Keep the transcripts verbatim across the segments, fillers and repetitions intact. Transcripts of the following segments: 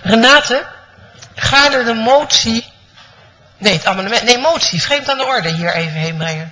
Renate, ga er de motie, nee het amendement, nee motie, vreemd aan de orde hier even heen brengen.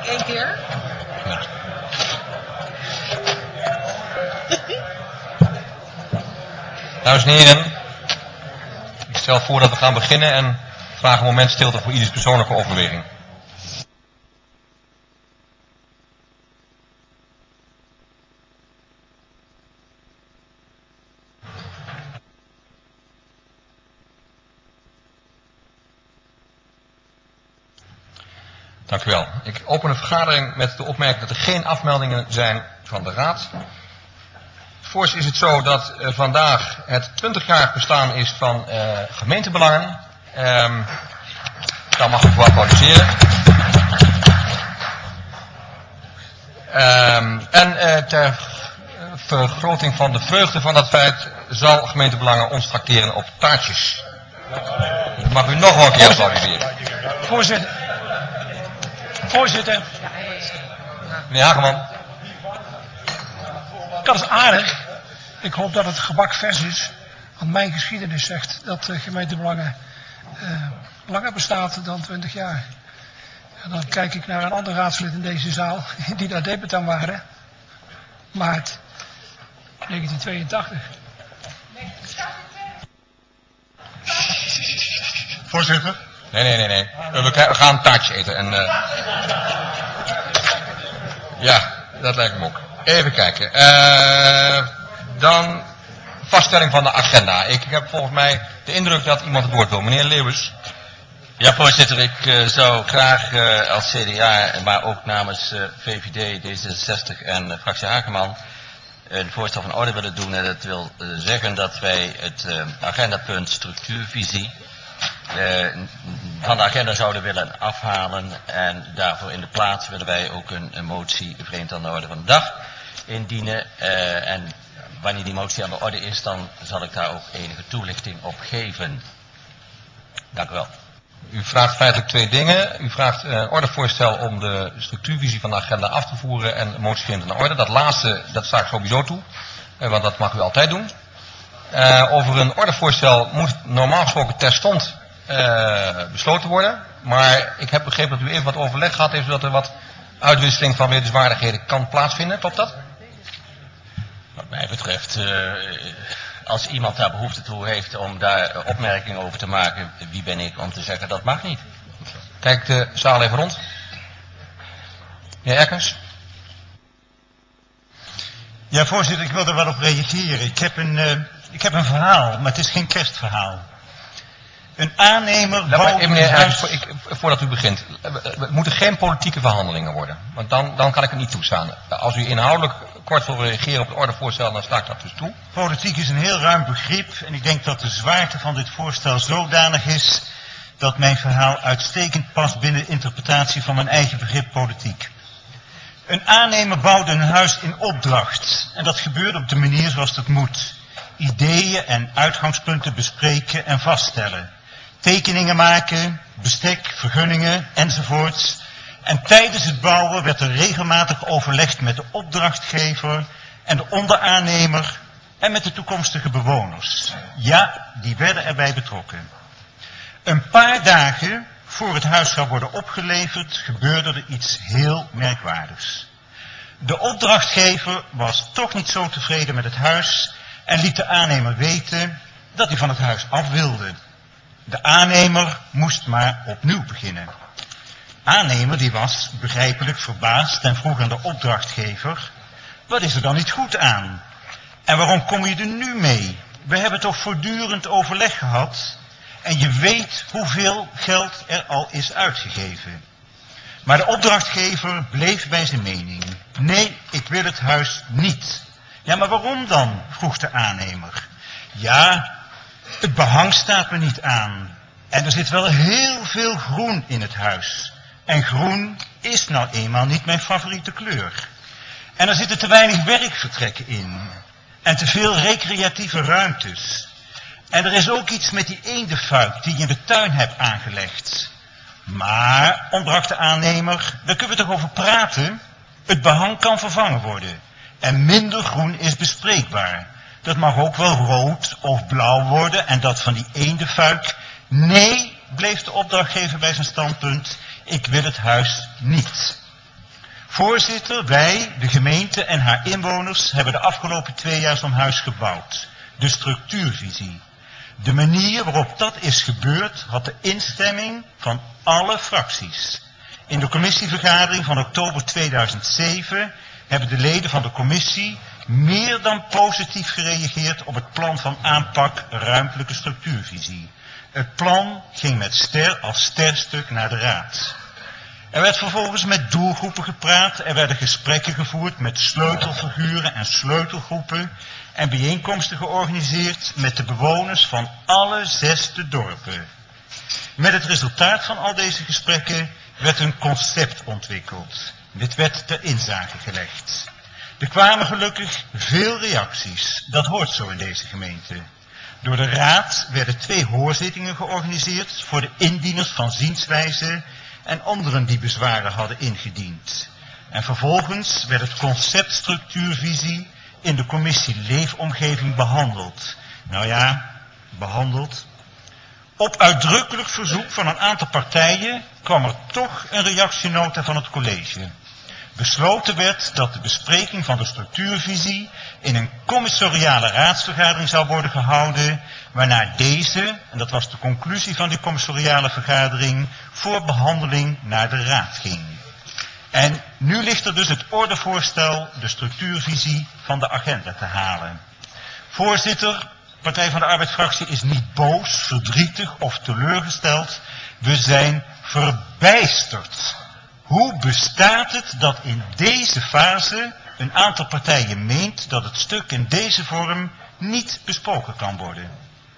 één keer? Ja. Dames en heren, ik stel voor dat we gaan beginnen en vraag een moment stilte voor ieders persoonlijke overweging. Dank u wel. Ik open de vergadering met de opmerking dat er geen afmeldingen zijn van de Raad. Voorts is het zo dat uh, vandaag het twintigjarig bestaan is van uh, gemeentebelangen. Um, dan mag ik wel applaudisseren. Um, en uh, ter vergroting van de vreugde van dat feit zal gemeentebelangen ons trakteren op taartjes. Dan mag u nog wel een keer applaudisseren. Voorzitter. Voorzitter. Meneer Hageman. Dat is aardig. Ik hoop dat het gebak vers is. Want mijn geschiedenis zegt dat de gemeentebelangen uh, langer bestaat dan twintig jaar. En dan kijk ik naar een ander raadslid in deze zaal, die daar debutant waren. Maart negentien tweeëntachtig. Voorzitter? Nee, nee, nee, nee. We, we gaan een taartje eten. En, uh... ja, dat lijkt me ook. Even kijken. Uh, dan vaststelling van de agenda. Ik heb volgens mij de indruk dat iemand het woord wil. Meneer Leeuwens. Ja, voorzitter, ik uh, zou graag uh, als C D A, maar ook namens uh, V V D, D zesenzestig en uh, fractie Hageman een voorstel van orde willen doen. En dat wil uh, zeggen dat wij het uh, agendapunt structuurvisie uh, van de agenda zouden willen afhalen. En daarvoor in de plaats willen wij ook een, een motie vreemd aan de orde van de dag indienen. Uh, en wanneer die motie aan de orde is, dan zal ik daar ook enige toelichting op geven. Dank u wel. U vraagt feitelijk twee dingen. U vraagt een uh, ordevoorstel om de structuurvisie van de agenda af te voeren en een motie vreemd aan de orde. Dat laatste, dat sta ik sowieso toe, uh, want dat mag u altijd doen. Uh, over een ordevoorstel moet normaal gesproken terstond uh, besloten worden. Maar ik heb begrepen dat u even wat overleg gehad heeft, zodat er wat uitwisseling van wetenswaardigheden kan plaatsvinden. Klopt dat? Wat mij betreft, uh, als iemand daar behoefte toe heeft om daar opmerkingen over te maken, wie ben ik om te zeggen dat mag niet? Kijk de zaal even rond. Meneer Erkens. Ja, voorzitter, ik wil er wel op reageren. Ik heb een, uh, ik heb een verhaal, maar het is geen kerstverhaal. Een aannemer... Laat maar, meneer Erkens, voor, ik, voordat u begint. Het moeten geen politieke verhandelingen worden. Want dan, dan kan ik het niet toestaan. Als u inhoudelijk kort wil reageren op het ordevoorstel, dan sta ik dat dus toe. Politiek is een heel ruim begrip en ik denk dat de zwaarte van dit voorstel zodanig is dat mijn verhaal uitstekend past binnen de interpretatie van mijn eigen begrip politiek. Een aannemer bouwde een huis in opdracht en dat gebeurde op de manier zoals het moet. Ideeën en uitgangspunten bespreken en vaststellen. Tekeningen maken, bestek, vergunningen enzovoorts. En tijdens het bouwen werd er regelmatig overlegd met de opdrachtgever en de onderaannemer en met de toekomstige bewoners. Ja, die werden erbij betrokken. Een paar dagen voor het huis zou worden opgeleverd, gebeurde er iets heel merkwaardigs. De opdrachtgever was toch niet zo tevreden met het huis en liet de aannemer weten dat hij van het huis af wilde. De aannemer moest maar opnieuw beginnen. Aannemer die was begrijpelijk verbaasd en vroeg aan de opdrachtgever: wat is er dan niet goed aan? En waarom kom je er nu mee? We hebben toch voortdurend overleg gehad en je weet hoeveel geld er al is uitgegeven. Maar de opdrachtgever bleef bij zijn mening. Nee, ik wil het huis niet. Ja, maar waarom dan? Vroeg de aannemer. Ja, het behang staat me niet aan. En er zit wel heel veel groen in het huis. En groen is nou eenmaal niet mijn favoriete kleur. En er zitten te weinig werkvertrekken in. En te veel recreatieve ruimtes. En er is ook iets met die eendenfuik die je in de tuin hebt aangelegd. Maar, ontbrak de aannemer, daar kunnen we toch over praten? Het behang kan vervangen worden. En minder groen is bespreekbaar. Dat mag ook wel rood of blauw worden en dat van die eendenfuik. Nee, bleef de opdrachtgever bij zijn standpunt. Ik wil het huis niet. Voorzitter, wij, de gemeente en haar inwoners hebben de afgelopen twee jaar zo'n huis gebouwd. De structuurvisie. De manier waarop dat is gebeurd had de instemming van alle fracties. In de commissievergadering van oktober tweeduizend zeven hebben de leden van de commissie meer dan positief gereageerd op het plan van aanpak ruimtelijke structuurvisie. Het plan ging met ster als sterstuk naar de raad. Er werd vervolgens met doelgroepen gepraat, er werden gesprekken gevoerd met sleutelfiguren en sleutelgroepen en bijeenkomsten georganiseerd met de bewoners van alle zesde dorpen. Met het resultaat van al deze gesprekken werd een concept ontwikkeld. Dit werd ter inzage gelegd. Er kwamen gelukkig veel reacties, dat hoort zo in deze gemeente. Door de raad werden twee hoorzittingen georganiseerd voor de indieners van zienswijze en anderen die bezwaren hadden ingediend. En vervolgens werd het concept structuurvisie in de commissie Leefomgeving behandeld. Nou ja, behandeld. Op uitdrukkelijk verzoek van een aantal partijen kwam er toch een reactienota van het college. Besloten werd dat de bespreking van de structuurvisie in een commissariale raadsvergadering zou worden gehouden, waarna deze, en dat was de conclusie van die commissariale vergadering, voor behandeling naar de raad ging. En nu ligt er dus het ordevoorstel de structuurvisie van de agenda te halen. Voorzitter, Partij van de Arbeidsfractie is niet boos, verdrietig of teleurgesteld. We zijn verbijsterd. Hoe bestaat het dat in deze fase een aantal partijen meent dat het stuk in deze vorm niet besproken kan worden?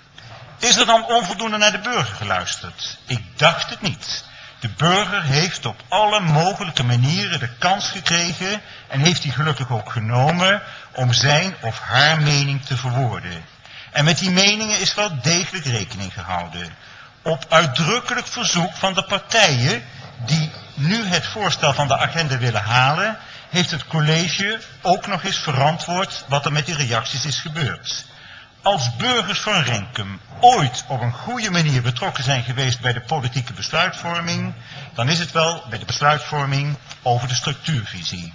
Is er dan onvoldoende naar de burger geluisterd? Ik dacht het niet. De burger heeft op alle mogelijke manieren de kans gekregen en heeft die gelukkig ook genomen om zijn of haar mening te verwoorden. En met die meningen is wel degelijk rekening gehouden. Op uitdrukkelijk verzoek van de partijen die nu het voorstel van de agenda willen halen, heeft het college ook nog eens verantwoord wat er met die reacties is gebeurd. Als burgers van Renkum ooit op een goede manier betrokken zijn geweest bij de politieke besluitvorming, dan is het wel bij de besluitvorming over de structuurvisie.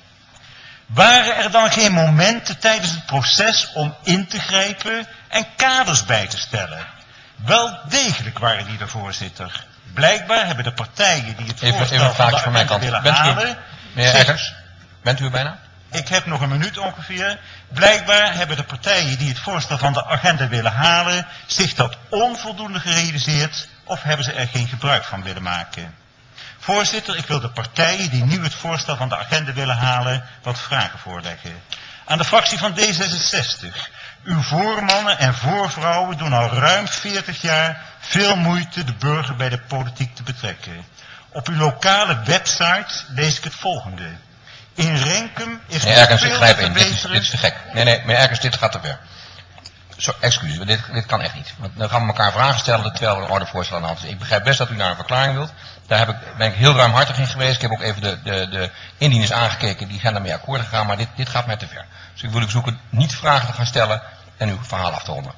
Waren er dan geen momenten tijdens het proces om in te grijpen en kaders bij te stellen? Wel degelijk waren die er, voorzitter. Blijkbaar hebben de partijen die het Even, voorstel even een van de vraagje van mijn agenda kant. willen Bent u, halen... meneer zich- Eggers, bent u er bijna? Ik heb nog een minuut ongeveer. Blijkbaar hebben de partijen die het voorstel van de agenda willen halen zich dat onvoldoende gerealiseerd of hebben ze er geen gebruik van willen maken. Voorzitter, ik wil de partijen die nu het voorstel van de agenda willen halen wat vragen voorleggen. Aan de fractie van D zesenzestig. Uw voormannen en voorvrouwen doen al ruim veertig jaar veel moeite de burger bij de politiek te betrekken. Op uw lokale website lees ik het volgende. In Renkum is Meneer Erkens, ik veel grijp te in. Dit is, verbeteren. dit is te gek. Nee, nee, meneer Erkens, dit gaat te ver. Zo, excuses, maar dit, dit kan echt niet. Want dan gaan we elkaar vragen stellen terwijl er een ordevoorstel aan de hand is. Ik begrijp best dat u naar een verklaring wilt. Daar heb ik, ben ik heel ruimhartig in geweest. Ik heb ook even de, de, de indieners aangekeken, die zijn daarmee akkoord gegaan, maar dit, dit gaat mij te ver. Dus ik wil u zoeken niet vragen te gaan stellen en uw verhaal af te ronden.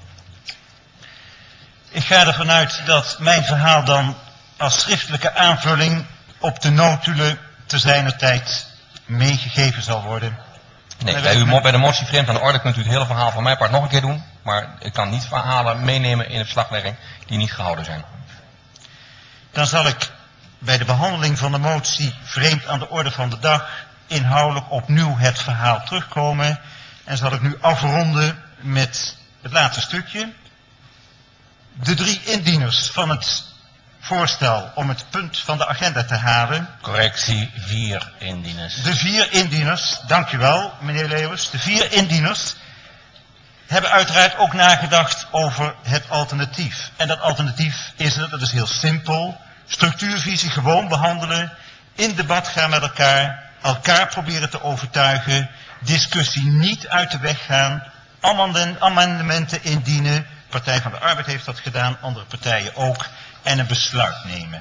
Ik ga ervan uit dat mijn verhaal dan als schriftelijke aanvulling op de notulen te zijner tijd meegegeven zal worden. Nee, bij, uw, bij de motie vreemd aan de orde kunt u het hele verhaal van mijn part nog een keer doen, maar ik kan niet verhalen meenemen in de verslaglegging die niet gehouden zijn. Dan zal ik bij de behandeling van de motie vreemd aan de orde van de dag inhoudelijk opnieuw het verhaal terugkomen en zal ik nu afronden met het laatste stukje. De drie indieners van het voorstel om het punt van de agenda te halen. Correctie, vier indieners. De vier indieners, dankjewel meneer Leeuwers, de vier indieners hebben uiteraard ook nagedacht over het alternatief. En dat alternatief is er, dat is heel simpel, structuurvisie gewoon behandelen, in debat gaan met elkaar, elkaar proberen te overtuigen, discussie niet uit de weg gaan, amendementen indienen, Partij van de Arbeid heeft dat gedaan, andere partijen ook, en een besluit nemen.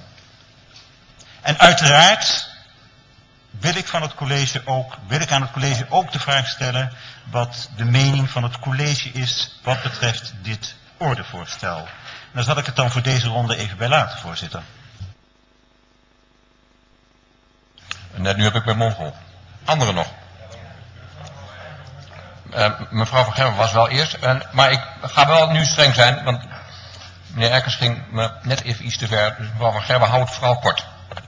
En uiteraard wil ik van het college ook, wil ik aan het college ook de vraag stellen wat de mening van het college is wat betreft dit ordevoorstel. En daar zal ik het dan voor deze ronde even bij laten, voorzitter. Net nu heb ik mijn mond vol. Anderen nog. Uh, mevrouw van Gerwen was wel eerst. En, maar ik ga wel nu streng zijn, want meneer Erkens ging me net even iets te ver. Dus mevrouw van Gerwen, houdt het vooral kort.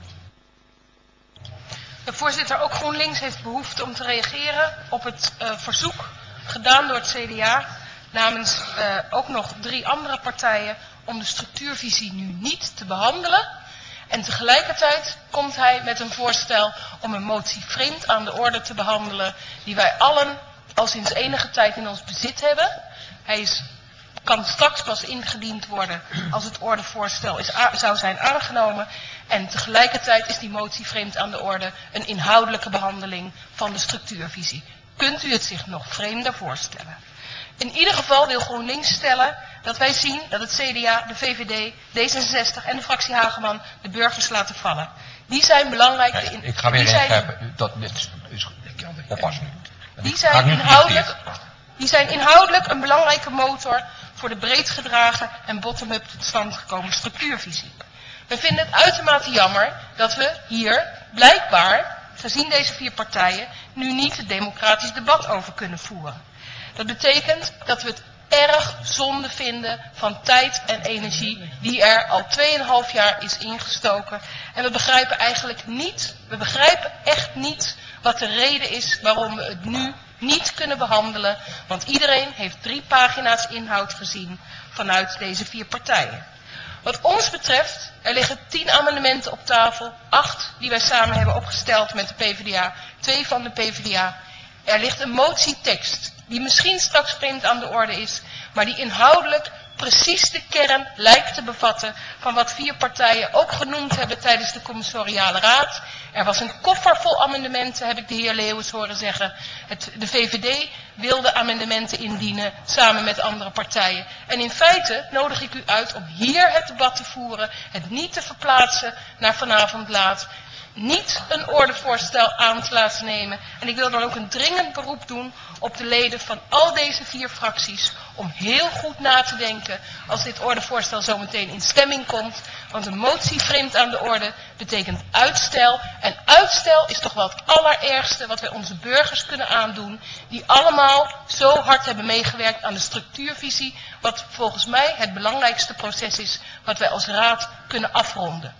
De voorzitter, ook GroenLinks heeft behoefte om te reageren op het uh, verzoek gedaan door het C D A namens uh, ook nog drie andere partijen om de structuurvisie nu niet te behandelen. En tegelijkertijd komt hij met een voorstel om een motie vreemd aan de orde te behandelen, die wij allen al sinds enige tijd in ons bezit hebben. Hij is, kan straks pas ingediend worden als het ordevoorstel is, zou zijn aangenomen. En tegelijkertijd is die motie vreemd aan de orde een inhoudelijke behandeling van de structuurvisie. Kunt u het zich nog vreemder voorstellen? In ieder geval wil GroenLinks stellen dat wij zien dat het C D A, de V V D, D zesenzestig en de fractie Hageman de burgers laten vallen. Die zijn belangrijk... Nee, in, ik ga weer ingrijpen. Dat is, is oppassen nu. Die zijn, inhoudelijk, die zijn inhoudelijk een belangrijke motor voor de breed gedragen en bottom-up tot stand gekomen structuurvisie. We vinden het uitermate jammer dat we hier blijkbaar, gezien deze vier partijen, nu niet het democratisch debat over kunnen voeren. Dat betekent dat we het erg zonde vinden van tijd en energie die er al tweeënhalf jaar is ingestoken. En we begrijpen eigenlijk niet, we begrijpen echt niet wat de reden is waarom we het nu niet kunnen behandelen. Want iedereen heeft drie pagina's inhoud gezien vanuit deze vier partijen. Wat ons betreft, er liggen tien amendementen op tafel, acht die wij samen hebben opgesteld met de PvdA, twee van de PvdA. Er ligt een motietekst die misschien straks vreemd aan de orde is, maar die inhoudelijk precies de kern lijkt te bevatten van wat vier partijen ook genoemd hebben tijdens de commissariale raad. Er was een koffer vol amendementen, heb ik de heer Leeuwens horen zeggen. Het, de V V D wilde amendementen indienen samen met andere partijen. En in feite nodig ik u uit om hier het debat te voeren, het niet te verplaatsen naar vanavond laat. Niet een ordevoorstel aan te laten nemen. En ik wil dan ook een dringend beroep doen op de leden van al deze vier fracties om heel goed na te denken als dit ordevoorstel zometeen in stemming komt. Want een motie vreemd aan de orde betekent uitstel. En uitstel is toch wel het allerergste wat wij onze burgers kunnen aandoen, die allemaal zo hard hebben meegewerkt aan de structuurvisie, wat volgens mij het belangrijkste proces is wat wij als raad kunnen afronden.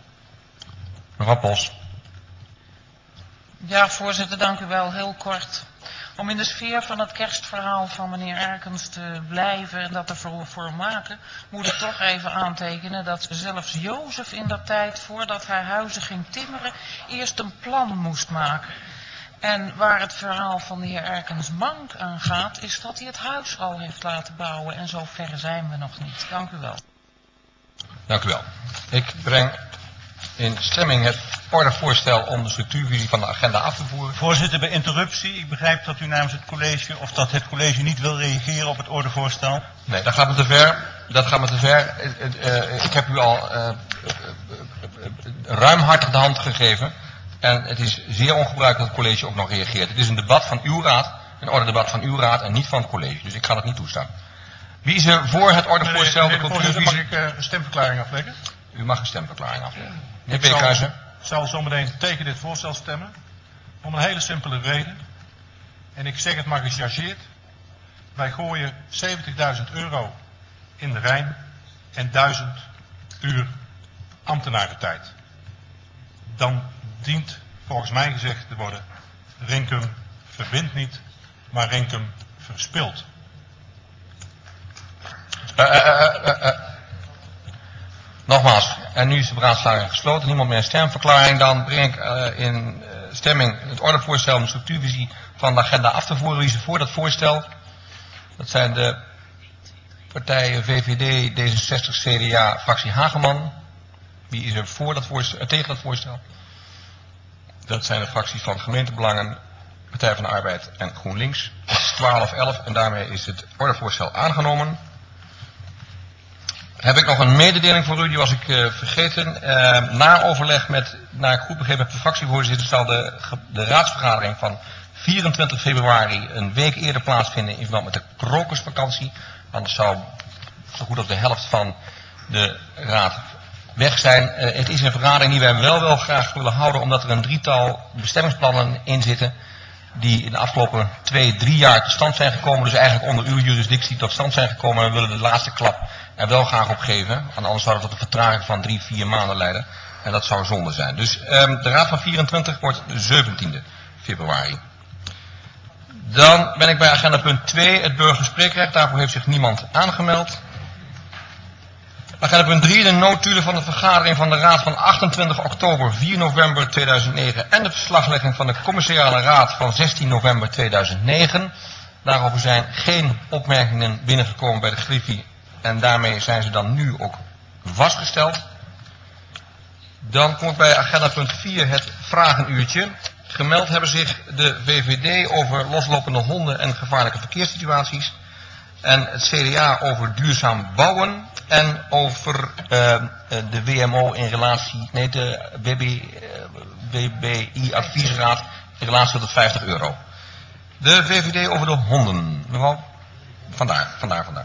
Mevrouw Pols. Ja, voorzitter, dank u wel. Heel kort. Om in de sfeer van het kerstverhaal van meneer Erkens te blijven en dat ervoor voor maken, moet ik toch even aantekenen dat zelfs Jozef in dat tijd, voordat hij huizen ging timmeren, eerst een plan moest maken. En waar het verhaal van de heer Erkens mank aan gaat, is dat hij het huis al heeft laten bouwen. En zo ver zijn we nog niet. Dank u wel. Dank u wel. Ik breng in stemming het ordevoorstel om de structuurvisie van de agenda af te voeren. Voorzitter, bij interruptie. Ik begrijp dat u namens het college, of dat het college niet wil reageren op het ordevoorstel. Nee, dat gaat me te ver. Dat gaat me te ver. Uh, uh, ik heb u al uh, uh, uh, uh, ruimhartig de hand gegeven. En het is zeer ongebruikelijk dat het college ook nog reageert. Het is een debat van uw raad, een ordedebat van uw raad en niet van het college. Dus ik ga dat niet toestaan. Wie is er voor het ordevoorstel? Meneer de voorzitter, mag ik uh, een stemverklaring afleggen? U mag een stemverklaring afleggen. Ik zal, zal zometeen tegen dit voorstel stemmen. Om een hele simpele reden. En ik zeg het maar gechargeerd. Wij gooien zeventigduizend euro in de Rijn en duizend uur ambtenarentijd. Dan dient volgens mij gezegd te worden: Renkum verbindt niet, maar Renkum verspilt. Uh, uh, uh, uh, uh. Nogmaals, en nu is de beraadslaging gesloten, niemand meer een stemverklaring. Dan breng ik uh, in uh, stemming het ordevoorstel om de structuurvisie van de agenda af te voeren. Wie is er voor dat voorstel? Dat zijn de partijen V V D, D zesenzestig, C D A, fractie Hageman. Wie is er voor dat voorstel, uh, tegen dat voorstel? Dat zijn de fracties van Gemeentebelangen, Partij van de Arbeid en GroenLinks. Het is twaalf elf en daarmee is het ordevoorstel aangenomen. Heb ik nog een mededeling voor u, die was ik uh, vergeten. Uh, na overleg met, naar ik goed begrepen heb, de fractievoorzitter zal de, de raadsvergadering van vierentwintig februari een week eerder plaatsvinden in verband met de krokusvakantie. Anders zou zo goed als de helft van de raad weg zijn. Uh, het is een vergadering die wij wel wel graag willen houden, omdat er een drietal bestemmingsplannen in zitten die in de afgelopen twee, drie jaar tot stand zijn gekomen, dus eigenlijk onder uw jurisdictie tot stand zijn gekomen. En we willen de laatste klap er wel graag op geven, want anders zou het tot een vertraging van drie, vier maanden leiden. En dat zou zonde zijn. Dus um, de raad van vierentwintig wordt zeventiende februari. Dan ben ik bij agenda punt twee, het burgerspreekrecht. Daarvoor heeft zich niemand aangemeld. Agenda punt drie, de notulen van de vergadering van de Raad van achtentwintig oktober, vier november tweeduizend negen en de verslaglegging van de Commerciële Raad van zestien november tweeduizend negen. Daarover zijn geen opmerkingen binnengekomen bij de Griffie en daarmee zijn ze dan nu ook vastgesteld. Dan komt bij agenda punt vier het vragenuurtje. Gemeld hebben zich de V V D over loslopende honden en gevaarlijke verkeerssituaties. En het C D A over duurzaam bouwen. En over uh, de W M O in relatie, nee de B B, uh, B B I adviesraad in relatie tot vijftig euro. De V V D over de honden. Mevrouw, vandaar, vandaar, vandaar.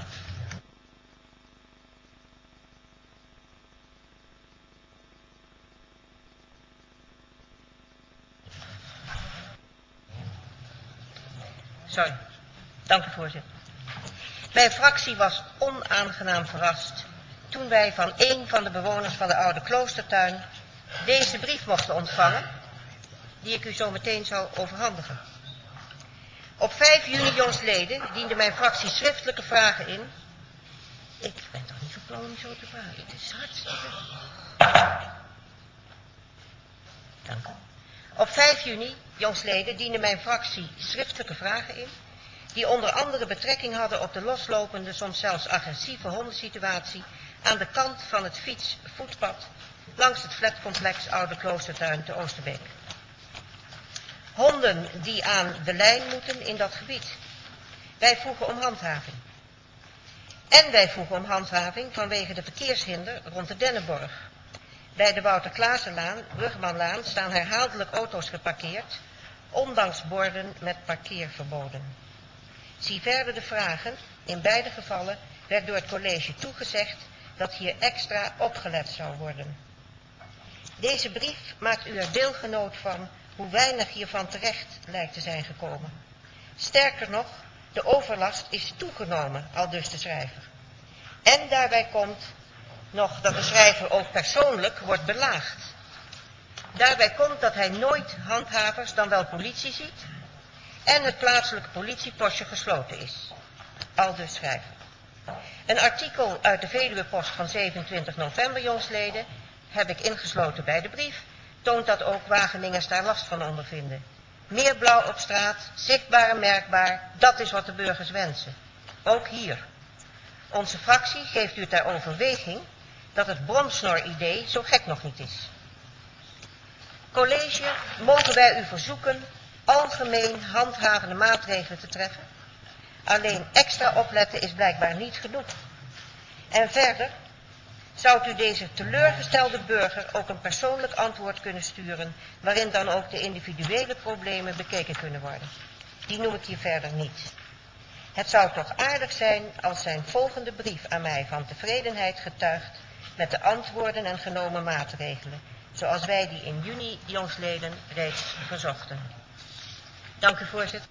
Sorry. Dank u, voorzitter. Mijn fractie was onaangenaam verrast toen wij van een van de bewoners van de oude kloostertuin deze brief mochten ontvangen, die ik u zo meteen zal overhandigen. Op vijf juni jongstleden diende mijn fractie schriftelijke vragen in. Ik ben toch niet van plan om zo te vragen. Het is hartstikke... Dank u. Op vijf juni jongstleden diende mijn fractie schriftelijke vragen in, die onder andere betrekking hadden op de loslopende, soms zelfs agressieve hondensituatie aan de kant van het fiets-voetpad langs het flatcomplex Oude Kloostertuin te Oosterbeek. Honden die aan de lijn moeten in dat gebied. Wij vroegen om handhaving. En wij vroegen om handhaving vanwege de verkeershinder rond de Dennenborg. Bij de Wouter Klaasenlaan, Bruggemanlaan, staan herhaaldelijk auto's geparkeerd, ondanks borden met parkeerverboden. Zie verder de vragen. In beide gevallen werd door het college toegezegd dat hier extra opgelet zou worden. Deze brief maakt u er deelgenoot van hoe weinig hiervan terecht lijkt te zijn gekomen. Sterker nog, de overlast is toegenomen, aldus de schrijver. En daarbij komt nog dat de schrijver ook persoonlijk wordt belaagd. Daarbij komt dat hij nooit handhavers, dan wel politie ziet, en het plaatselijke politiepostje gesloten is. Aldus schrijver. Een artikel uit de Veluwepost van zevenentwintig november jongstleden, heb ik ingesloten bij de brief, toont dat ook Wageningers daar last van ondervinden. Meer blauw op straat, zichtbaar en merkbaar, dat is wat de burgers wensen. Ook hier. Onze fractie geeft u ter overweging dat het bromsnor-idee zo gek nog niet is. College, mogen wij u verzoeken algemeen handhavende maatregelen te treffen? Alleen extra opletten is blijkbaar niet genoeg. En verder, zou u deze teleurgestelde burger ook een persoonlijk antwoord kunnen sturen, waarin dan ook de individuele problemen bekeken kunnen worden? Die noem ik hier verder niet. Het zou toch aardig zijn als zijn volgende brief aan mij van tevredenheid getuigt met de antwoorden en genomen maatregelen, zoals wij die in juni jongstleden reeds verzochten. Dank u, voorzitter.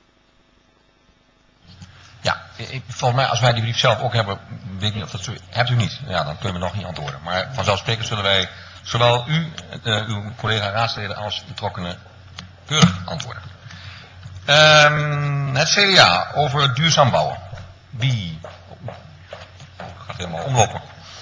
Ja, ik, volgens mij als wij die brief zelf ook hebben, weet ik niet of dat zo is. Hebt u niet? Ja, dan kunnen we nog niet antwoorden. Maar vanzelfsprekend zullen wij zowel u, uh, uw collega raadsleden als betrokkenen keurig antwoorden. Um, het C D A over duurzaam bouwen. Wie? Oh, gaat helemaal omlopen.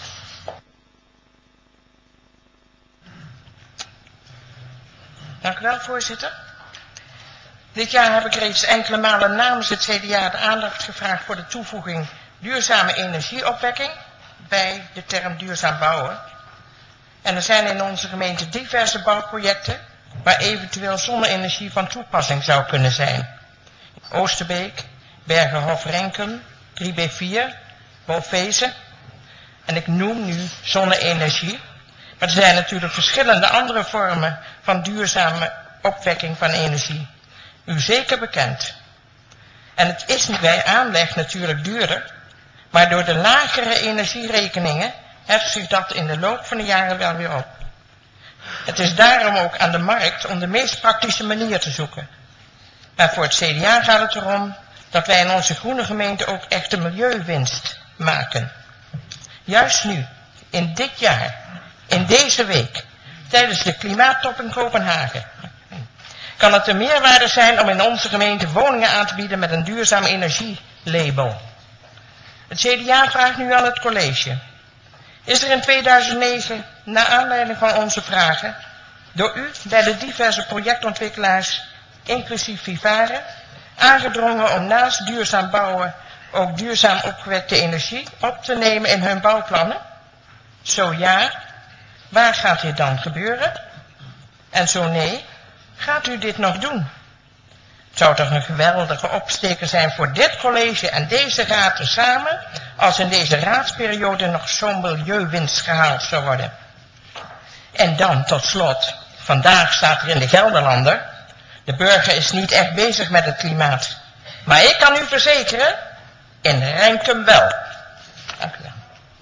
Dank u wel, voorzitter. Dit jaar heb ik reeds enkele malen namens het C D A de aandacht gevraagd voor de toevoeging duurzame energieopwekking bij de term duurzaam bouwen. En er zijn in onze gemeente diverse bouwprojecten waar eventueel zonne-energie van toepassing zou kunnen zijn. Oosterbeek, Bergenhof-Renkum, drie B vier, Bovezen. En ik noem nu zonne-energie. Maar er zijn natuurlijk verschillende andere vormen van duurzame opwekking van energie. U zeker bekend. En het is bij aanleg natuurlijk duurder, maar door de lagere energierekeningen heft zich dat in de loop van de jaren wel weer op. Het is daarom ook aan de markt om de meest praktische manier te zoeken. Maar voor het C D A gaat het erom dat wij in onze groene gemeente ook echte milieuwinst maken. Juist nu, in dit jaar, in deze week, tijdens de klimaattop in Kopenhagen, kan het een meerwaarde zijn om in onze gemeente woningen aan te bieden met een duurzaam energielabel. Het C D A vraagt nu aan het college. Is er in tweeduizend negen, naar aanleiding van onze vragen, door u bij de diverse projectontwikkelaars, inclusief Vivare, aangedrongen om naast duurzaam bouwen ook duurzaam opgewekte energie op te nemen in hun bouwplannen? Zo ja, waar gaat dit dan gebeuren? En zo nee, gaat u dit nog doen? Het zou toch een geweldige opsteker zijn voor dit college en deze raad tezamen, als in deze raadsperiode nog zo'n milieuwinst gehaald zou worden. En dan tot slot, vandaag staat er in de Gelderlander, de burger is niet echt bezig met het klimaat. Maar ik kan u verzekeren, in Renkum wel. Dank u wel.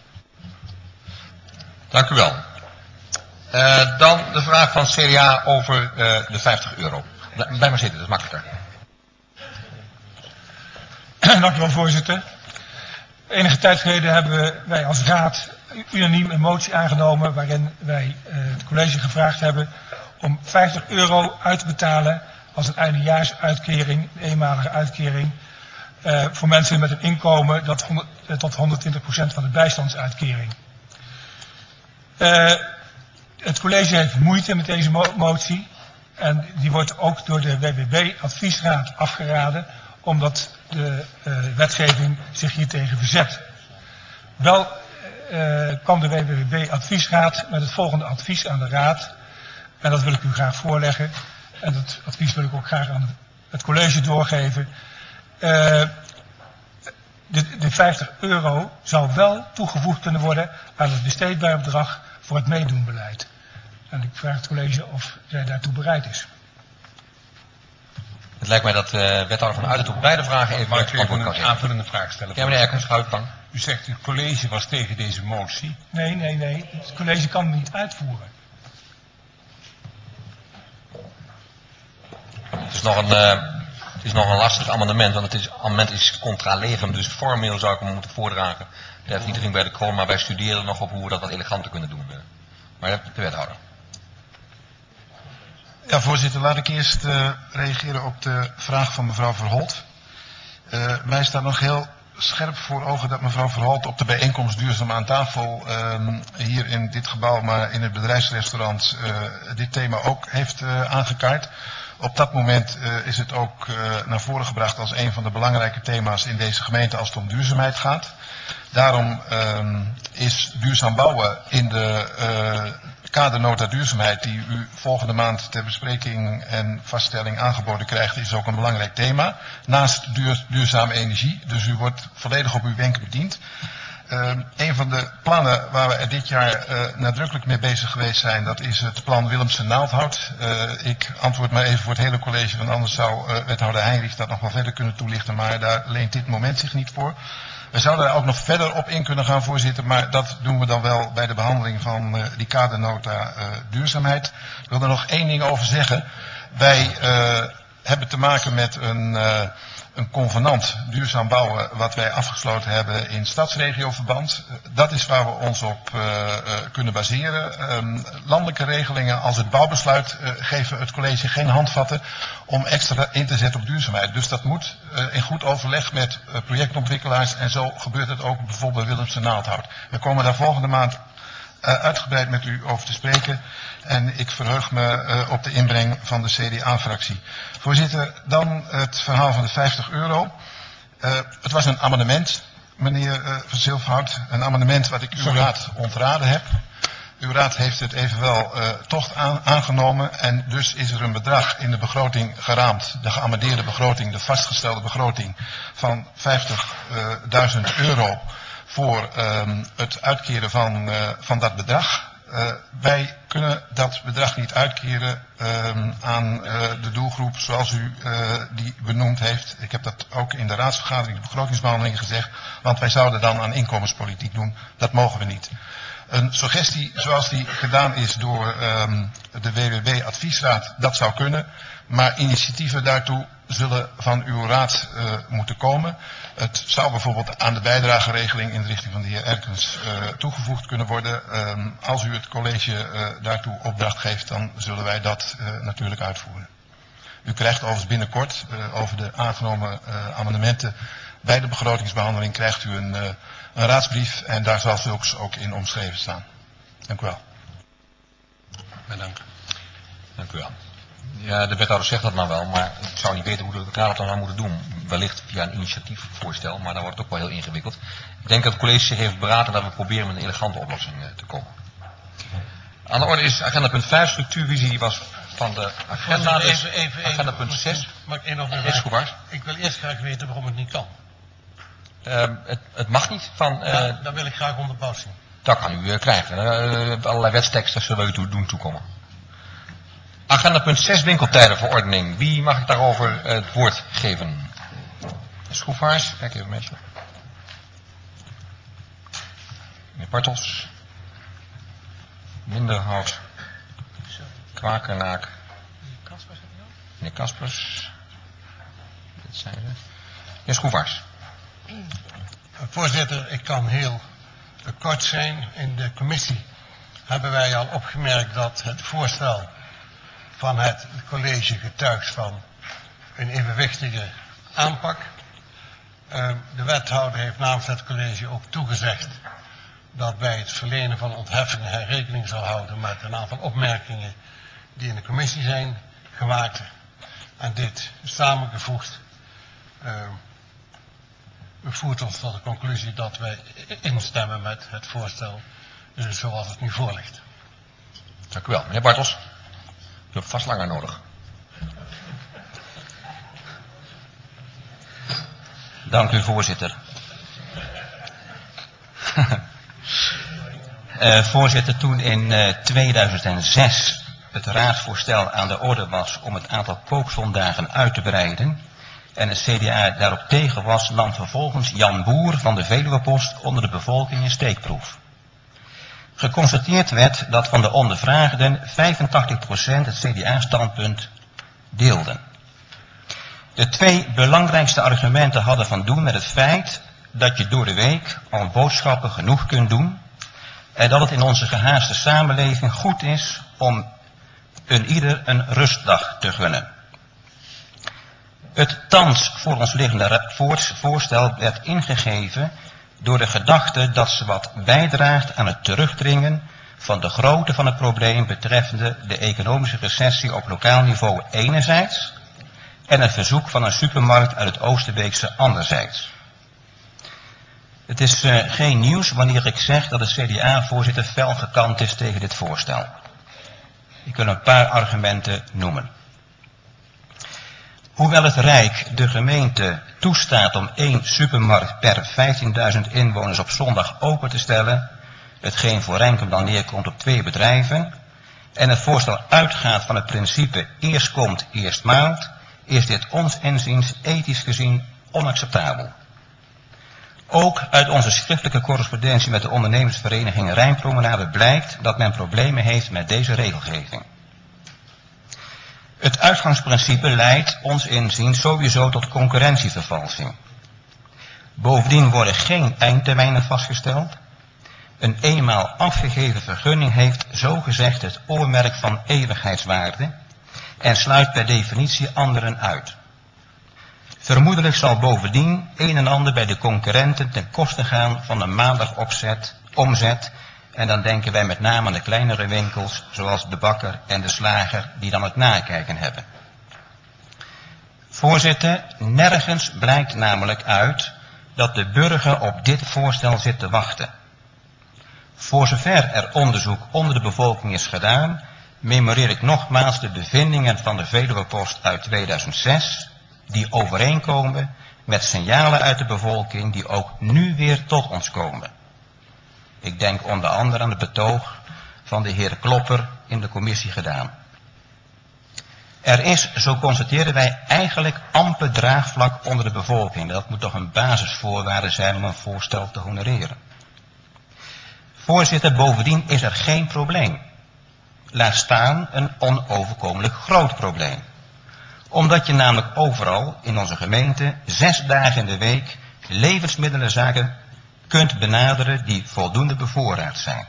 Dank u wel. Uh, dan de vraag van het C D A over uh, de vijftig euro. Blijf maar zitten, dat is makkelijker. Dank u wel, voorzitter. Enige tijd geleden hebben wij als raad unaniem een motie aangenomen waarin wij uh, het college gevraagd hebben om vijftig euro uit te betalen als een eindejaarsuitkering, een eenmalige uitkering, uh, voor mensen met een inkomen dat honderd, uh, tot honderdtwintig procent van de bijstandsuitkering. Uh, het college heeft moeite met deze mo motie en die wordt ook door de W W B-adviesraad afgeraden, omdat de uh, wetgeving zich hiertegen verzet. Wel uh, kwam de W W B-adviesraad met het volgende advies aan de raad, en dat wil ik u graag voorleggen, en dat advies wil ik ook graag aan het college doorgeven. Uh, de, de vijftig euro zou wel toegevoegd kunnen worden aan het besteedbaar bedrag voor het meedoenbeleid. En ik vraag het college of zij daartoe bereid is. Het lijkt mij dat de uh, wethouder van Uiterlijk op beide vragen even Mag ik even kan een aanvullende vraag stellen? Ja, meneer Erkens, ga uw gang. U zegt het college was tegen deze motie. Nee, nee, nee. Het college kan het niet uitvoeren. Het is nog een, uh, het is nog een lastig amendement, want het is, amendement is contra legem, dus formeel zou ik hem moeten voordragen. Daar heeft iedereen bij de kroon, maar wij studeren nog op hoe we dat wat eleganter kunnen doen. Maar de wethouder. Ja, voorzitter, laat ik eerst uh, reageren op de vraag van mevrouw Verholt. Uh, mij staat nog heel scherp voor ogen dat mevrouw Verholt op de bijeenkomst Duurzaam aan tafel uh, hier in dit gebouw, maar in het bedrijfsrestaurant, uh, dit thema ook heeft uh, aangekaart. Op dat moment uh, is het ook uh, naar voren gebracht als een van de belangrijke thema's in deze gemeente als het om duurzaamheid gaat. Daarom uh, is duurzaam bouwen in de uh, kadernota duurzaamheid die u volgende maand ter bespreking en vaststelling aangeboden krijgt, is ook een belangrijk thema. Naast duur, duurzame energie, dus u wordt volledig op uw wenken bediend. Uh, een van de plannen waar we er dit jaar uh, nadrukkelijk mee bezig geweest zijn, dat is het plan Willemsen-Naaldhout. Uh, ik antwoord maar even voor het hele college, want anders zou uh, wethouder Heinrich dat nog wel verder kunnen toelichten, maar daar leent dit moment zich niet voor. We zouden daar ook nog verder op in kunnen gaan, voorzitter, maar dat doen we dan wel bij de behandeling van uh, die kadernota uh, duurzaamheid. Ik wil er nog één ding over zeggen. Wij uh, hebben te maken met een... Uh, een convenant duurzaam bouwen wat wij afgesloten hebben in stadsregioverband. Dat is waar we ons op uh, uh, kunnen baseren. Um, landelijke regelingen als het bouwbesluit uh, geven het college geen handvatten om extra in te zetten op duurzaamheid. Dus dat moet uh, in goed overleg met uh, projectontwikkelaars en zo gebeurt het ook bijvoorbeeld bij Willemsen-Naaldhout. We komen daar volgende maand uh, uitgebreid met u over te spreken. En ik verheug me uh, op de inbreng van de C D A-fractie. Voorzitter, dan het verhaal van de vijftig euro. Uh, het was een amendement, meneer uh, Van Zilverhout. Een amendement wat ik uw raad ontraden heb. Uw raad heeft het evenwel uh, toch aan, aangenomen. En dus is er een bedrag in de begroting geraamd. De geamendeerde begroting, de vastgestelde begroting van vijftigduizend euro voor um, het uitkeren van, uh, van dat bedrag. Uh, wij kunnen dat bedrag niet uitkeren um, aan uh, de doelgroep zoals u uh, die benoemd heeft. Ik heb dat ook in de raadsvergadering, de begrotingsbehandeling gezegd. Want wij zouden dan aan inkomenspolitiek doen. Dat mogen we niet. Een suggestie zoals die gedaan is door um, de W W B-adviesraad, dat zou kunnen. Maar initiatieven daartoe zullen van uw raad uh, moeten komen. Het zou bijvoorbeeld aan de bijdrageregeling in de richting van de heer Erkens uh, toegevoegd kunnen worden. Um, als u het college uh, daartoe opdracht geeft, dan zullen wij dat uh, natuurlijk uitvoeren. U krijgt overigens binnenkort uh, over de aangenomen uh, amendementen bij de begrotingsbehandeling krijgt u een, uh, een raadsbrief en daar zal zulks ook in omschreven staan. Dank u wel. Bedankt. Dank u wel. Ja, de wethouder zegt dat nou wel, maar ik zou niet weten hoe de Raad dat dan nou moeten doen. Wellicht via een initiatiefvoorstel, maar dan wordt het ook wel heel ingewikkeld. Ik denk dat het college zich heeft beraden dat we proberen met een elegante oplossing uh, te komen. Aan de orde is agenda punt vijf, structuurvisie, die was van de agenda. Dus even, even, agenda even, punt zes. Mag ik één opmerking? Is goed, waar? Ik wil eerst graag weten waarom het niet kan. Uh, het, het mag niet van... Uh, ja, dan wil ik graag onderbouwd zien. Dat kan u uh, krijgen. Uh, allerlei wetsteksten zullen we u toe, doen toekomen. Agenda punt zes, winkeltijdenverordening. Wie mag ik daarover uh, het woord geven? Schroefaars, kijk even met je. Meneer Bartels. Minderhout. Kwakenaak. Meneer Kaspers. Dit zijn ze. Meneer Schroefaars. Voorzitter, ik kan heel kort zijn. In de commissie hebben wij al opgemerkt dat het voorstel van het college getuigt van een evenwichtige aanpak. Uh, de wethouder heeft namens het college ook toegezegd dat bij het verlenen van ontheffingen hij rekening zal houden met een aantal opmerkingen die in de commissie zijn gemaakt. En dit samengevoegd uh, voert ons tot de conclusie dat wij instemmen met het voorstel dus zoals het nu voor ligt. Dank u wel. Meneer Bartels. U hebt vast langer nodig. Dank u, voorzitter. uh, voorzitter, toen in uh, tweeduizend zes het raadsvoorstel aan de orde was om het aantal koopzondagen uit te breiden en het C D A daarop tegen was, nam vervolgens Jan Boer van de Veluwepost onder de bevolking een steekproef. Geconstateerd werd dat van de ondervraagden vijfentachtig procent het C D A-standpunt deelden. De twee belangrijkste argumenten hadden van doen met het feit dat je door de week al boodschappen genoeg kunt doen en dat het in onze gehaaste samenleving goed is om een ieder een rustdag te gunnen. Het thans voor ons liggende voorstel werd ingegeven door de gedachte dat ze wat bijdraagt aan het terugdringen van de grootte van het probleem betreffende de economische recessie op lokaal niveau enerzijds en het verzoek van een supermarkt uit het Oosterbeekse anderzijds. Het is uh, geen nieuws wanneer ik zeg dat de C D A-voorzitter fel gekant is tegen dit voorstel. Ik wil een paar argumenten noemen. Hoewel het Rijk de gemeente toestaat om één supermarkt per vijftienduizend inwoners op zondag open te stellen, hetgeen voor Renkum dan neerkomt op twee bedrijven, en het voorstel uitgaat van het principe eerst komt, eerst maalt, is dit ons inziens ethisch gezien onacceptabel. Ook uit onze schriftelijke correspondentie met de ondernemersvereniging Rijnpromenade blijkt dat men problemen heeft met deze regelgeving. Het uitgangsprincipe leidt ons inziens sowieso tot concurrentievervalsing. Bovendien worden geen eindtermijnen vastgesteld. Een eenmaal afgegeven vergunning heeft zogezegd het oormerk van eeuwigheidswaarde en sluit per definitie anderen uit. Vermoedelijk zal bovendien een en ander bij de concurrenten ten koste gaan van de maandagopzet, omzet, en dan denken wij met name aan de kleinere winkels zoals de bakker en de slager die dan het nakijken hebben. Voorzitter, nergens blijkt namelijk uit dat de burger op dit voorstel zit te wachten. Voor zover er onderzoek onder de bevolking is gedaan, memoreer ik nogmaals de bevindingen van de Veluwepost uit tweeduizend zes, die overeenkomen met signalen uit de bevolking die ook nu weer tot ons komen. Ik denk onder andere aan het betoog van de heer Klopper in de commissie gedaan. Er is, zo constateren wij, eigenlijk amper draagvlak onder de bevolking. Dat moet toch een basisvoorwaarde zijn om een voorstel te honoreren. Voorzitter, bovendien is er geen probleem. Laat staan een onoverkomelijk groot probleem. Omdat je namelijk overal in onze gemeente zes dagen in de week levensmiddelenzaken kunt benaderen die voldoende bevoorraad zijn.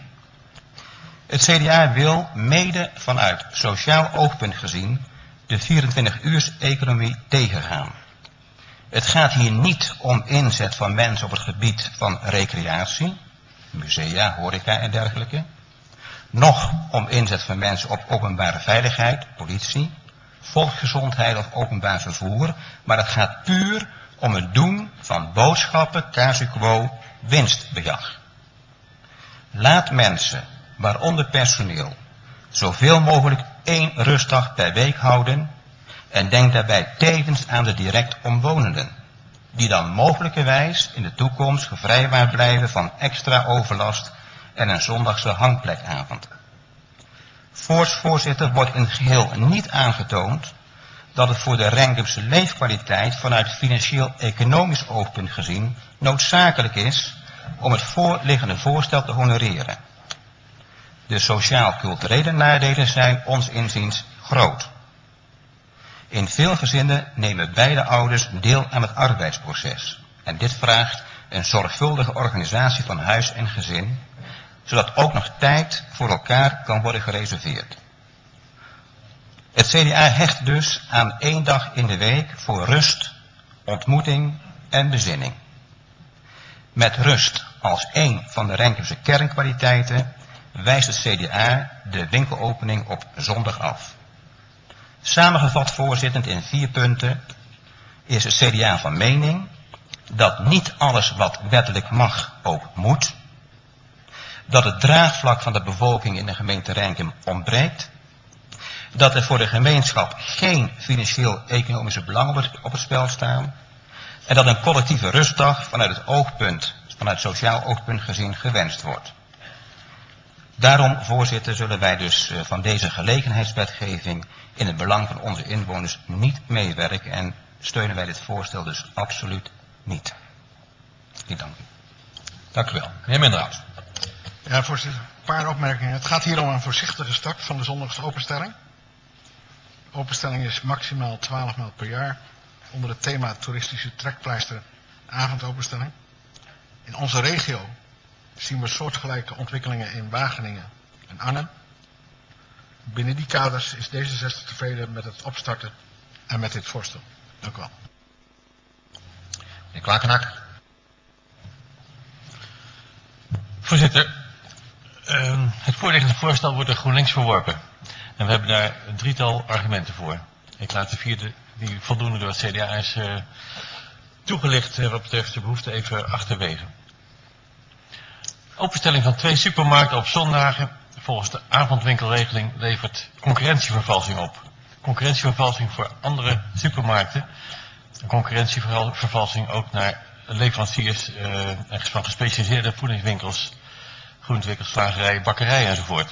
Het C D A wil mede vanuit sociaal oogpunt gezien de vierentwintig-uurs-economie tegengaan. Het gaat hier niet om inzet van mensen op het gebied van recreatie, musea, horeca en dergelijke. Noch om inzet van mensen op openbare veiligheid, politie, volksgezondheid of openbaar vervoer. Maar het gaat puur om het doen van boodschappen, casu quo, winstbejag. Laat mensen, waaronder personeel, zoveel mogelijk één rustdag per week houden en denk daarbij tevens aan de direct omwonenden, die dan mogelijkerwijs in de toekomst gevrijwaard blijven van extra overlast en een zondagse hangplekavond. Voorts, voorzitter, wordt in het geheel niet aangetoond dat het voor de Renkumse leefkwaliteit vanuit financieel-economisch oogpunt gezien noodzakelijk is om het voorliggende voorstel te honoreren. De sociaal-culturele nadelen zijn ons inziens groot. In veel gezinnen nemen beide ouders deel aan het arbeidsproces. En dit vraagt een zorgvuldige organisatie van huis en gezin, zodat ook nog tijd voor elkaar kan worden gereserveerd. Het C D A hecht dus aan één dag in de week voor rust, ontmoeting en bezinning. Met rust als één van de Renkumse kernkwaliteiten wijst het C D A de winkelopening op zondag af. Samengevat, voorzittend in vier punten, is het C D A van mening dat niet alles wat wettelijk mag ook moet, dat het draagvlak van de bevolking in de gemeente Renkum ontbreekt, dat er voor de gemeenschap geen financieel-economische belangen op het, op het spel staan en dat een collectieve rustdag vanuit het oogpunt, vanuit het sociaal oogpunt gezien, gewenst wordt. Daarom, voorzitter, zullen wij dus uh, van deze gelegenheidswetgeving in het belang van onze inwoners niet meewerken en steunen wij dit voorstel dus absoluut niet. Ik dank u. Dank u wel. Meneer Minderhout. Ja, voorzitter, een paar opmerkingen. Het gaat hier om een voorzichtige start van de zondagse openstelling. De openstelling is maximaal twaalf maal per jaar onder het thema toeristische trekpleister avondopenstelling. In onze regio zien we soortgelijke ontwikkelingen in Wageningen en Arnhem. Binnen die kaders is D zesenzestig tevreden met het opstarten en met dit voorstel. Dank u wel. Meneer Klakenak. Voorzitter, uh, het voorliggende voorstel wordt door GroenLinks verworpen. En we hebben daar een drietal argumenten voor. Ik laat de vierde, die voldoende door het C D A is uh, toegelicht uh, wat betreft de behoefte even achterwege. Openstelling van twee supermarkten op zondagen volgens de avondwinkelregeling levert concurrentievervalsing op. Concurrentievervalsing voor andere supermarkten. Concurrentievervalsing ook naar leveranciers uh, van gespecialiseerde voedingswinkels, groentewinkels, slagerijen, bakkerijen enzovoort.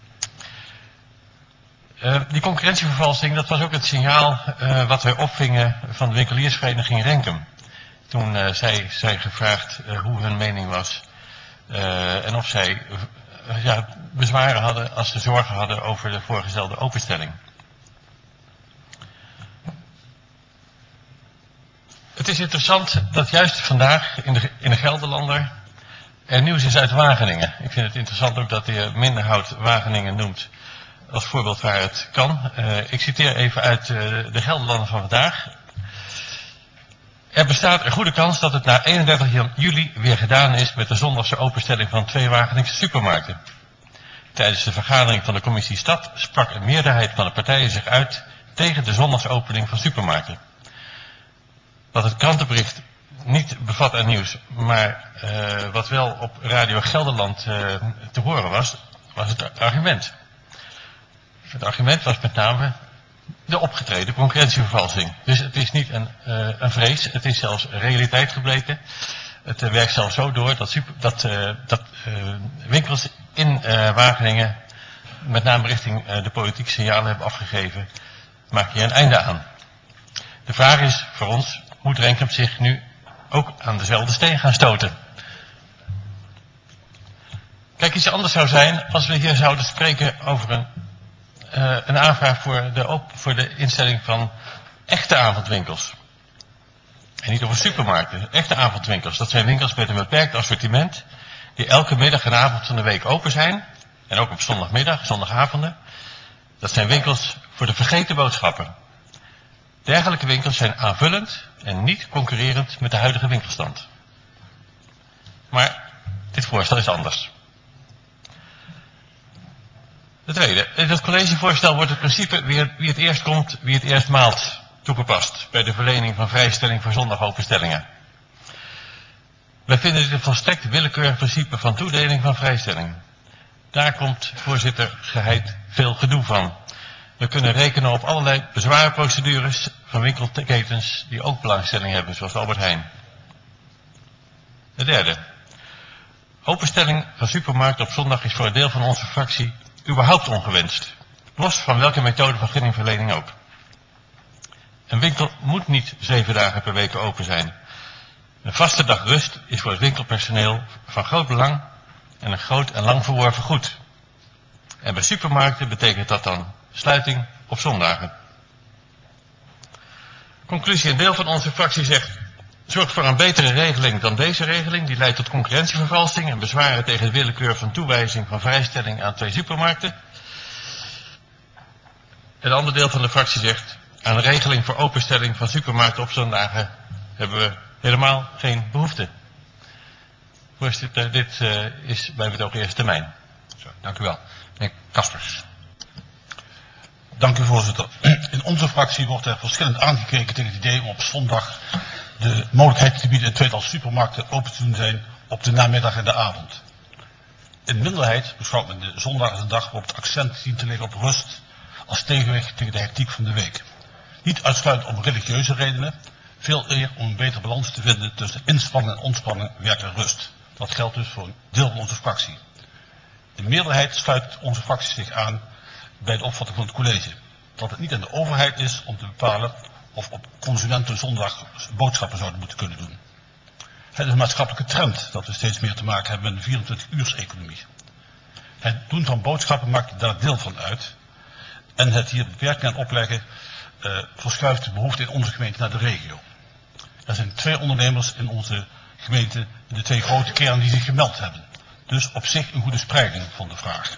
Uh, die concurrentievervalsing, dat was ook het signaal uh, wat wij opvingen van de winkeliersvereniging Renkum. Toen uh, zij, zij gevraagd uh, hoe hun mening was uh, en of zij uh, ja, bezwaren hadden als ze zorgen hadden over de voorgestelde openstelling. Het is interessant dat juist vandaag in de, in de Gelderlander er nieuws is uit Wageningen. Ik vind het interessant ook dat de heer Minderhout Wageningen noemt als voorbeeld waar het kan. Uh, ik citeer even uit uh, de Gelderlander van vandaag. Er bestaat een goede kans dat het na eenendertig juli weer gedaan is met de zondagse openstelling van twee Wageningse supermarkten. Tijdens de vergadering van de commissie Stad sprak een meerderheid van de partijen zich uit tegen de zondagsopening van supermarkten. Wat het krantenbericht niet bevat aan nieuws, maar uh, wat wel op Radio Gelderland uh, te horen was, was het argument. Het argument was met name de opgetreden concurrentievervalsing. Dus het is niet een, uh, een vrees, het is zelfs realiteit gebleken. Het uh, werkt zelfs zo door dat, super, dat, uh, dat uh, winkels in uh, Wageningen met name richting uh, de politieke signalen hebben afgegeven. Maak je een einde aan. De vraag is voor ons, moet Renkum zich nu ook aan dezelfde steen gaan stoten? Kijk, iets anders zou zijn als we hier zouden spreken over een, uh, een aanvraag voor de, op, voor de instelling van echte avondwinkels. En niet over supermarkten, echte avondwinkels. Dat zijn winkels met een beperkt assortiment, die elke middag en avond van de week open zijn. En ook op zondagmiddag, zondagavonden. Dat zijn winkels voor de vergeten boodschappen. Dergelijke winkels zijn aanvullend en niet concurrerend met de huidige winkelstand. Maar dit voorstel is anders. De tweede. In het collegevoorstel wordt het principe wie het, wie het eerst komt, wie het eerst maalt toegepast bij de verlening van vrijstelling voor zondagopenstellingen. Wij vinden dit een volstrekt willekeurig principe van toedeling van vrijstelling. Daar komt, voorzitter Geheid, veel gedoe van. We kunnen rekenen op allerlei bezwaarprocedures van winkelketens die ook belangstelling hebben, zoals Albert Heijn. De derde. Openstelling van supermarkten op zondag is voor een deel van onze fractie überhaupt ongewenst. Los van welke methode van vergunningverlening ook. Een winkel moet niet zeven dagen per week open zijn. Een vaste dag rust is voor het winkelpersoneel van groot belang en een groot en lang verworven goed. En bij supermarkten betekent dat dan sluiting op zondagen. Conclusie, een deel van onze fractie zegt, zorg voor een betere regeling dan deze regeling, die leidt tot concurrentievervalsing en bezwaren tegen de willekeur van toewijzing van vrijstelling aan twee supermarkten. Een ander deel van de fractie zegt, aan een regeling voor openstelling van supermarkten op zondagen hebben we helemaal geen behoefte. Voorzitter, dit uh, is bij het ook eerste termijn. Zo, dank u wel. Meneer Kaspers. Dank u, voorzitter. In onze fractie wordt er verschillend aangekeken tegen het idee om op zondag de mogelijkheid te bieden een tweetal supermarkten open te doen zijn op de namiddag en de avond. In de minderheid beschouwt men de zondag als een dag waarop het accent dient te liggen op rust als tegenwicht tegen de hectiek van de week. Niet uitsluitend om religieuze redenen, veel eer om een betere balans te vinden tussen inspanning en ontspanning, werk en rust. Dat geldt dus voor een deel van onze fractie. De meerderheid sluit onze fractie zich aan bij de opvatting van het college. Dat het niet aan de overheid is om te bepalen of op consumenten zondag boodschappen zouden moeten kunnen doen. Het is een maatschappelijke trend dat we steeds meer te maken hebben met een vierentwintig-uurs-economie. Het doen van boodschappen maakt daar deel van uit. En het hier beperkingen aan opleggen uh, verschuift de behoefte in onze gemeente naar de regio. Er zijn twee ondernemers in onze gemeente, de twee grote kernen die zich gemeld hebben. Dus op zich een goede spreiding van de vraag.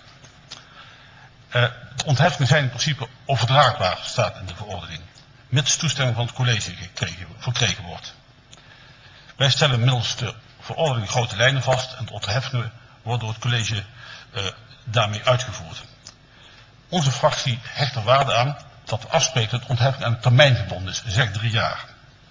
Uh, de ontheffingen zijn in principe overdraagbaar, staat in de verordening. Mits toestemming van het college gekregen, verkregen wordt. Wij stellen middels de verordening grote lijnen vast en de ontheffingen worden door het college uh, daarmee uitgevoerd. Onze fractie hecht er waarde aan dat we afspreken dat de ontheffing aan een termijn gebonden is, zeg drie jaar.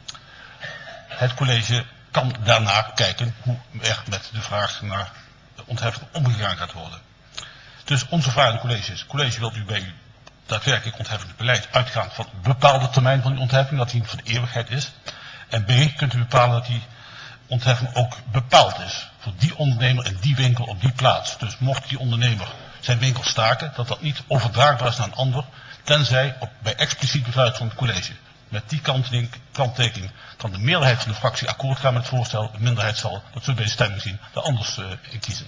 Het college kan daarna kijken hoe er met de vraag naar de ontheffing omgegaan gaat worden. Dus onze vraag aan het college is, college wilt u bij uw daadwerkelijk ontheffingsbeleid uitgaan van een bepaalde termijn van die ontheffing, dat die niet van de eeuwigheid is. En B, kunt u bepalen dat die ontheffing ook bepaald is voor die ondernemer en die winkel op die plaats. Dus mocht die ondernemer zijn winkel staken, dat dat niet overdraagbaar is naar een ander, tenzij op, bij expliciet besluit van het college. Met die kanttekening kan de meerderheid van de fractie akkoord gaan met het voorstel, de minderheid zal, dat zullen we deze stemming zien, er anders uh, in kiezen.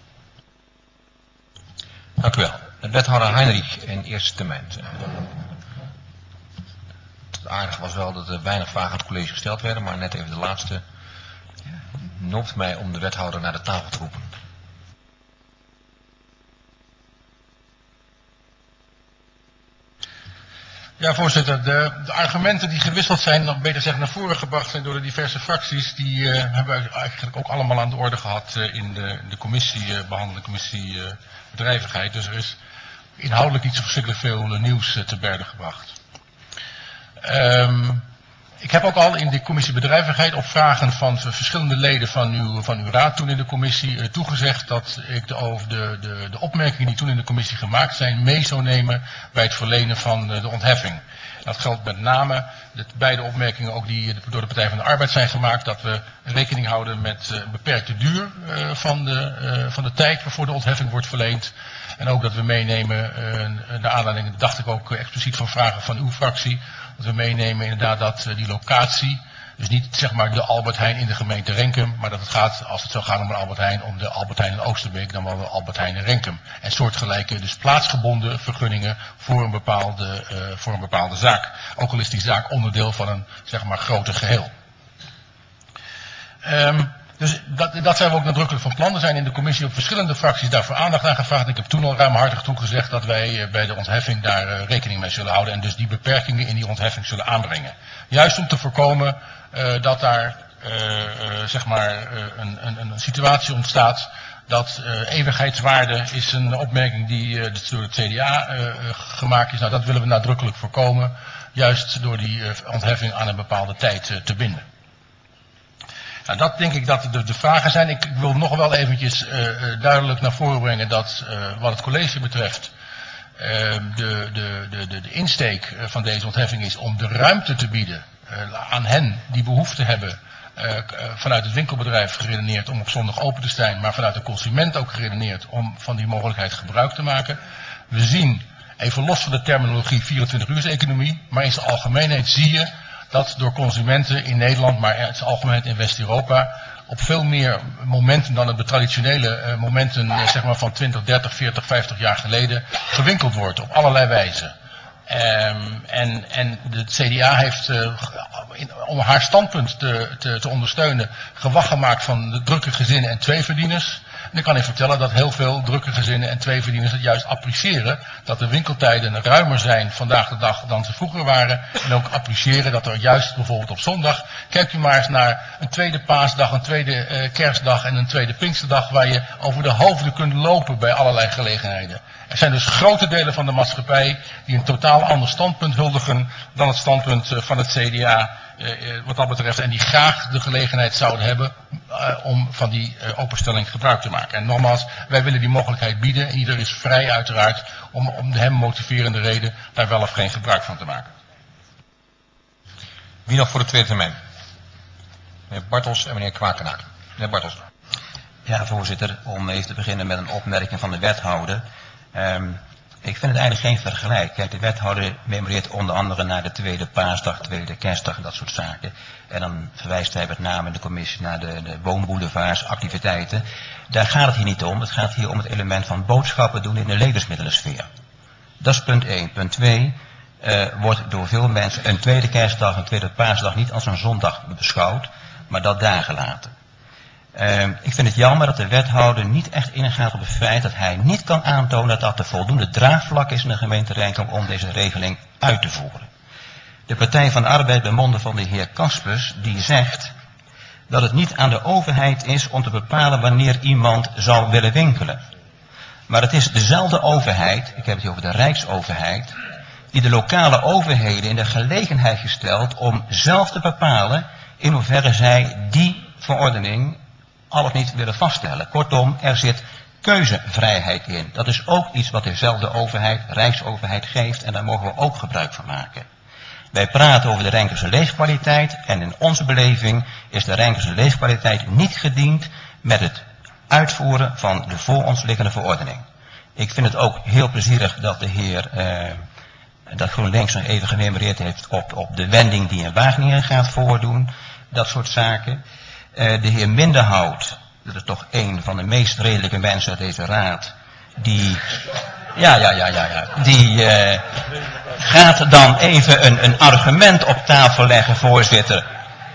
Dank u wel. De wethouder Heinrich in eerste termijn. Het aardige was wel dat er weinig vragen aan het college gesteld werden, maar net even de laatste noopt mij om de wethouder naar de tafel te roepen. Ja, voorzitter. De, de argumenten die gewisseld zijn, of beter gezegd naar voren gebracht zijn door de diverse fracties, die uh, hebben we eigenlijk ook allemaal aan de orde gehad uh, in de, de commissie, uh, behandelende commissie uh, bedrijvigheid. Dus er is inhoudelijk niet zo verschrikkelijk veel uh, nieuws uh, te berde gebracht. Um, ik heb ook al in de commissie bedrijvigheid op vragen van verschillende leden van uw, van uw raad toen in de commissie uh, toegezegd dat ik de, over de, de, de opmerkingen die toen in de commissie gemaakt zijn mee zou nemen bij het verlenen van uh, de ontheffing. Dat geldt met name de beide opmerkingen ook die door de Partij van de Arbeid zijn gemaakt, dat we rekening houden met uh, beperkte duur uh, van, de, uh, van de tijd waarvoor de ontheffing wordt verleend. En ook dat we meenemen, uh, naar aanleiding dacht ik ook uh, expliciet van vragen van uw fractie, dat we meenemen inderdaad dat uh, die locatie Dus niet zeg maar de Albert Heijn in de gemeente Renkum, maar dat het gaat, als het zou gaan om een Albert Heijn, om de Albert Heijn in Oosterbeek, dan wel de Albert Heijn in Renkum. En soortgelijke, dus plaatsgebonden vergunningen voor een bepaalde, uh, voor een bepaalde zaak. Ook al is die zaak onderdeel van een zeg maar groter geheel. Um, Dus dat, dat zijn we ook nadrukkelijk van plan. Er zijn in de commissie op verschillende fracties daarvoor aandacht aan gevraagd. Ik heb toen al ruimhartig toegezegd dat wij bij de ontheffing daar uh, rekening mee zullen houden. En dus die beperkingen in die ontheffing zullen aanbrengen. Juist om te voorkomen uh, dat daar uh, uh, zeg maar uh, een, een, een situatie ontstaat. Dat uh, eeuwigheidswaarde is een opmerking die uh, door het C D A uh, uh, gemaakt is. Nou, dat willen we nadrukkelijk voorkomen. Juist door die uh, ontheffing aan een bepaalde tijd uh, te binden. Nou, dat denk ik dat de, de vragen zijn. Ik, ik wil nog wel eventjes uh, uh, duidelijk naar voren brengen dat uh, wat het college betreft uh, de, de, de, de, de insteek van deze ontheffing is om de ruimte te bieden uh, aan hen die behoefte hebben uh, uh, vanuit het winkelbedrijf geredeneerd om op zondag open te zijn, maar vanuit de consument ook geredeneerd om van die mogelijkheid gebruik te maken. We zien, even los van de terminologie vierentwintig-uurseconomie, maar in zijn algemeenheid zie je dat door consumenten in Nederland, maar in het algemeen in West-Europa, op veel meer momenten dan de traditionele uh, momenten uh, zeg maar van twintig, dertig, veertig, vijftig jaar geleden gewinkeld wordt op allerlei wijzen. Um, en, en de C D A heeft, uh, in, om haar standpunt te, te, te ondersteunen, gewag gemaakt van de drukke gezinnen en tweeverdieners. En ik kan u vertellen dat heel veel drukke gezinnen en tweeverdieners het juist appreciëren dat de winkeltijden ruimer zijn vandaag de dag dan ze vroeger waren. En ook appreciëren dat er juist bijvoorbeeld op zondag, kijk u maar eens naar een tweede paasdag, een tweede uh, kerstdag en een tweede pinksterdag waar je over de hoofden kunt lopen bij allerlei gelegenheden. Er zijn dus grote delen van de maatschappij die een totaal ander standpunt huldigen dan het standpunt uh, van het C D A uh, wat dat betreft. En die graag de gelegenheid zouden hebben uh, om van die uh, openstelling gebruik te maken. En nogmaals, wij willen die mogelijkheid bieden. En ieder is vrij uiteraard om, om de hem motiverende reden daar wel of geen gebruik van te maken. Wie nog voor de tweede termijn? Meneer Bartels en meneer Kwakenaar. Meneer Bartels. Ja, voorzitter, om even te beginnen met een opmerking van de wethouder. Um, ik vind het eigenlijk geen vergelijk. Kijk, de wethouder memoreert onder andere naar de tweede paasdag, tweede kerstdag en dat soort zaken. En dan verwijst hij met name in de commissie naar de, de woonboulevards, activiteiten. Daar gaat het hier niet om. Het gaat hier om het element van boodschappen doen in de levensmiddelensfeer. Dat is punt één. Punt twee. Uh, wordt door veel mensen een tweede kerstdag, een tweede paasdag niet als een zondag beschouwd, maar dat daar gelaten. Uh, ik vind het jammer dat de wethouder niet echt ingaat op het feit dat hij niet kan aantonen dat dat de voldoende draagvlak is in de gemeente Renkum om deze regeling uit te voeren. De Partij van de Arbeid bij monden van de heer Kaspers die zegt dat het niet aan de overheid is om te bepalen wanneer iemand zou willen winkelen. Maar het is dezelfde overheid, ik heb het hier over de Rijksoverheid, die de lokale overheden in de gelegenheid gesteld om zelf te bepalen in hoeverre zij die verordening al of niet willen vaststellen. Kortom, er zit keuzevrijheid in. Dat is ook iets wat dezelfde overheid, Rijksoverheid, geeft en daar mogen we ook gebruik van maken. Wij praten over de Renkumse leefkwaliteit en in onze beleving is de Renkumse leefkwaliteit niet gediend met het uitvoeren van de voor ons liggende verordening. Ik vind het ook heel plezierig dat de heer, eh, dat GroenLinks nog even gememoreerd heeft op, op de wending die in Wageningen gaat voordoen, dat soort zaken. Uh, de heer Minderhout, dat is toch een van de meest redelijke mensen uit deze raad, die, ja, ja, ja, ja, ja, die uh, gaat dan even een, een argument op tafel leggen, voorzitter,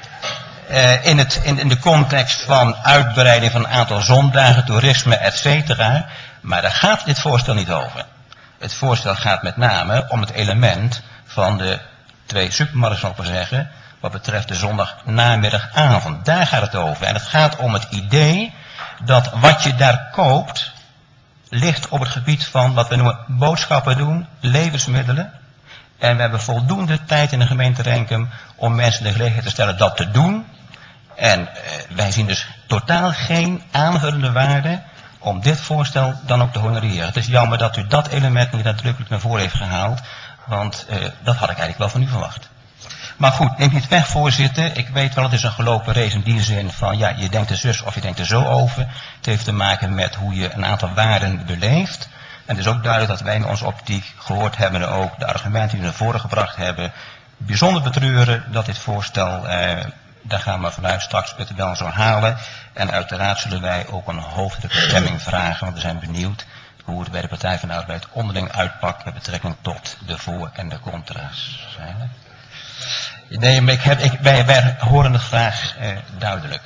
uh, in, het, in, in de context van uitbreiding van een aantal zondagen, toerisme, et cetera. Maar daar gaat dit voorstel niet over. Het voorstel gaat met name om het element van de twee supermarkten, zal ik maar zeggen, wat betreft de zondagnamiddagavond. Daar gaat het over. En het gaat om het idee dat wat je daar koopt ligt op het gebied van wat we noemen boodschappen doen, levensmiddelen. En we hebben voldoende tijd in de gemeente Renkum om mensen de gelegenheid te stellen dat te doen. En uh, wij zien dus totaal geen aanvullende waarde om dit voorstel dan ook te honoreren. Het is jammer dat u dat element niet nadrukkelijk naar voren heeft gehaald, want uh, dat had ik eigenlijk wel van u verwacht. Maar goed, neem niet weg, voorzitter. Ik weet wel, het is een gelopen race in die zin van, ja, je denkt er zus of je denkt er zo over. Het heeft te maken met hoe je een aantal waarden beleeft. En het is ook duidelijk dat wij in onze optiek gehoord hebben ook de argumenten die we naar voren gebracht hebben, bijzonder betreuren dat dit voorstel eh, daar gaan we vanuit straks met de wel zo halen. En uiteraard zullen wij ook een hoofdelijke stemming vragen, want we zijn benieuwd hoe het bij de Partij van de Arbeid onderling uitpakt met betrekking tot de voor- en de contra's. Nee, maar ik heb, ik, wij, wij horen het graag eh, duidelijk.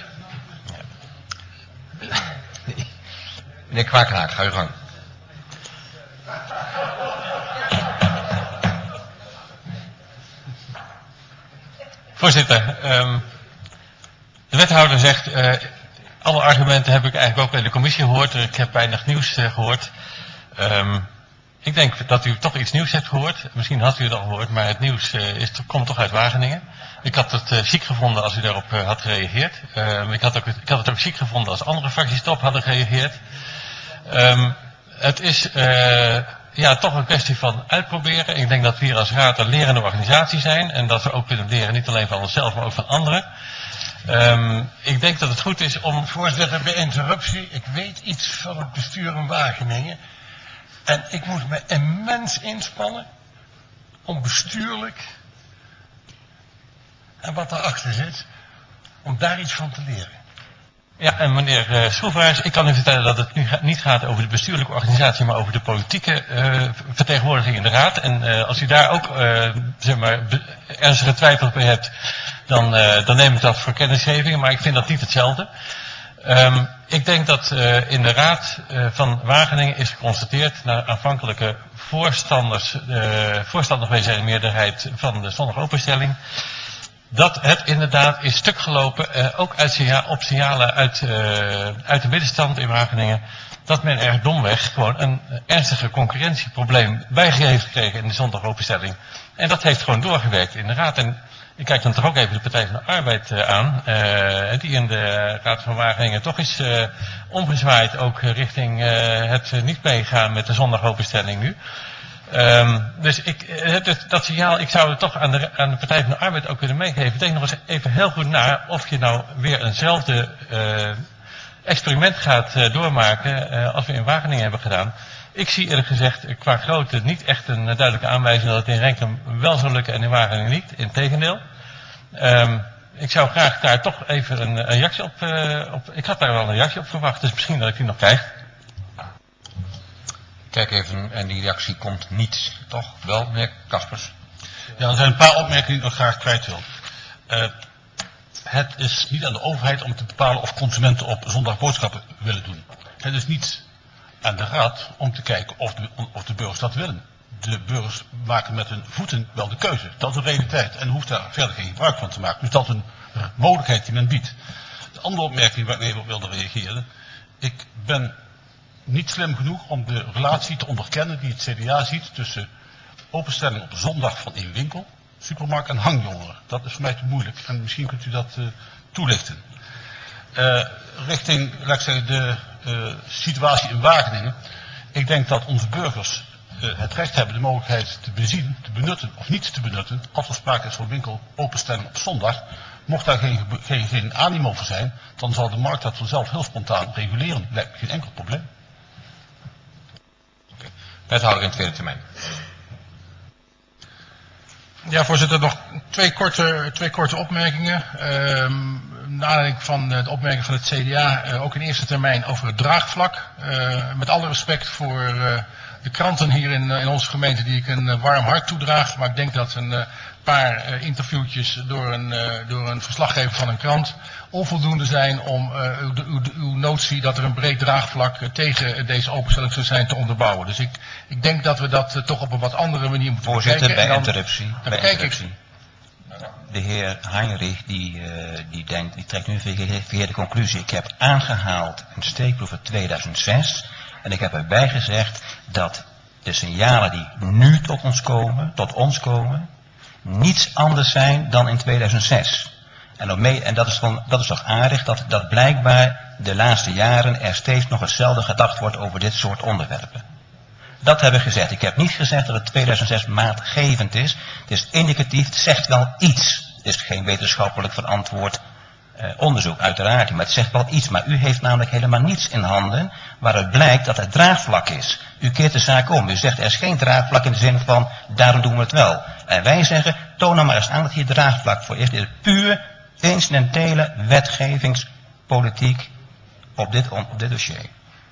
Ja. Meneer Kwakenhaak, ga uw gang. Voorzitter, um, de wethouder zegt, uh, alle argumenten heb ik eigenlijk ook bij de commissie gehoord. Ik heb weinig nieuws uh, gehoord. Um, ik denk dat u toch iets nieuws hebt gehoord. Misschien had u het al gehoord, maar het nieuws uh, is, komt toch uit Wageningen. Ik had het uh, chic gevonden als u daarop uh, had gereageerd. Um, ik, had ook, ik had het ook chic gevonden als andere fracties erop hadden gereageerd. Um, het is uh, ja, toch een kwestie van uitproberen. Ik denk dat we hier als raad een lerende organisatie zijn. En dat we ook willen leren, niet alleen van onszelf, maar ook van anderen. Um, ik denk dat het goed is om... Voorzitter, bij interruptie. Ik weet iets van het bestuur in Wageningen. En ik moet me immens inspannen om bestuurlijk en wat daarachter zit, om daar iets van te leren. Ja, en meneer uh, Schroevaars, ik kan u vertellen dat het nu ga, niet gaat over de bestuurlijke organisatie, maar over de politieke uh, vertegenwoordiging in de raad. En uh, als u daar ook uh, zeg maar, ernstige twijfels bij hebt, dan, uh, dan neem ik dat voor kennisgeving, maar ik vind dat niet hetzelfde. Um, ik denk dat uh, in de raad uh, van Wageningen is geconstateerd, naar aanvankelijke voorstanders, uh, voorstander geweest zijn de meerderheid van de zondagopenstelling, dat het inderdaad is stuk gelopen, uh, ook uit signa- op signalen uit, uh, uit de middenstand in Wageningen, dat men er domweg gewoon een uh, ernstige concurrentieprobleem bij heeft gekregen in de zondagopenstelling. En dat heeft gewoon doorgewerkt in de raad. En ik kijk dan toch ook even de Partij van de Arbeid uh, aan, uh, die in de Raad van Wageningen toch is uh, omgezwaaid, ook uh, richting uh, het uh, niet meegaan met de zondagopenstelling nu. Um, dus ik, dat, dat signaal, ik zou het toch aan de, aan de Partij van de Arbeid ook willen meegeven. Denk nog eens even heel goed na of je nou weer eenzelfde uh, experiment gaat uh, doormaken uh, als we in Wageningen hebben gedaan. Ik zie eerlijk gezegd qua grootte niet echt een uh, duidelijke aanwijzing dat het in Renkum wel zou lukken en in Wageningen niet. Integendeel. Um, ik zou graag daar toch even een, een reactie op, uh, op... Ik had daar wel een reactie op verwacht, dus misschien dat ik die nog krijg. Kijk even, en die reactie komt niet, toch? Wel, meneer Kaspers? Ja, er zijn een paar opmerkingen die ik nog graag kwijt wil. Uh, het is niet aan de overheid om te bepalen of consumenten op zondag boodschappen willen doen. Het is niet aan de raad om te kijken of de, of de burgers dat willen. De burgers maken met hun voeten wel de keuze. Dat is de realiteit en hoeft daar verder geen gebruik van te maken. Dus dat is een mogelijkheid die men biedt. De andere opmerking waar ik even op wilde reageren. Ik ben niet slim genoeg om de relatie te onderkennen die het C D A ziet tussen openstelling op de zondag van een winkel, supermarkt en hangjongeren. Dat is voor mij te moeilijk en misschien kunt u dat uh, toelichten. Uh, richting, laat ik zeggen, de uh, situatie in Wageningen. Ik denk dat onze burgers uh, het recht hebben de mogelijkheid te bezien, te benutten of niet te benutten, als er sprake is van winkel openstelling op zondag. Mocht daar geen, geen, geen animo voor zijn, dan zal de markt dat vanzelf heel spontaan reguleren. Lijkt me geen enkel probleem. Wethouder in tweede termijn. Ja, voorzitter, nog twee korte, twee korte opmerkingen. Um, naar aanleiding van de opmerking van het C D A, uh, ook in eerste termijn over het draagvlak. Uh, met alle respect voor uh, de kranten hier in, uh, in onze gemeente die ik een uh, warm hart toedraag. Maar ik denk dat een uh, paar uh, interviewtjes door een, uh, door een verslaggever van een krant onvoldoende zijn om uh, uw, uw, uw notie dat er een breed draagvlak uh, tegen deze openstelling zou zijn te onderbouwen. Dus ik, ik denk dat we dat uh, toch op een wat andere manier moeten Voorzitter, bekijken. bij En dan, interruptie. dan Bij kijk interruptie. ik. De heer Heinrich die, uh, die, denkt, die trekt nu een verkeerde conclusie. Ik heb aangehaald een steekproef uit tweeduizend zes en ik heb erbij gezegd dat de signalen die nu tot ons komen, tot ons komen, niets anders zijn dan in tweeduizend zes. En, op mee, en dat, is gewoon, dat is toch aardig dat, dat blijkbaar de laatste jaren er steeds nog hetzelfde gedacht wordt over dit soort onderwerpen. Dat heb ik gezegd. Ik heb niet gezegd dat het tweeduizend zes maatgevend is. Het is indicatief, het zegt wel iets. Het is geen wetenschappelijk verantwoord eh, onderzoek, uiteraard niet. Maar het zegt wel iets. Maar u heeft namelijk helemaal niets in handen waaruit blijkt dat het draagvlak is. U keert de zaak om. U zegt er is geen draagvlak in de zin van daarom doen we het wel. En wij zeggen, toon nou maar eens aan dat hier draagvlak voor is. Dit is puur incidentele wetgevingspolitiek op dit, op dit dossier.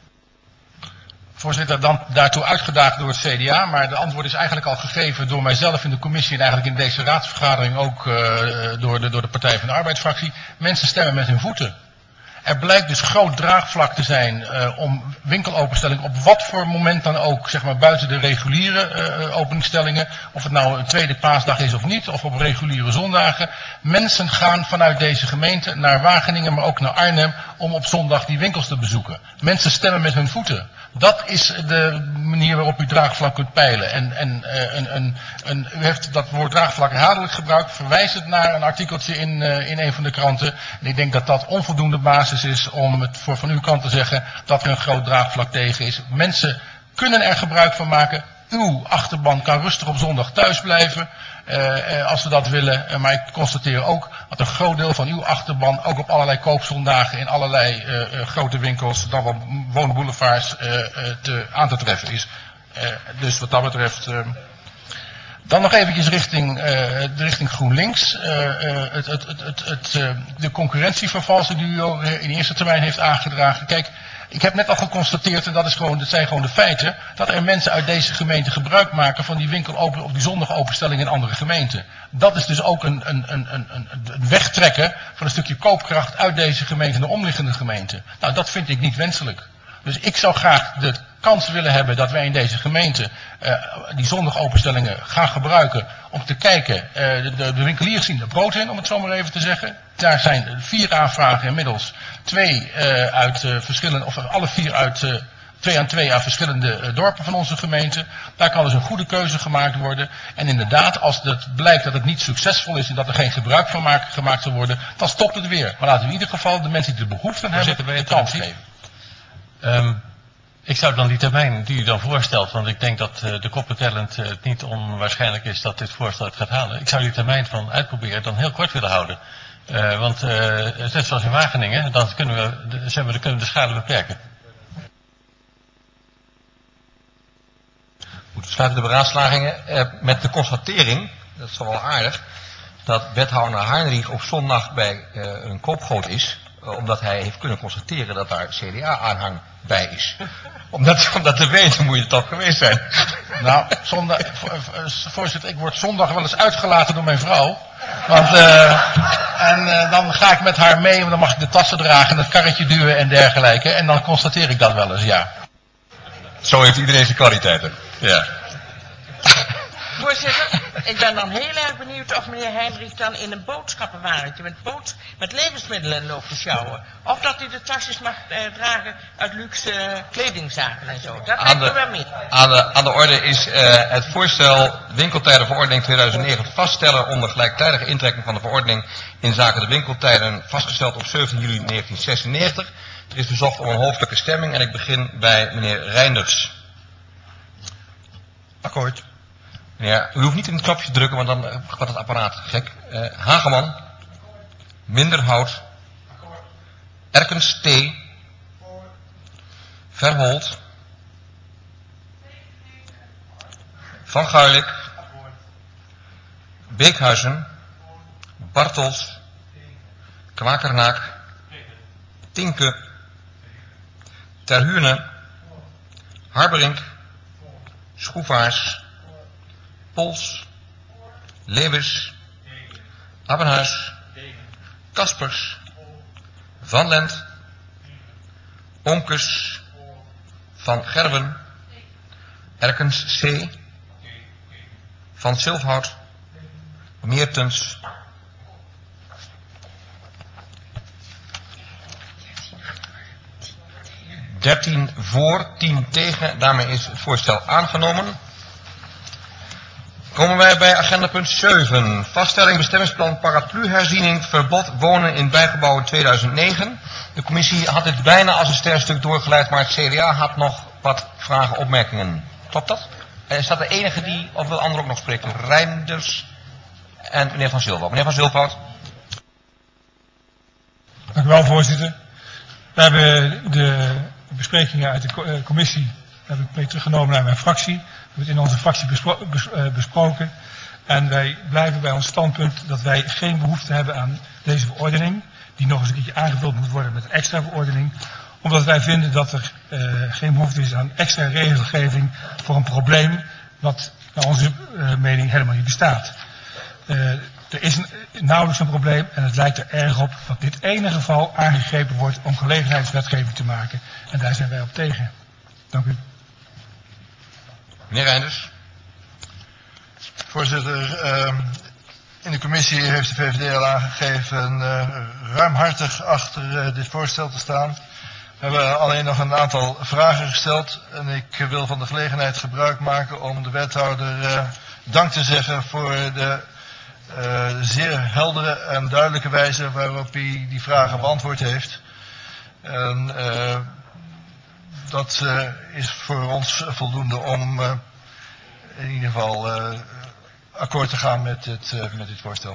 Voorzitter, dan daartoe uitgedaagd door het C D A, maar de antwoord is eigenlijk al gegeven door mijzelf in de commissie en eigenlijk in deze raadsvergadering ook uh, door, de, door de Partij van de Arbeidsfractie. Mensen stemmen met hun voeten. Er blijkt dus groot draagvlak te zijn uh, om winkelopenstelling op wat voor moment dan ook, zeg maar buiten de reguliere uh, openingstellingen, of het nou een tweede paasdag is of niet, of op reguliere zondagen. Mensen gaan vanuit deze gemeente naar Wageningen, maar ook naar Arnhem, om op zondag die winkels te bezoeken. Mensen stemmen met hun voeten. Dat is de manier waarop u draagvlak kunt peilen. En, en uh, een, een, een, u heeft dat woord draagvlak herhaaldelijk gebruikt. Verwijs het naar een artikeltje in, uh, in een van de kranten. En ik denk dat dat onvoldoende basis is om het voor van uw kant te zeggen dat er een groot draagvlak tegen is. Mensen kunnen er gebruik van maken. Uw achterban kan rustig op zondag thuis blijven. Uh, uh, als we dat willen. Uh, maar ik constateer ook dat een groot deel van uw achterban ook op allerlei koopzondagen in allerlei uh, uh, grote winkels, dan wel woonboulevards, uh, uh, te, aan te treffen is. Uh, dus wat dat betreft. Uh, dan nog eventjes richting, uh, de richting GroenLinks. Uh, uh, het, het, het, het, het, uh, de concurrentievervalsing die u ook in eerste termijn heeft aangedragen. Kijk, ik heb net al geconstateerd, en dat, is gewoon, dat zijn gewoon de feiten, dat er mensen uit deze gemeente gebruik maken van die winkel open, op die zondag openstelling in andere gemeenten. Dat is dus ook een, een, een, een, een wegtrekken van een stukje koopkracht uit deze gemeente naar de omliggende gemeenten. Nou, dat vind ik niet wenselijk. Dus ik zou graag de kans willen hebben dat wij in deze gemeente uh, die zondagopenstellingen gaan gebruiken om te kijken. Uh, de, de, de winkeliers zien er brood in, om het zo maar even te zeggen. Daar zijn vier aanvragen inmiddels. Twee uh, uit uh, verschillende, of alle vier uit uh, twee aan twee uit verschillende uh, dorpen van onze gemeente. Daar kan dus een goede keuze gemaakt worden. En inderdaad, als het blijkt dat het niet succesvol is en dat er geen gebruik van maak, gemaakt zal worden, dan stopt het weer. Maar laten we in ieder geval de mensen die er behoefte aan hebben, de kans geven. Um, ik zou dan die termijn die u dan voorstelt, want ik denk dat uh, de koppentellend uh, het niet onwaarschijnlijk is dat dit voorstel het gaat halen. Ik zou die termijn van uitproberen dan heel kort willen houden. Uh, want uh, net zoals in Wageningen, dan kunnen we de, zeg maar, dan kunnen we de schade beperken. Goed, we sluiten de beraadslagingen uh, met de constatering, dat is toch wel aardig, dat wethouder Heinrich op zondag bij uh, een koopgoot is. Omdat hij heeft kunnen constateren dat daar C D A-aanhang bij is. Om dat, om dat te weten moet je er toch geweest zijn. Nou, zondag, voorzitter, ik word zondag wel eens uitgelaten door mijn vrouw. Want, uh, en uh, dan ga ik met haar mee, want dan mag ik de tassen dragen en het karretje duwen en dergelijke. En dan constateer ik dat wel eens, ja. Zo heeft iedereen zijn kwaliteiten. Ja. Voorzitter, ik ben dan heel erg benieuwd of meneer Heinrich dan in een boodschappenwagentje met, bood, met levensmiddelen loopt te sjouwen. Of dat hij de tasjes mag eh, dragen uit luxe uh, kledingzaken en zo. Dat lijkt me wel mee. Aan de, aan de orde is uh, het voorstel winkeltijdenverordening tweeduizend negen vaststellen onder gelijktijdige intrekking van de verordening in zaken de winkeltijden vastgesteld op zeventien juli negentien zesennegentig. Er is verzocht om een hoofdelijke stemming en ik begin bij meneer Reinders. Akkoord. Ja, u hoeft niet in het knopje te drukken, want dan uh, gaat het apparaat gek. Uh, Hageman. Minderhout. Erkens T. Verholt. Van Guilik. Beekhuizen. Bartels. Kwakernaak. Tinke. Terhuurne. Harberink. Schroevaars. Pols, Leeuwis, Abbenhuis, Kaspers, Van Lent, Onkes, Van Gerwen, Erkens C, Van Zilfhout, Meertens, dertien voor, tien tegen, daarmee is het voorstel aangenomen. Komen wij bij agenda punt zeven. Vaststelling bestemmingsplan parapluherziening verbod wonen in bijgebouwen tweeduizend negen. De commissie had dit bijna als een sterrenstuk doorgeleid, maar het C D A had nog wat vragen, opmerkingen. Klopt dat? Is dat de enige die, of wil ander ook nog spreken? Reinders en meneer Van Zilverhout. Meneer Van Zilverhout. Dank u wel, voorzitter. We hebben de besprekingen uit de commissie heb ik mee teruggenomen naar mijn fractie. We hebben het in onze fractie bespro bes uh, besproken. En wij blijven bij ons standpunt dat wij geen behoefte hebben aan deze verordening, die nog eens een keertje aangevuld moet worden met een extra verordening, omdat wij vinden dat er uh, geen behoefte is aan extra regelgeving voor een probleem wat naar onze uh, mening helemaal niet bestaat. Uh, er is een, nauwelijks een probleem en het lijkt er erg op dat dit ene geval aangegrepen wordt om gelegenheidswetgeving te maken. En daar zijn wij op tegen. Dank u. Meneer Reinders. Voorzitter, uh, in de commissie heeft de V V D al aangegeven uh, ruimhartig achter uh, dit voorstel te staan. We hebben alleen nog een aantal vragen gesteld en ik wil van de gelegenheid gebruik maken om de wethouder uh, dank te zeggen voor de uh, zeer heldere en duidelijke wijze waarop hij die vragen beantwoord heeft. En uh, dat uh, is voor ons voldoende om uh, in ieder geval uh, akkoord te gaan met dit, uh, met dit voorstel.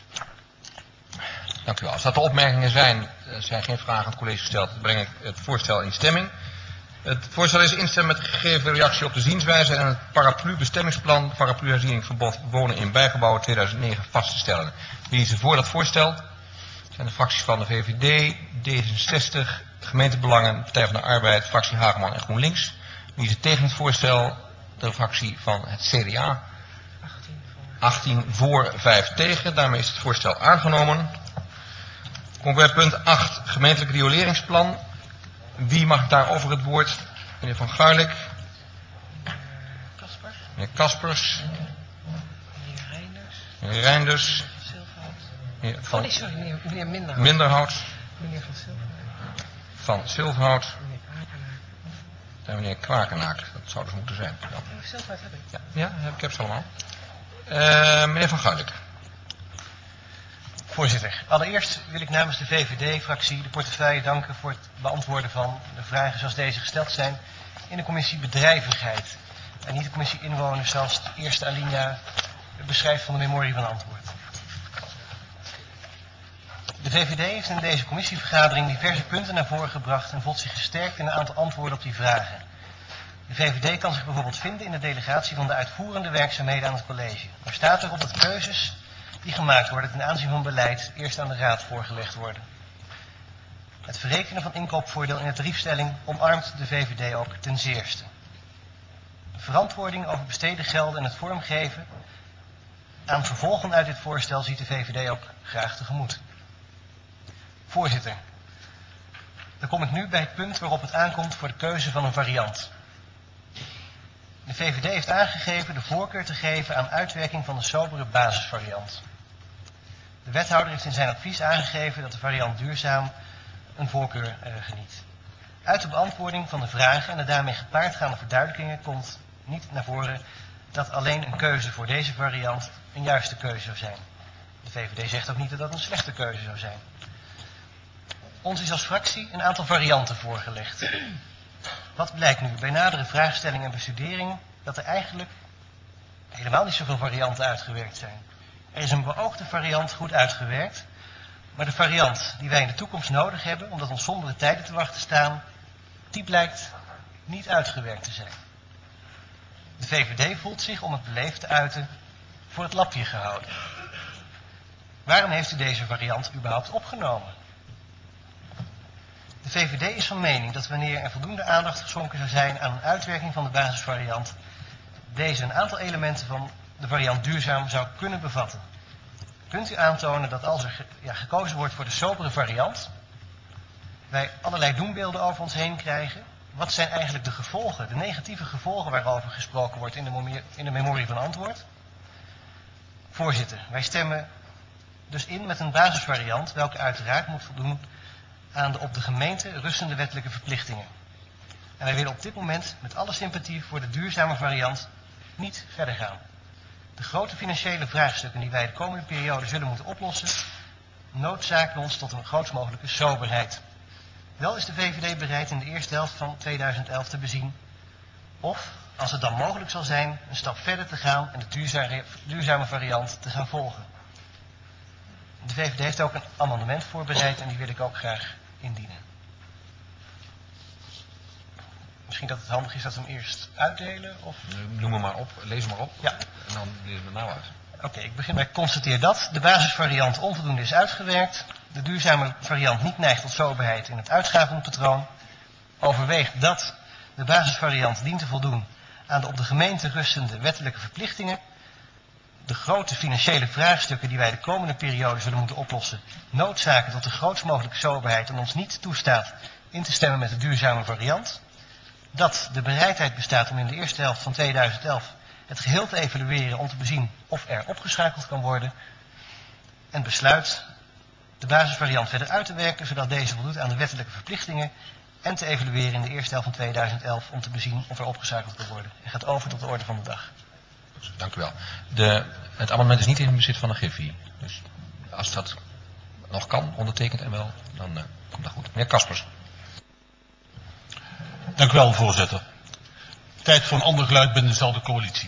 Dank u wel. Als dat de opmerkingen zijn, er zijn geen vragen aan het college gesteld, dan breng ik het voorstel in stemming. Het voorstel is instemmen met de gegeven reactie op de zienswijze en het paraplu-bestemmingsplan, paraplu-herzieningsverbod wonen in bijgebouwen tweeduizend negen vast te stellen. Wie is er voor dat voorstel? Dat zijn de fracties van de V V D, D zesenzestig, Gemeentebelangen, Partij van de Arbeid, fractie Hageman en GroenLinks. Wie is er tegen het voorstel? De fractie van het C D A. achttien voor, vijf tegen. Daarmee is het voorstel aangenomen. Kom bij punt acht, gemeentelijk rioleringsplan. Wie mag daarover het woord? Meneer Van Guilik. Kaspers. Meneer Kaspers. Meneer Reinders. Meneer Reinders. Meneer Oh Van nee, sorry, meneer, meneer Minderhout. Minderhout. Meneer Van Zilverhout. Van Zilverhout. Meneer Akenaar. En meneer Kwakenaak. Dat zou dus moeten zijn. Ja, Meneer Zilverhout heb ik. ja, ja heb, ik heb ze allemaal. Uh, meneer Van Guilik. Voorzitter, allereerst wil ik namens de V V D-fractie de portefeuille danken voor het beantwoorden van de vragen zoals deze gesteld zijn in de commissie bedrijvigheid. En niet de commissie inwoners zoals de eerste alinea beschrijft van de memorie van antwoord. De V V D heeft in deze commissievergadering diverse punten naar voren gebracht en voelt zich gesterkt in een aantal antwoorden op die vragen. De V V D kan zich bijvoorbeeld vinden in de delegatie van de uitvoerende werkzaamheden aan het college. Maar staat erop dat keuzes die gemaakt worden ten aanzien van beleid eerst aan de raad voorgelegd worden. Het verrekenen van inkoopvoordeel in de tariefstelling omarmt de V V D ook ten zeerste. De verantwoording over besteden gelden en het vormgeven aan vervolgen uit dit voorstel ziet de V V D ook graag tegemoet. Voorzitter, dan kom ik nu bij het punt waarop het aankomt voor de keuze van een variant. De V V D heeft aangegeven de voorkeur te geven aan uitwerking van de sobere basisvariant. De wethouder heeft in zijn advies aangegeven dat de variant duurzaam een voorkeur uh, geniet. Uit de beantwoording van de vragen en de daarmee gepaardgaande verduidelijkingen komt niet naar voren dat alleen een keuze voor deze variant een juiste keuze zou zijn. De V V D zegt ook niet dat dat een slechte keuze zou zijn. Ons is als fractie een aantal varianten voorgelegd. Wat blijkt nu bij nadere vraagstelling en bestudering? Dat er eigenlijk helemaal niet zoveel varianten uitgewerkt zijn. Er is een beoogde variant goed uitgewerkt, maar de variant die wij in de toekomst nodig hebben, omdat ons sombere tijden te wachten staan, die blijkt niet uitgewerkt te zijn. De V V D voelt zich, om het beleefd te uiten, voor het lapje gehouden. Waarom heeft u deze variant überhaupt opgenomen? De V V D is van mening dat wanneer er voldoende aandacht geschonken zou zijn aan een uitwerking van de basisvariant, deze een aantal elementen van de variant duurzaam zou kunnen bevatten. Kunt u aantonen dat als er ge, ja, gekozen wordt voor de sobere variant, wij allerlei doembeelden over ons heen krijgen? Wat zijn eigenlijk de gevolgen, de negatieve gevolgen waarover gesproken wordt in de, in de memorie van antwoord? Voorzitter, wij stemmen dus in met een basisvariant, welke uiteraard moet voldoen aan de op de gemeente rustende wettelijke verplichtingen. En wij willen op dit moment met alle sympathie voor de duurzame variant niet verder gaan. De grote financiële vraagstukken die wij de komende periode zullen moeten oplossen, noodzaken ons tot een grootst mogelijke soberheid. Wel is de V V D bereid in de eerste helft van tweeduizend elf te bezien of, als het dan mogelijk zal zijn, een stap verder te gaan en de duurzame, duurzame variant te gaan volgen. De V V D heeft ook een amendement voorbereid en die wil ik ook graag indienen. Misschien dat het handig is dat we hem eerst uitdelen? Of? Noem hem maar op, lees hem maar op. Ja. En dan lees hem er nou uit. Oké, okay, ik begin bij constateer dat de basisvariant onvoldoende is uitgewerkt. De duurzame variant niet neigt tot soberheid in het uitgavenpatroon. Overweegt dat de basisvariant dient te voldoen aan de op de gemeente rustende wettelijke verplichtingen. De grote financiële vraagstukken die wij de komende periode zullen moeten oplossen, noodzaken tot de grootst mogelijke soberheid en ons niet toestaat in te stemmen met de duurzame variant. Dat de bereidheid bestaat om in de eerste helft van tweeduizend elf het geheel te evalueren om te bezien of er opgeschakeld kan worden. En besluit de basisvariant verder uit te werken, zodat deze voldoet aan de wettelijke verplichtingen en te evalueren in de eerste helft van tweeduizend elf om te bezien of er opgeschakeld kan worden. En gaat over tot de orde van de dag. Dank u wel. De, het amendement is niet in bezit van de Griffie. Dus als dat nog kan, ondertekend en wel, dan uh, komt dat goed. Meneer Kaspers. Dank u wel, voorzitter. Tijd voor een ander geluid binnen dezelfde coalitie.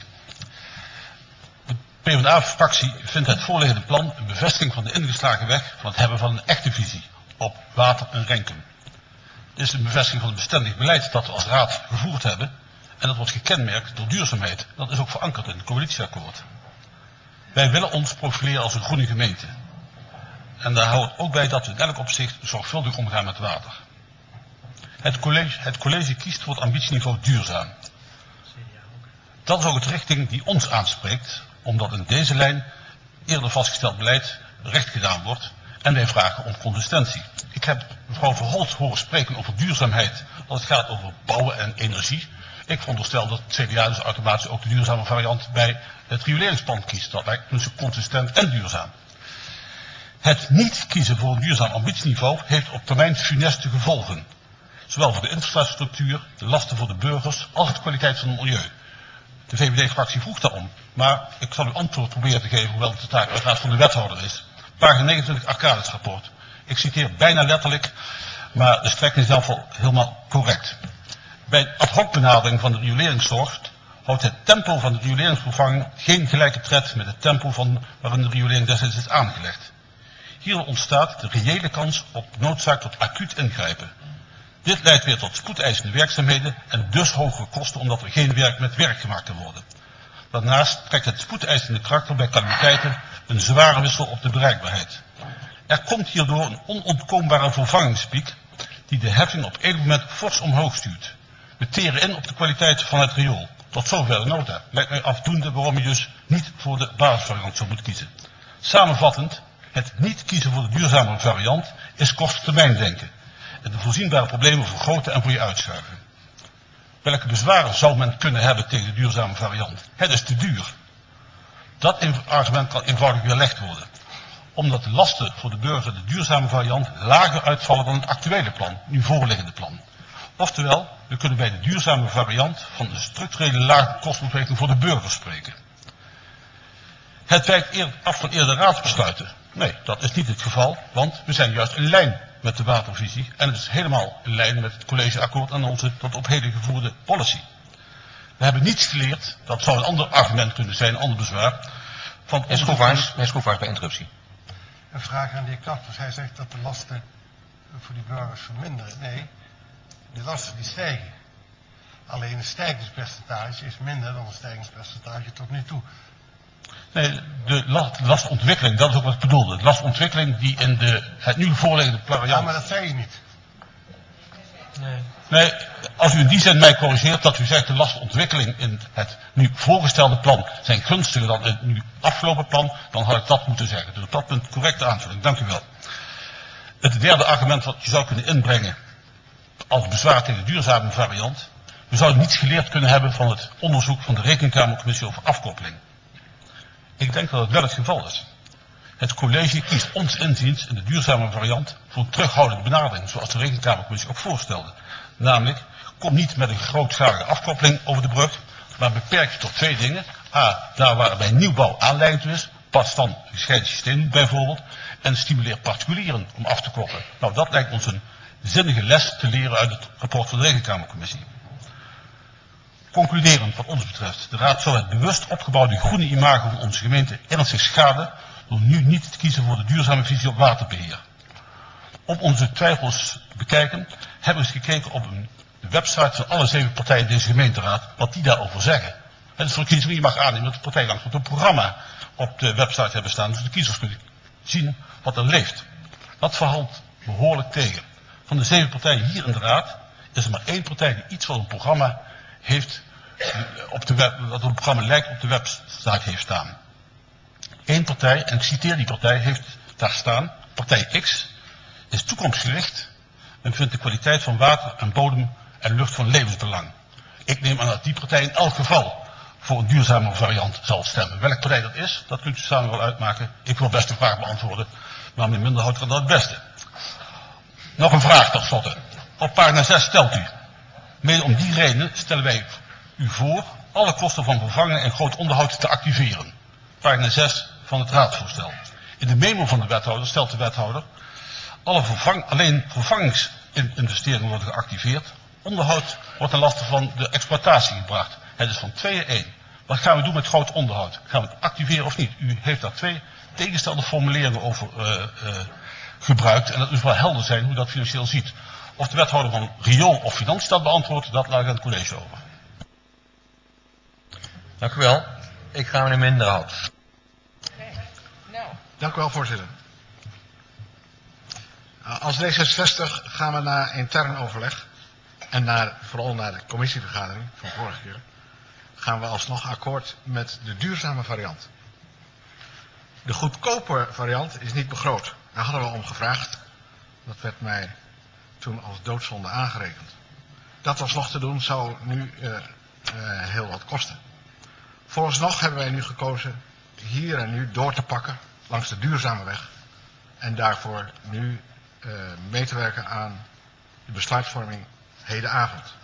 De PvdA-fractie vindt het voorliggende plan een bevestiging van de ingeslagen weg van het hebben van een echte visie op water en renken. Dit is een bevestiging van het bestendig beleid dat we als raad gevoerd hebben en dat wordt gekenmerkt door duurzaamheid. Dat is ook verankerd in het coalitieakkoord. Wij willen ons profileren als een groene gemeente. En daar houdt ook bij dat we in elk opzicht zorgvuldig omgaan met water. Het college, het college kiest voor het ambitieniveau duurzaam. Dat is ook het richting die ons aanspreekt, omdat in deze lijn eerder vastgesteld beleid recht gedaan wordt en wij vragen om consistentie. Ik heb mevrouw Verholt horen spreken over duurzaamheid als het gaat over bouwen en energie. Ik veronderstel dat het C D A dus automatisch ook de duurzame variant bij het rioleringsplan kiest. Dat lijkt me consistent en duurzaam. Het niet kiezen voor een duurzaam ambitieniveau heeft op termijn funeste gevolgen. Zowel voor de infrastructuur, de lasten voor de burgers, als de kwaliteit van het milieu. De V V D-fractie vroeg daarom, maar ik zal u antwoord proberen te geven, hoewel het de taak uiteraard van de wethouder is. Pagina negenentwintig, Arcadis rapport. Ik citeer bijna letterlijk, maar de strekking is in ieder geval helemaal correct. Bij een ad hoc benadering van de rioleringszorg houdt het tempo van de rioleringsvervanging geen gelijke tred met het tempo van waarin de riolering destijds is aangelegd. Hierdoor ontstaat de reële kans op noodzaak tot acuut ingrijpen. Dit leidt weer tot spoedeisende werkzaamheden en dus hogere kosten omdat er geen werk met werk gemaakt kan worden. Daarnaast trekt het spoedeisende karakter bij calamiteiten een zware wissel op de bereikbaarheid. Er komt hierdoor een onontkoombare vervangingspiek die de heffing op enig moment fors omhoog stuurt. We teren in op de kwaliteit van het riool. Tot zover de nota. Lijkt mij afdoende waarom je dus niet voor de basisvariant zou moeten kiezen. Samenvattend, het niet kiezen voor de duurzame variant is korttermijn denken. En de voorzienbare problemen vergroten en voor je uitschuiven. Welke bezwaren zou men kunnen hebben tegen de duurzame variant? Het is te duur. Dat argument kan eenvoudig weerlegd worden. Omdat de lasten voor de burger de duurzame variant lager uitvallen dan het actuele plan, nu voorliggende plan. Oftewel, we kunnen bij de duurzame variant van een structurele lage kostontwikkeling voor de burger spreken. Het wijkt af van eerder raadsbesluiten. Nee, dat is niet het geval, want we zijn juist in lijn met de watervisie en het is helemaal in lijn met het collegeakkoord en onze tot op heden gevoerde policy. We hebben niets geleerd, dat zou een ander argument kunnen zijn, een ander bezwaar. Van Meneer Schroevaars, meneer Schroevaars bij interruptie. Een vraag aan de heer Kaspers. Hij zegt dat de lasten voor die burgers verminderen. Nee, de lasten die stijgen. Alleen het stijgingspercentage is minder dan het stijgingspercentage tot nu toe. Nee, de lastontwikkeling, dat is ook wat ik bedoelde. De lastontwikkeling die in de, het nu voorliggende variant... Ja, maar dat zei je niet. Nee. Nee, als u in die zin mij corrigeert dat u zegt de lastontwikkeling in het nu voorgestelde plan zijn gunstiger dan het nu afgelopen plan, dan had ik dat moeten zeggen. Dus op dat punt correcte aanvulling. Dank u wel. Het derde argument wat je zou kunnen inbrengen als bezwaar tegen de duurzame variant. We zouden niets geleerd kunnen hebben van het onderzoek van de Rekenkamercommissie over afkoppeling. Ik denk dat het wel het geval is. Het college kiest ons inziens in de duurzame variant voor een terughoudende benadering, zoals de Rekenkamercommissie ook voorstelde. Namelijk, kom niet met een grootschalige afkoppeling over de brug, maar beperk je tot twee dingen. A, daar waar er bij nieuwbouw aanleiding toe is, pas dan een gescheiden systeem bijvoorbeeld, en stimuleer particulieren om af te koppelen. Nou, dat lijkt ons een zinnige les te leren uit het rapport van de Rekenkamercommissie. Concluderend wat ons betreft, de Raad zou het bewust opgebouwde groene imago van onze gemeente ernstig schaden door nu niet te kiezen voor de duurzame visie op waterbeheer. Om onze twijfels te bekijken, hebben we eens gekeken op een, de website van alle zeven partijen in deze gemeenteraad, wat die daarover zeggen. Het is voor de kiezer, je mag aannemen dat de partij langs een programma op de website hebben staan. Dus de kiezers kunnen zien wat er leeft. Dat verhoudt behoorlijk tegen. Van de zeven partijen hier in de raad is er maar één partij die iets van een programma heeft, op de web, dat een programma lijkt op de website heeft staan. Eén partij, en ik citeer die partij, heeft daar staan, partij X, is toekomstgericht en vindt de kwaliteit van water en bodem en lucht van levensbelang. Ik neem aan dat die partij in elk geval voor een duurzame variant zal stemmen. Welke partij dat is, dat kunt u samen wel uitmaken. Ik wil best de vraag beantwoorden, maar meneer Minderhout kan dat het beste. Nog een vraag tot slot. Op pagina zes stelt u. Mede om die reden stellen wij u voor alle kosten van vervanging en groot onderhoud te activeren. Pagina zes van het raadsvoorstel. In de memo van de wethouder stelt de wethouder alle vervang, alleen vervangingsinvesteringen worden geactiveerd. Onderhoud wordt ten laste van de exploitatie gebracht. Het is van tweeën één. Wat gaan we doen met groot onderhoud? Gaan we het activeren of niet? U heeft daar twee tegenstelde formuleringen over uh, uh, gebruikt. En dat moet wel helder zijn hoe dat financieel ziet. Of de wethouder van Riool of Financiën dat beantwoordt, dat laat ik aan het college over. Dank u wel. Ik ga meneer Minderhout. Dank u wel, voorzitter. Als D zesenzestig gaan we naar intern overleg en naar, vooral naar de commissievergadering van vorige keer, gaan we alsnog akkoord met de duurzame variant. De goedkope variant is niet begroot. Daar hadden we om gevraagd. Dat werd mij toen als doodzonde aangerekend. Dat alsnog te doen zou nu uh, uh, heel wat kosten. Vooralsnog hebben wij nu gekozen hier en nu door te pakken langs de duurzame weg. En daarvoor nu uh, mee te werken aan de besluitvorming hedenavond.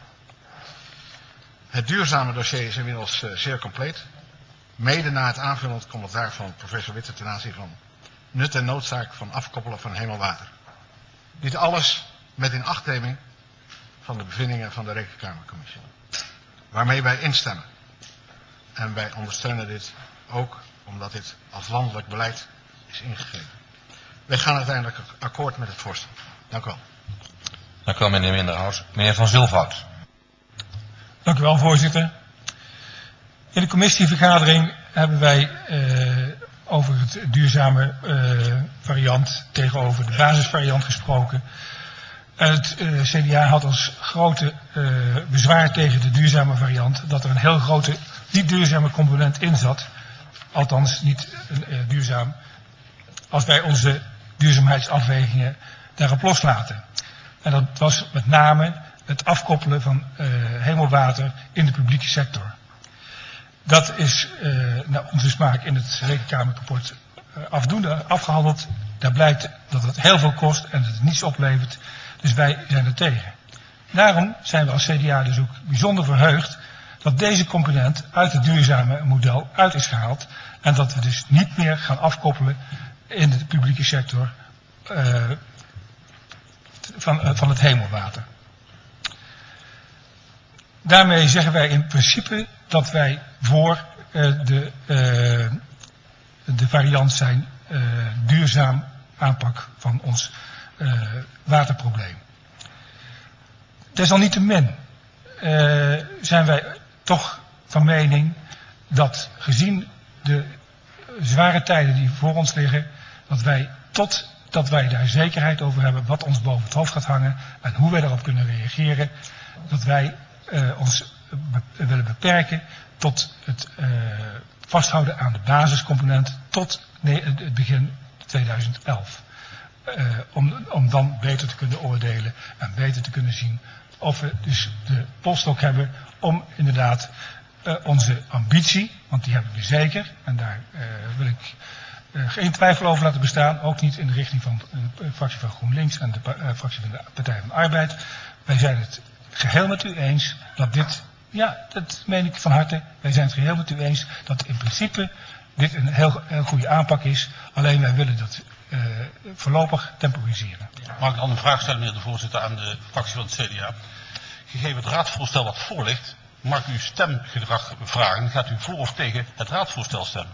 Het duurzame dossier is inmiddels uh, zeer compleet. Mede na het aanvullend commentaar van professor Witte ten aanzien van nut en noodzaak van afkoppelen van hemelwater. Dit alles met inachtneming van de bevindingen van de Rekenkamercommissie. Waarmee wij instemmen. En wij ondersteunen dit ook omdat dit als landelijk beleid is ingegeven. Wij gaan uiteindelijk akkoord met het voorstel. Dank u wel. Dank u wel, meneer Minderhout. Meneer Van Zilvout. Dank u wel, voorzitter. In de commissievergadering hebben wij uh, over het duurzame uh, variant tegenover de basisvariant gesproken. Het uh, C D A had als grote uh, bezwaar tegen de duurzame variant dat er een heel grote niet duurzame component in zat. Althans niet uh, duurzaam. Als wij onze duurzaamheidsafwegingen daarop loslaten. En dat was met name het afkoppelen van uh, hemelwater in de publieke sector. Dat is uh, naar onze smaak in het Rekenkamerrapport uh, afdoende afgehandeld. Daar blijkt dat het heel veel kost en dat het niets oplevert. Dus wij zijn er tegen. Daarom zijn we als C D A dus ook bijzonder verheugd dat deze component uit het duurzame model uit is gehaald. En dat we dus niet meer gaan afkoppelen in de publieke sector uh, van, uh, van het hemelwater. Daarmee zeggen wij in principe dat wij voor uh, de, uh, de variant zijn uh, duurzaam aanpak van ons uh, waterprobleem. Desalniettemin uh, zijn wij toch van mening dat gezien de zware tijden die voor ons liggen, dat wij totdat wij daar zekerheid over hebben wat ons boven het hoofd gaat hangen en hoe wij daarop kunnen reageren, dat wij uh, ons be- willen beperken tot het uh, vasthouden aan de basiscomponent tot nee, het begin tweeduizend elf. Uh, om, om dan beter te kunnen oordelen en beter te kunnen zien of we dus de polstok hebben om inderdaad uh, onze ambitie, want die hebben we zeker, en daar uh, wil ik uh, geen twijfel over laten bestaan, ook niet in de richting van de uh, fractie van GroenLinks en de uh, fractie van de Partij van de Arbeid. Wij zijn het geheel met u eens dat dit, ja, dat meen ik van harte, wij zijn het geheel met u eens dat in principe dit een heel, heel goede aanpak is, alleen wij willen dat uh, voorlopig temporiseren. Mag ik dan een vraag stellen, meneer de voorzitter, aan de fractie van het C D A? Gegeven het raadsvoorstel wat voor ligt, mag ik uw stemgedrag vragen. Gaat u voor of tegen het raadsvoorstel stemmen?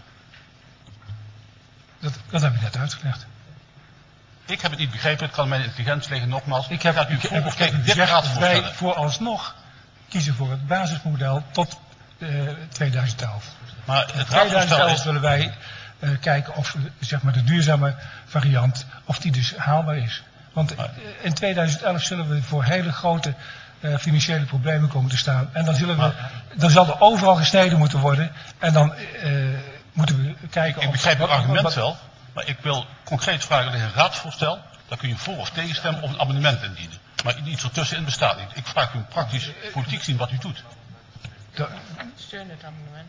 Dat, dat heb ik net uitgelegd. Ik heb het niet begrepen, het kan mijn intelligentie liggen, nogmaals. Ik heb, Gaat u ik, voor ik, of ik heb tegen dit gezegd dat raadsvoorstel? wij vooralsnog kiezen voor het basismodel tot uh, tweeduizend elf. Maar het tweeduizend elf is... willen wij uh, kijken of uh, zeg maar de duurzame variant, of die dus haalbaar is. Want uh, in tweeduizend elf zullen we voor hele grote uh, financiële problemen komen te staan. En dan, zullen we, dan zal er overal gesneden moeten worden. En dan uh, moeten we kijken... Ik begrijp het argument wel, maar ik wil concreet vragen tegen een raadsvoorstel. Daar kun je voor of tegen stemmen of een amendement indienen. Maar iets ertussenin bestaat niet. Ik vraag u praktisch politiek zien wat u doet. De... Steun het amendement.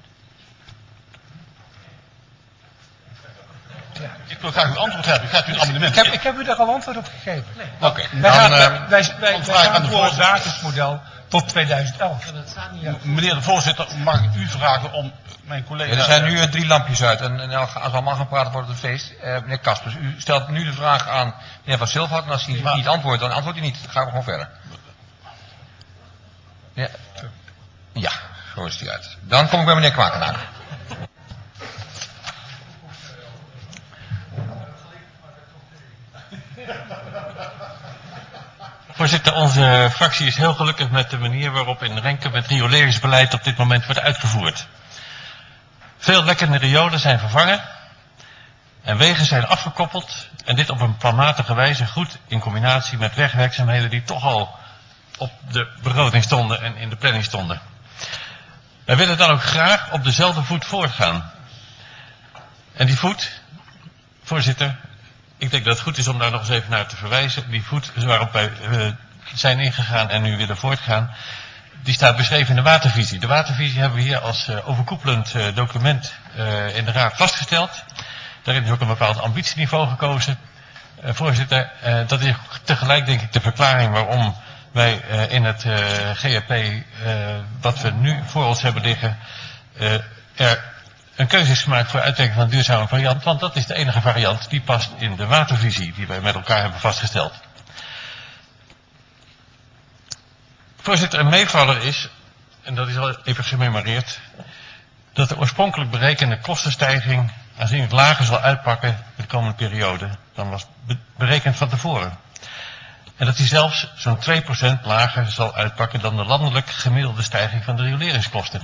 Ja. Ik wil graag uw antwoord hebben. Gaat u een amendement? Ik heb, ik heb u daar al antwoord op gegeven. Nee. Oké. Okay. Wij, gaan, uh, wij, wij, wij, wij gaan voor het basismodel tot tweeduizend elf. Ja. Meneer de voorzitter, mag ik u vragen om mijn collega... Ja, er zijn nu uh, drie lampjes uit en, en als we allemaal gaan praten wordt het een feest. Uh, meneer Kaspers, u stelt nu de vraag aan meneer Van Silvat en als hij maar, niet antwoordt, dan antwoordt hij niet. Dan gaan we gewoon verder. Ja, ja zo is die uit. Dan kom ik bij meneer Kwakenaar. Voorzitter, onze fractie is heel gelukkig met de manier waarop in Renkum het rioleringsbeleid op dit moment wordt uitgevoerd. Veel lekkende riolen zijn vervangen en wegen zijn afgekoppeld en dit op een planmatige wijze goed in combinatie met wegwerkzaamheden die toch al op de begroting stonden en in de planning stonden. Wij willen dan ook graag op dezelfde voet voortgaan. En die voet, voorzitter, ik denk dat het goed is om daar nog eens even naar te verwijzen. Die voet waarop wij uh, zijn ingegaan en nu willen voortgaan, die staat beschreven in de watervisie. De watervisie hebben we hier als uh, overkoepelend uh, document uh, in de Raad vastgesteld. Daarin is ook een bepaald ambitieniveau gekozen. Uh, voorzitter, uh, dat is tegelijk denk ik de verklaring waarom wij uh, in het uh, G R P, uh, wat we nu voor ons hebben liggen, uh, er een keuze is gemaakt voor uitwerking van een duurzame variant, want dat is de enige variant die past in de watervisie die wij met elkaar hebben vastgesteld. Voorzitter, een meevaller is, en dat is al even gememoreerd, dat de oorspronkelijk berekende kostenstijging aanzienlijk lager zal uitpakken de komende periode dan was berekend van tevoren. En dat die zelfs zo'n twee procent lager zal uitpakken dan de landelijk gemiddelde stijging van de rioleringskosten.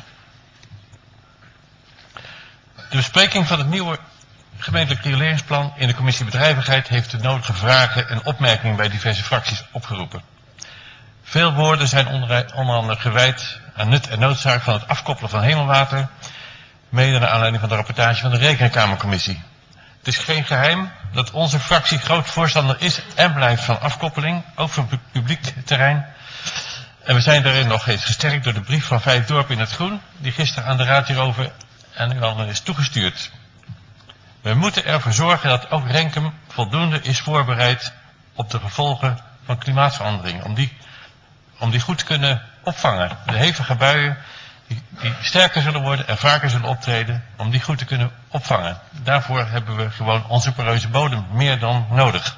De bespreking van het nieuwe gemeentelijk rioleringsplan in de commissie bedrijvigheid heeft de nodige vragen en opmerkingen bij diverse fracties opgeroepen. Veel woorden zijn onder, onder andere gewijd aan nut en noodzaak van het afkoppelen van hemelwater, mede naar aanleiding van de rapportage van de Rekenkamercommissie. Het is geen geheim dat onze fractie groot voorstander is en blijft van afkoppeling, ook van pu publiek terrein. En we zijn daarin nog eens gesterkt door de brief van vijf dorpen in het groen, die gisteren aan de raad hierover en u al is toegestuurd. We moeten ervoor zorgen dat ook Renkum voldoende is voorbereid op de gevolgen van klimaatverandering, om die, om die goed te kunnen opvangen. De hevige buien die, die sterker zullen worden en vaker zullen optreden, om die goed te kunnen opvangen. Daarvoor hebben we gewoon onze poreuze bodem meer dan nodig.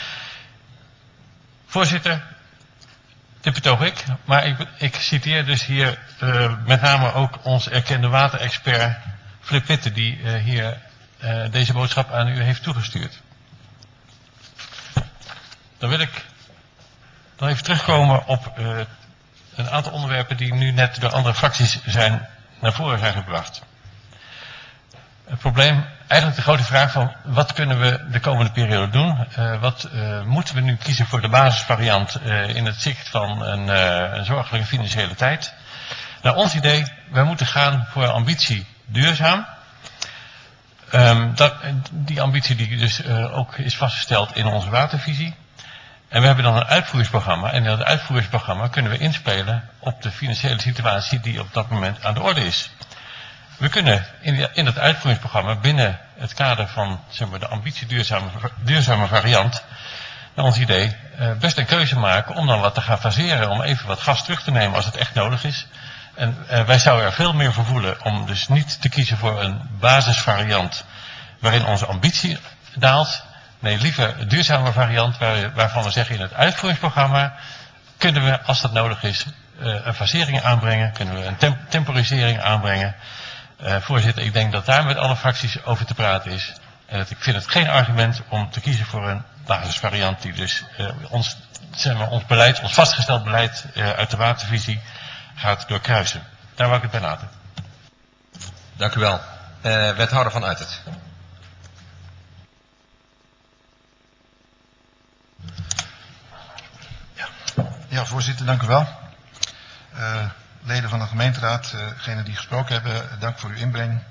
Voorzitter, dit betoog ik, maar ik, ik citeer dus hier uh, met name ook ons erkende waterexpert Flip Witte, die uh, hier uh, deze boodschap aan u heeft toegestuurd. Dan wil ik nog even terugkomen op uh, een aantal onderwerpen die nu net door andere fracties zijn naar voren zijn gebracht. Het probleem, eigenlijk de grote vraag van wat kunnen we de komende periode doen? Uh, wat uh, moeten we nu kiezen voor de basisvariant uh, in het zicht van een, uh, een zorgelijke financiële tijd? Naar ons idee, wij moeten gaan voor een ambitie duurzaam. Um, dat, die ambitie die dus uh, ook is vastgesteld in onze watervisie. En we hebben dan een uitvoeringsprogramma. En in dat uitvoeringsprogramma kunnen we inspelen op de financiële situatie die op dat moment aan de orde is. We kunnen in, die, in dat uitvoeringsprogramma binnen het kader van zeg maar, de ambitie duurzame, duurzame variant, naar ons idee, uh, best een keuze maken om dan wat te gaan faseren, om even wat gas terug te nemen als het echt nodig is. En uh, wij zouden er veel meer voor voelen om dus niet te kiezen voor een basisvariant waarin onze ambitie daalt. Nee, liever een duurzame variant waar, waarvan we zeggen in het uitvoeringsprogramma kunnen we, als dat nodig is, uh, een fasering aanbrengen, kunnen we een temp temporisering aanbrengen. Uh, voorzitter, ik denk dat daar met alle fracties over te praten is. En dat ik vind het geen argument om te kiezen voor een basisvariant die dus uh, ons, zeg maar, ons beleid, ons vastgesteld beleid uh, uit de watervisie gaat doorkruisen. Daar wou ik het bij laten. Dank u wel. Uh, wethouder Van Uitert. Ja. ja, voorzitter, dank u wel. Uh, leden van de gemeenteraad, degenen uh, die gesproken hebben, dank voor uw inbreng.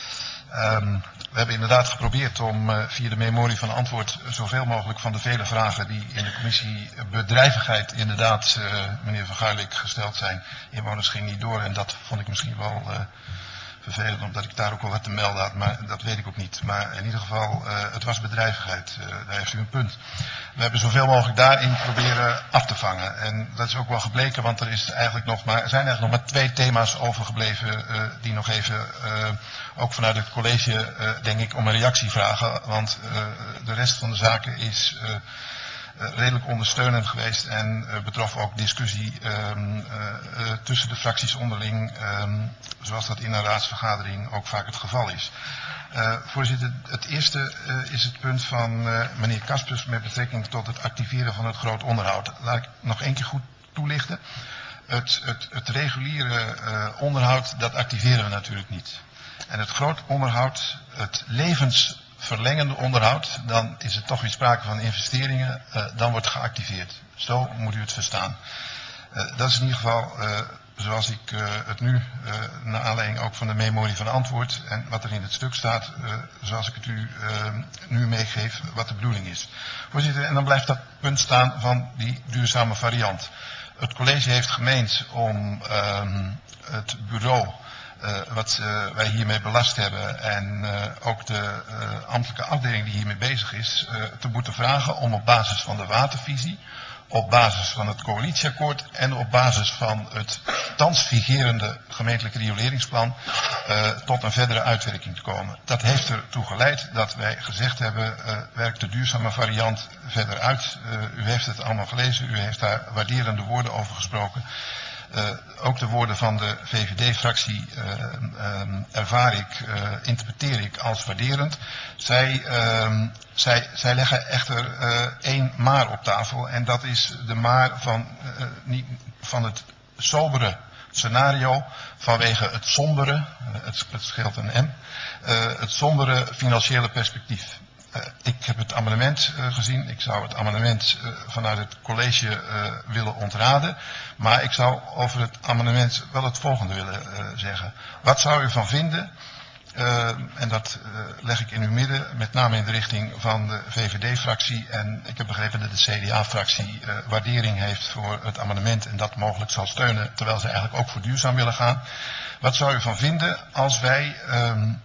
Um, we hebben inderdaad geprobeerd om uh, via de memorie van antwoord zoveel mogelijk van de vele vragen die in de commissie bedrijvigheid inderdaad, uh, meneer Van Gaarlik, gesteld zijn. Inwoners ging niet door en dat vond ik misschien wel uh, vervelend, omdat ik daar ook wel wat te melden had, maar dat weet ik ook niet. Maar in ieder geval, uh, het was bedrijvigheid, uh, daar heeft u een punt. We hebben zoveel mogelijk daarin proberen af te vangen. En dat is ook wel gebleken, want er, is eigenlijk nog maar, er zijn eigenlijk nog maar twee thema's overgebleven uh, die nog even, uh, ook vanuit het college, uh, denk ik, om een reactie vragen. Want uh, de rest van de zaken is uh, uh, redelijk ondersteunend geweest en uh, betrof ook discussie um, uh, uh, tussen de fracties onderling, um, zoals dat in een raadsvergadering ook vaak het geval is. Uh, voorzitter, het eerste uh, is het punt van uh, meneer Kaspers met betrekking tot het activeren van het groot onderhoud. Laat ik nog één keer goed toelichten. Het, het, het reguliere uh, onderhoud, dat activeren we natuurlijk niet. En het groot onderhoud, het levensverlengende onderhoud, dan is er toch weer sprake van investeringen, uh, dan wordt geactiveerd. Zo moet u het verstaan. Uh, dat is in ieder geval uh, zoals ik uh, het nu, uh, naar aanleiding ook van de memorie van antwoord en wat er in het stuk staat, uh, zoals ik het u uh, nu meegeef, wat de bedoeling is. Voorzitter, en dan blijft dat punt staan van die duurzame variant. Het college heeft gemeend om uh, het bureau Uh, wat uh, wij hiermee belast hebben en uh, ook de uh, ambtelijke afdeling die hiermee bezig is, uh, te moeten vragen om op basis van de watervisie, op basis van het coalitieakkoord en op basis van het thans vigerende gemeentelijke rioleringsplan uh, tot een verdere uitwerking te komen. Dat heeft ertoe geleid dat wij gezegd hebben, uh, werk de duurzame variant verder uit. Uh, u heeft het allemaal gelezen, u heeft daar waarderende woorden over gesproken. Uh, ook de woorden van de V V D-fractie uh, um, ervaar ik, uh, interpreteer ik als waarderend. Zij, um, zij, zij leggen echter uh, één maar op tafel en dat is de maar van, uh, niet, van het sobere scenario vanwege het sombere, uh, het, het scheelt een M, uh, het sombere financiële perspectief. Uh, ik heb het amendement uh, gezien. Ik zou het amendement uh, vanuit het college uh, willen ontraden. Maar ik zou over het amendement wel het volgende willen uh, zeggen. Wat zou u van vinden, uh, en dat uh, leg ik in uw midden, met name in de richting van de V V D-fractie. En ik heb begrepen dat de C D A-fractie uh, waardering heeft voor het amendement en dat mogelijk zal steunen, terwijl ze eigenlijk ook voor duurzaam willen gaan. Wat zou u van vinden als wij um,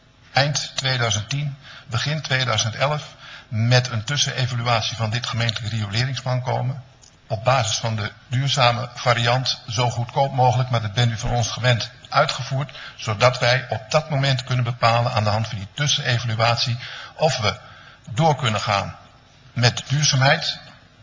eind tweeduizend tien, begin tweeduizend elf met een tussenevaluatie van dit gemeentelijk rioleringsplan komen, op basis van de duurzame variant, zo goedkoop mogelijk, maar dat bent u van ons gewend, uitgevoerd, zodat wij op dat moment kunnen bepalen aan de hand van die tussenevaluatie of we door kunnen gaan met duurzaamheid.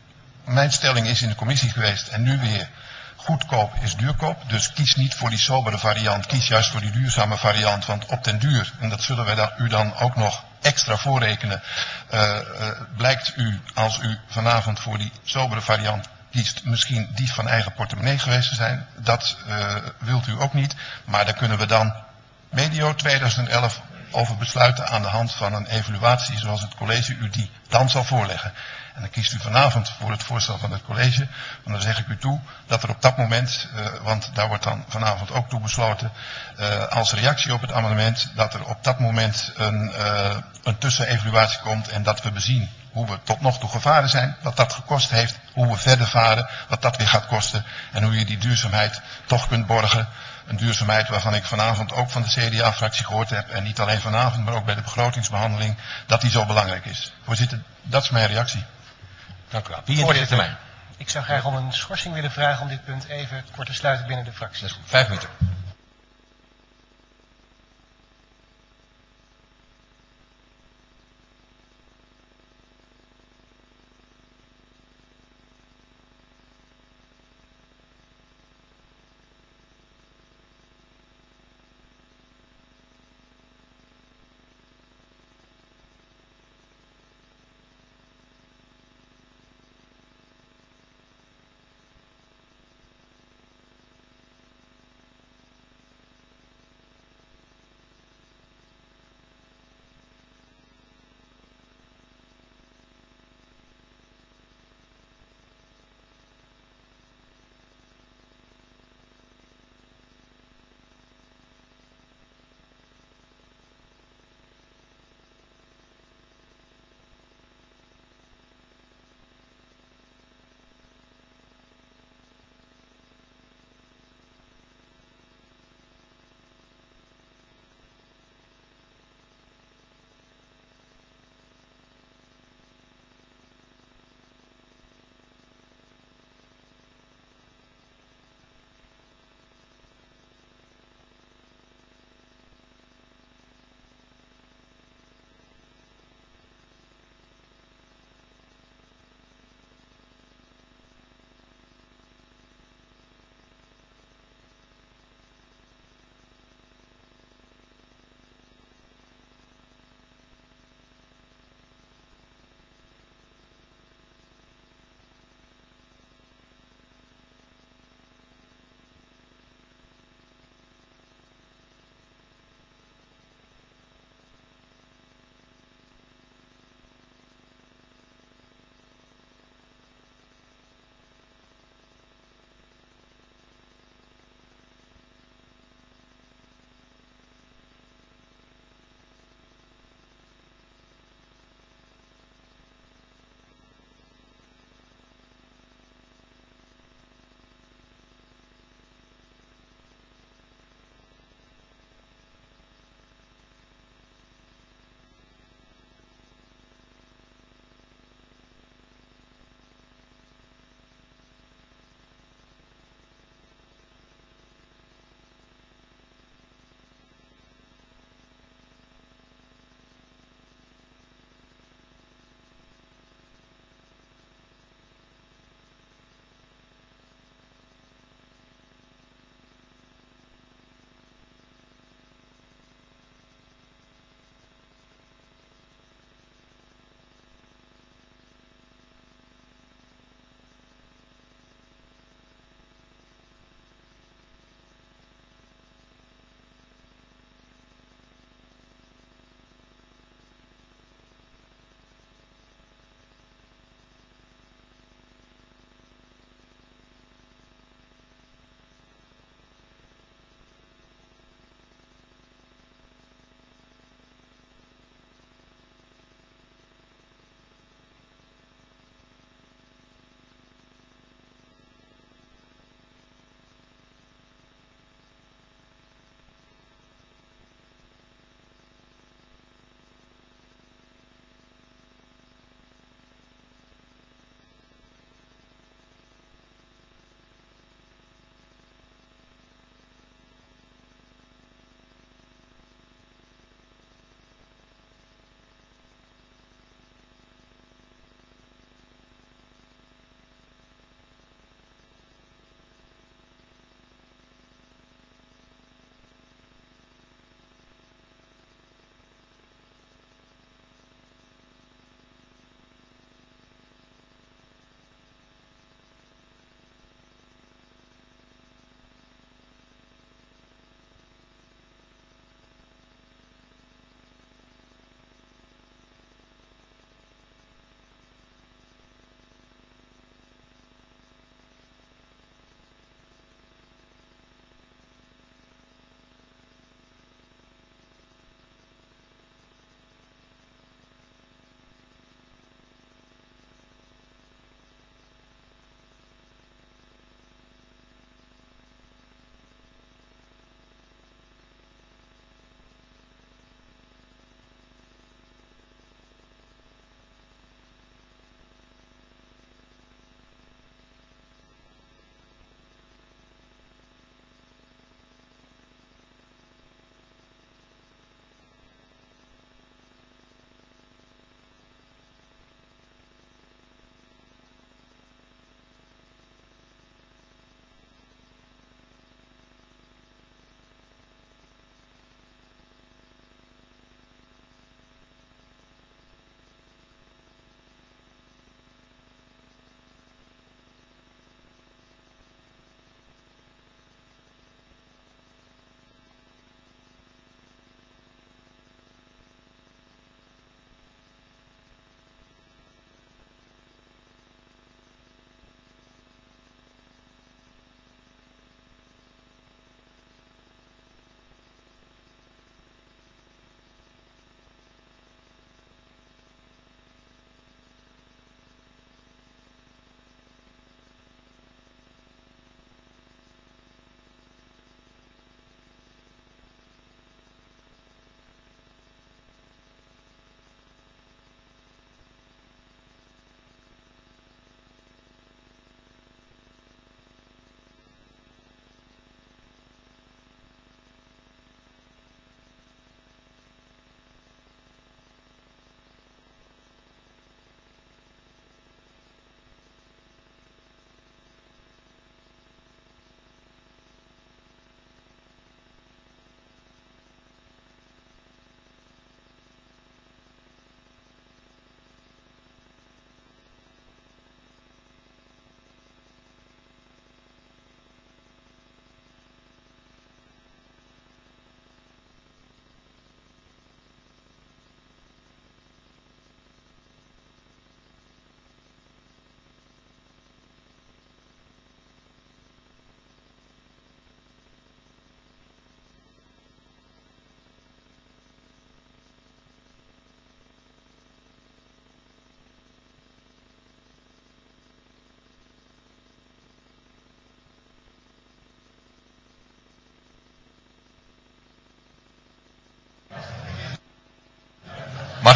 Mijn stelling is in de commissie geweest en nu weer, goedkoop is duurkoop, dus kies niet voor die sobere variant, kies juist voor die duurzame variant, want op den duur, en dat zullen wij dan, u dan ook nog extra voorrekenen, uh, uh, blijkt u, als u vanavond voor die sobere variant kiest, misschien die van eigen portemonnee geweest te zijn. Dat uh, wilt u ook niet, maar daar kunnen we dan medio tweeduizend elf over besluiten aan de hand van een evaluatie zoals het college u die dan zal voorleggen. En dan kiest u vanavond voor het voorstel van het college. Maar dan zeg ik u toe dat er op dat moment, uh, want daar wordt dan vanavond ook toe besloten, uh, als reactie op het amendement, dat er op dat moment een, uh, een tussenevaluatie komt en dat we bezien hoe we tot nog toe gevaren zijn, wat dat gekost heeft, hoe we verder varen, wat dat weer gaat kosten en hoe je die duurzaamheid toch kunt borgen. Een duurzaamheid waarvan ik vanavond ook van de C D A-fractie gehoord heb, en niet alleen vanavond, maar ook bij de begrotingsbehandeling, dat die zo belangrijk is. Voorzitter, dat is mijn reactie. Dank u wel. Voorzitter, ik zou graag om een schorsing willen vragen om dit punt even kort te sluiten binnen de fractie. Dat is goed. Vijf minuten.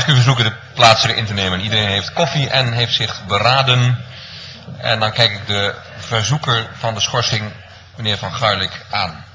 ik u verzoeken de plaatsen weer in te nemen. Iedereen heeft koffie en heeft zich beraden. En dan kijk ik de verzoeker van de schorsing, meneer Van Gulik, aan.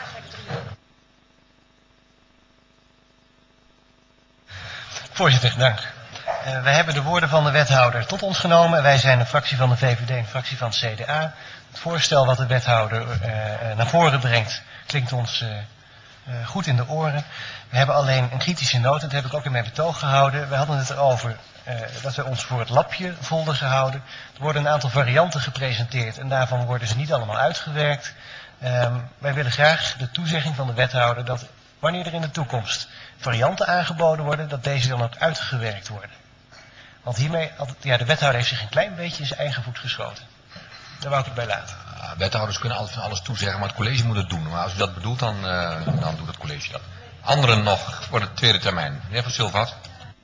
Voorzitter, dank. Uh, wij hebben de woorden van de wethouder tot ons genomen. Wij zijn een fractie van de V V D en een fractie van het C D A. Het voorstel wat de wethouder uh, uh, naar voren brengt klinkt ons uh, uh, goed in de oren. We hebben alleen een kritische noot, dat heb ik ook in mijn betoog gehouden. We hadden het erover uh, dat we ons voor het lapje voelden gehouden. Er worden een aantal varianten gepresenteerd en daarvan worden ze niet allemaal uitgewerkt. Um, wij willen graag de toezegging van de wethouder dat wanneer er in de toekomst varianten aangeboden worden, dat deze dan ook uitgewerkt worden. Want hiermee, ja, de wethouder heeft zich een klein beetje in zijn eigen voet geschoten. Daar wou ik het bij laten. Ja, wethouders kunnen altijd van alles toezeggen, maar het college moet het doen. Maar als u dat bedoelt, dan, uh, dan doet het college dat. Anderen nog voor de tweede termijn. Meneer Van Silvat.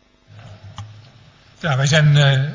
Ja, wij zijn uh,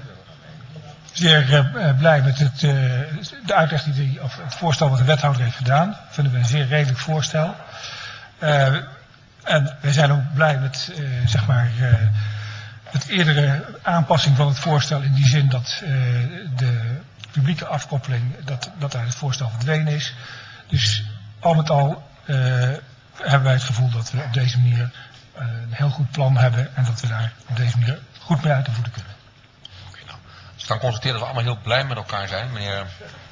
zeer uh, blij met het, uh, de uitleg die, die of het voorstel wat de wethouder heeft gedaan. Dat vinden we een zeer redelijk voorstel. Uh, en wij zijn ook blij met, uh, zeg maar, uh, het eerdere aanpassing van het voorstel in die zin dat uh, de publieke afkoppeling, dat, dat uit het voorstel verdwenen is. Dus al met al uh, hebben wij het gevoel dat we op deze manier uh, een heel goed plan hebben en dat we daar op deze manier goed mee uit de voeten kunnen. Oké, nou. Dus dan constateren dat we allemaal heel blij met elkaar zijn, meneer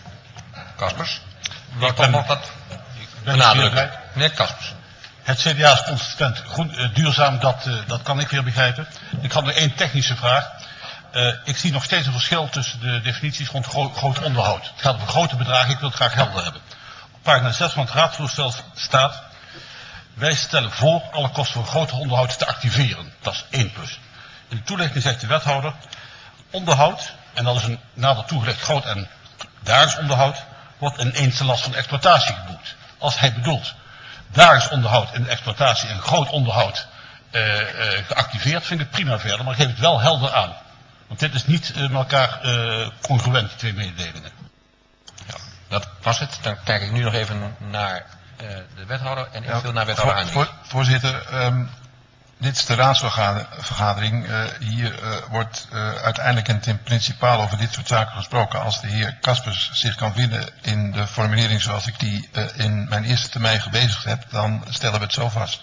Kaspers. Wat dan nog dat benadrukken? Meneer Kaspers. Het C D A is consistent groen, uh, duurzaam, dat, uh, dat kan ik weer begrijpen. Ik had nog één technische vraag. Uh, ik zie nog steeds een verschil tussen de definities rond gro groot onderhoud. Het gaat over grote bedragen, ik wil het graag helder hebben. Op pagina zes van het raadsvoorstel staat: wij stellen voor alle kosten voor groot onderhoud te activeren. Dat is één plus. In de toelichting zegt de wethouder: onderhoud, en dat is een nader toegelicht groot en dagelijks onderhoud, wordt ineens de last van exploitatie geboekt. Als hij bedoelt dagelijks onderhoud in de exploitatie en groot onderhoud uh, uh, geactiveerd, vind ik het prima verder, maar geef het wel helder aan. Want dit is niet uh, met elkaar uh, congruent, die twee mededelingen. Ja, dat was het. Dan kijk ik nu nog even naar uh, de wethouder en ik ja, wil naar wethouder aan. voor, Voorzitter, um, dit is de raadsvergadering. Uh, hier uh, wordt uh, uiteindelijk en ten principaal over dit soort zaken gesproken. Als de heer Kaspers zich kan vinden in de formulering zoals ik die uh, in mijn eerste termijn gebezigd heb, dan stellen we het zo vast.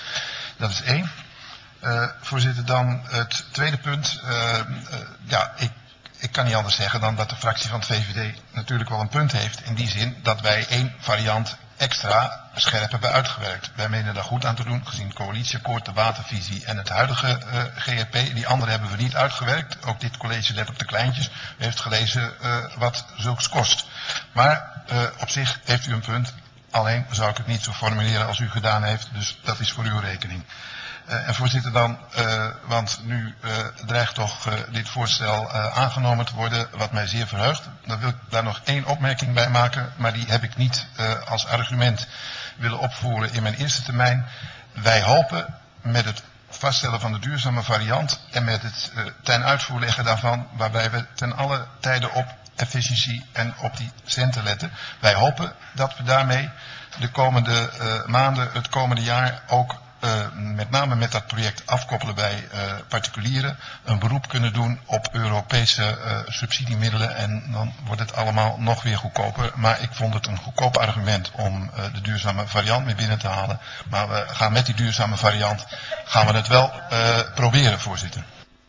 Dat is één. Uh, voorzitter, dan het tweede punt. Uh, uh, ja, ik, ik kan niet anders zeggen dan dat de fractie van het V V D natuurlijk wel een punt heeft. In die zin dat wij één variant extra scherp hebben uitgewerkt. Wij menen daar goed aan te doen, gezien het coalitieakkoord, de watervisie en het huidige uh, G R P. Die andere hebben we niet uitgewerkt. Ook dit college let op de kleintjes. U heeft gelezen uh, wat zulks kost. Maar uh, op zich heeft u een punt. Alleen zou ik het niet zo formuleren als u gedaan heeft. Dus dat is voor uw rekening. Uh, en voorzitter dan, uh, want nu uh, dreigt toch uh, dit voorstel uh, aangenomen te worden, wat mij zeer verheugt. Dan wil ik daar nog één opmerking bij maken, maar die heb ik niet uh, als argument willen opvoeren in mijn eerste termijn. Wij hopen met het vaststellen van de duurzame variant en met het uh, ten uitvoer leggen daarvan, waarbij we ten alle tijde op efficiëntie en op die centen letten. Wij hopen dat we daarmee de komende uh, maanden, het komende jaar ook Uh, met name met dat project afkoppelen bij uh, particulieren een beroep kunnen doen op Europese uh, subsidiemiddelen en dan wordt het allemaal nog weer goedkoper. Maar ik vond het een goedkoop argument om uh, de duurzame variant mee binnen te halen. Maar we gaan met die duurzame variant gaan we het wel uh, proberen, voorzitter.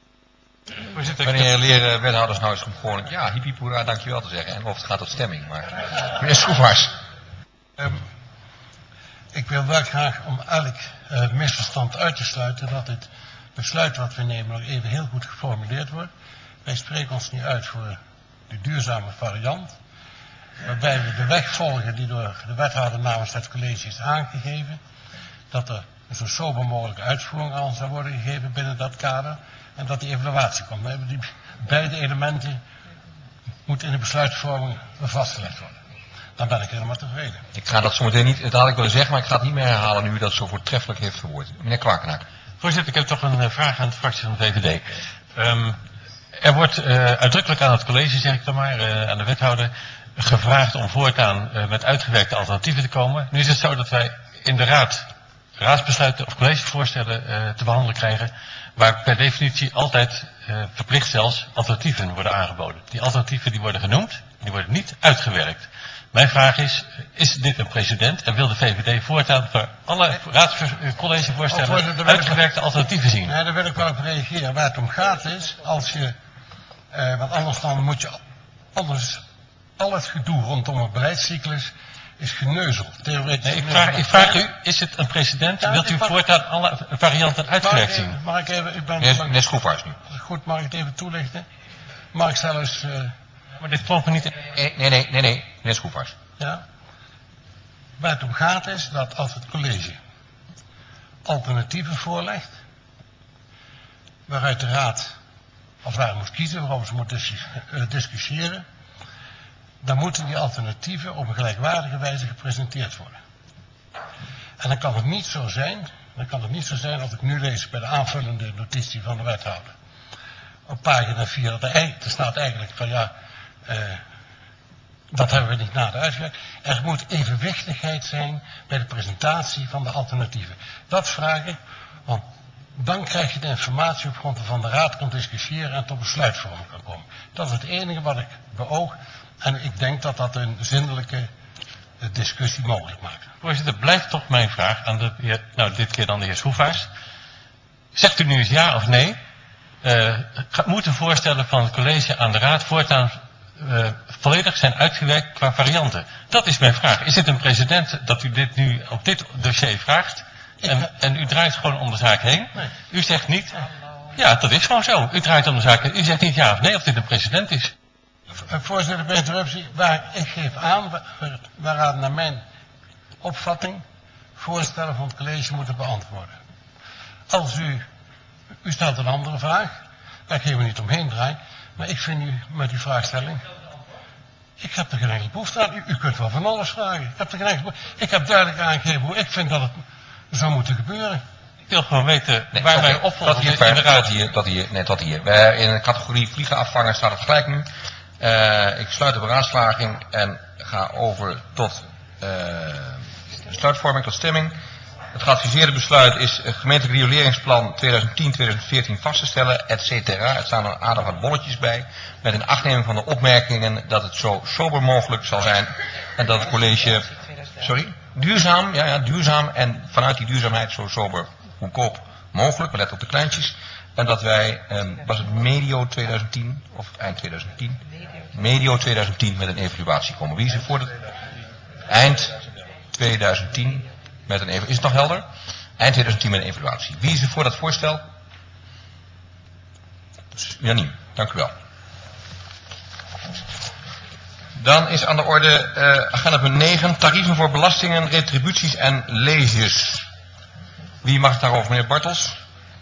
Voorzitter, wanneer leren wethouders nou eens gewoon ja, hippiepoera, dankjewel te zeggen en of het gaat tot stemming. Maar meneer Schroefhaars. Um, Ik wil wel graag, om elk uh, misverstand uit te sluiten, dat het besluit wat we nemen nog even heel goed geformuleerd wordt. Wij spreken ons nu uit voor de duurzame variant, waarbij we de weg volgen die door de wethouder namens het college is aangegeven, dat er een zo sober mogelijke uitvoering aan zou worden gegeven binnen dat kader en dat die evaluatie komt. We hebben die beide elementen moeten in de besluitvorming vastgelegd worden. Dan ben ik helemaal tevreden. Ik ga dat zo meteen niet, dat had ik willen zeggen, maar ik ga het niet meer herhalen nu u dat zo voortreffelijk heeft verwoord. Meneer Kwarkenaar. Voorzitter, ik heb toch een uh, vraag aan de fractie van de V V D. Um, er wordt uh, uitdrukkelijk aan het college, zeg ik dan maar, uh, aan de wethouder, gevraagd om voortaan uh, met uitgewerkte alternatieven te komen. Nu is het zo dat wij in de raad raadsbesluiten of collegevoorstellen uh, te behandelen krijgen, waar per definitie altijd, uh, verplicht zelfs, alternatieven worden aangeboden. Die alternatieven die worden genoemd, die worden niet uitgewerkt. Mijn vraag is, is dit een precedent en wil de V V D voortaan voor alle raadscollegevoorstellen uitgewerkte alternatieven zien? Nee, daar wil ik wel op reageren. Waar het om gaat is, als je, uh, want anders dan moet je alles, al het gedoe rondom een beleidscyclus is geneuzel. Theoretisch. Nee, ik, vraag, ik vraag u, is het een precedent? Ja, wilt u voortaan alle varianten uitgewerkt zien? Mag ik even, ik ben... Meneer Schroefhuis nu. Goed, mag ik het even toelichten? Mag ik zelfs... Uh, maar dit klopt me niet... Nee, nee, nee, nee, nee. Meneer Schroefhuis. Ja. Waar het om gaat is dat als het college alternatieven voorlegt, waaruit de raad als het ware moet kiezen, waarover ze moet dis uh, discussiëren, dan moeten die alternatieven op een gelijkwaardige wijze gepresenteerd worden. En dan kan het niet zo zijn, dan kan het niet zo zijn als ik nu lees bij de aanvullende notitie van de wethouder. Op pagina vier, dat er, er staat eigenlijk van ja, uh, dat hebben we niet nader uitgewerkt. Er moet evenwichtigheid zijn bij de presentatie van de alternatieven. Dat vraag ik, want dan krijg je de informatie op grond waarvan de raad kan discussiëren en tot besluitvorming kan komen. Dat is het enige wat ik beoog. En ik denk dat dat een zindelijke discussie mogelijk maakt. Voorzitter, blijft toch mijn vraag aan de heer, nou dit keer dan de heer Schroefhuis. Zegt u nu eens ja of nee? Uh, moeten voorstellen van het college aan de raad voortaan uh, volledig zijn uitgewerkt qua varianten? Dat is mijn vraag. Is het een precedent dat u dit nu op dit dossier vraagt? En, en u draait gewoon om de zaak heen? Nee. U zegt niet... Ja, dat is gewoon zo. U draait om de zaak heen. U zegt niet ja of nee of dit een precedent is. Voorzitter, bij interruptie, waar ik geef aan waaraan naar mijn opvatting voorstellen van het college moeten beantwoorden. Als u, u stelt een andere vraag, daar gaan we niet omheen draaien, maar ik vind u met die vraagstelling, ik heb er geen enkele behoefte aan. U, u kunt wel van alles vragen. Ik heb, er geen enkele, ik heb duidelijk aangegeven hoe ik vind dat het zou moeten gebeuren. Ik wil gewoon weten nee, waar okay. wij opvolgen tot hier, tot hier, tot hier, nee, tot hier. Wij, in de categorie vliegenafvanger staat het gelijk nu. Uh, ik sluit de beraadslaging en ga over tot uh, besluitvorming, tot stemming. Het geadviseerde besluit is het gemeentelijk rioleringsplan tweeduizend tien tweeduizend veertien vast te stellen, et cetera. Er staan er aardig wat bolletjes bij, met een achtneming van de opmerkingen dat het zo sober mogelijk zal zijn en dat het college, sorry, duurzaam, ja, ja, duurzaam en vanuit die duurzaamheid zo sober goedkoop mogelijk, we letten op de kleintjes. En dat wij, um, was het medio tweeduizend tien of eind tweeduizend tien? Medio tweeduizend tien met een evaluatie komen. Wie is er voor het eind tweeduizend tien met een evaluatie? Is het nog helder? Eind tweeduizend tien met een evaluatie. Wie is er voor dat voorstel? Janine, dank u wel. Dan is aan de orde uh, agenda punt negen, tarieven voor belastingen, retributies en leges. Wie mag het daarover, meneer Bartels?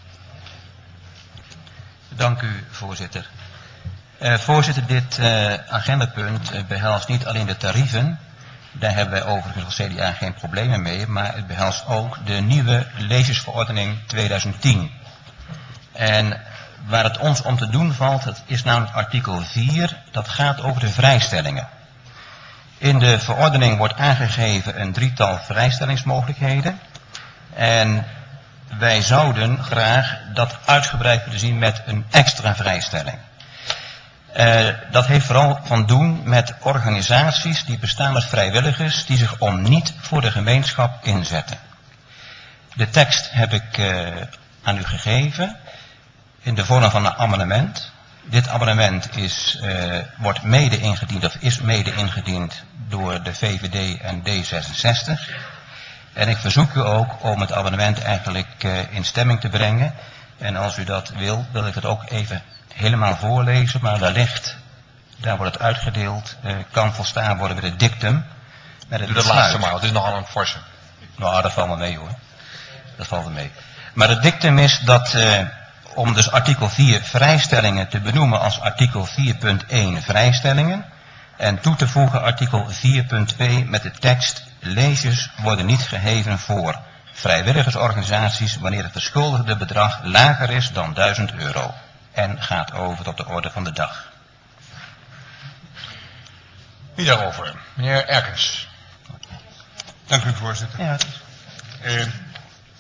Dank u, voorzitter. Uh, voorzitter, dit uh, agendapunt uh, behelst niet alleen de tarieven. Daar hebben wij overigens als C D A geen problemen mee. Maar het behelst ook de nieuwe legesverordening tweeduizend tien. En waar het ons om te doen valt, dat is namelijk artikel vier. Dat gaat over de vrijstellingen. In de verordening wordt aangegeven een drietal vrijstellingsmogelijkheden. En wij zouden graag dat uitgebreid willen zien met een extra vrijstelling. Uh, dat heeft vooral van doen met organisaties die bestaan uit vrijwilligers die zich om niet voor de gemeenschap inzetten. De tekst heb ik uh, aan u gegeven in de vorm van een amendement. Dit amendement is, uh, wordt mede ingediend of is mede ingediend door de V V D en D zesenzestig. En ik verzoek u ook om het amendement eigenlijk uh, in stemming te brengen. En als u dat wil, wil ik het ook even helemaal voorlezen. Maar daar ligt, daar wordt het uitgedeeld, uh, kan volstaan worden met het dictum. Met het Doe dat laatste maar, het is nogal een forse. Nou, dat valt me mee hoor. Dat valt me mee. Maar het dictum is dat, uh, om dus artikel vier vrijstellingen te benoemen als artikel vier punt één vrijstellingen. En toe te voegen artikel vier punt twee met de tekst: leges worden niet geheven voor vrijwilligersorganisaties wanneer het verschuldigde bedrag lager is dan duizend euro. En gaat over tot de orde van de dag. Wie daarover? Meneer Erkens. Dank u, voorzitter. Ja. Uh,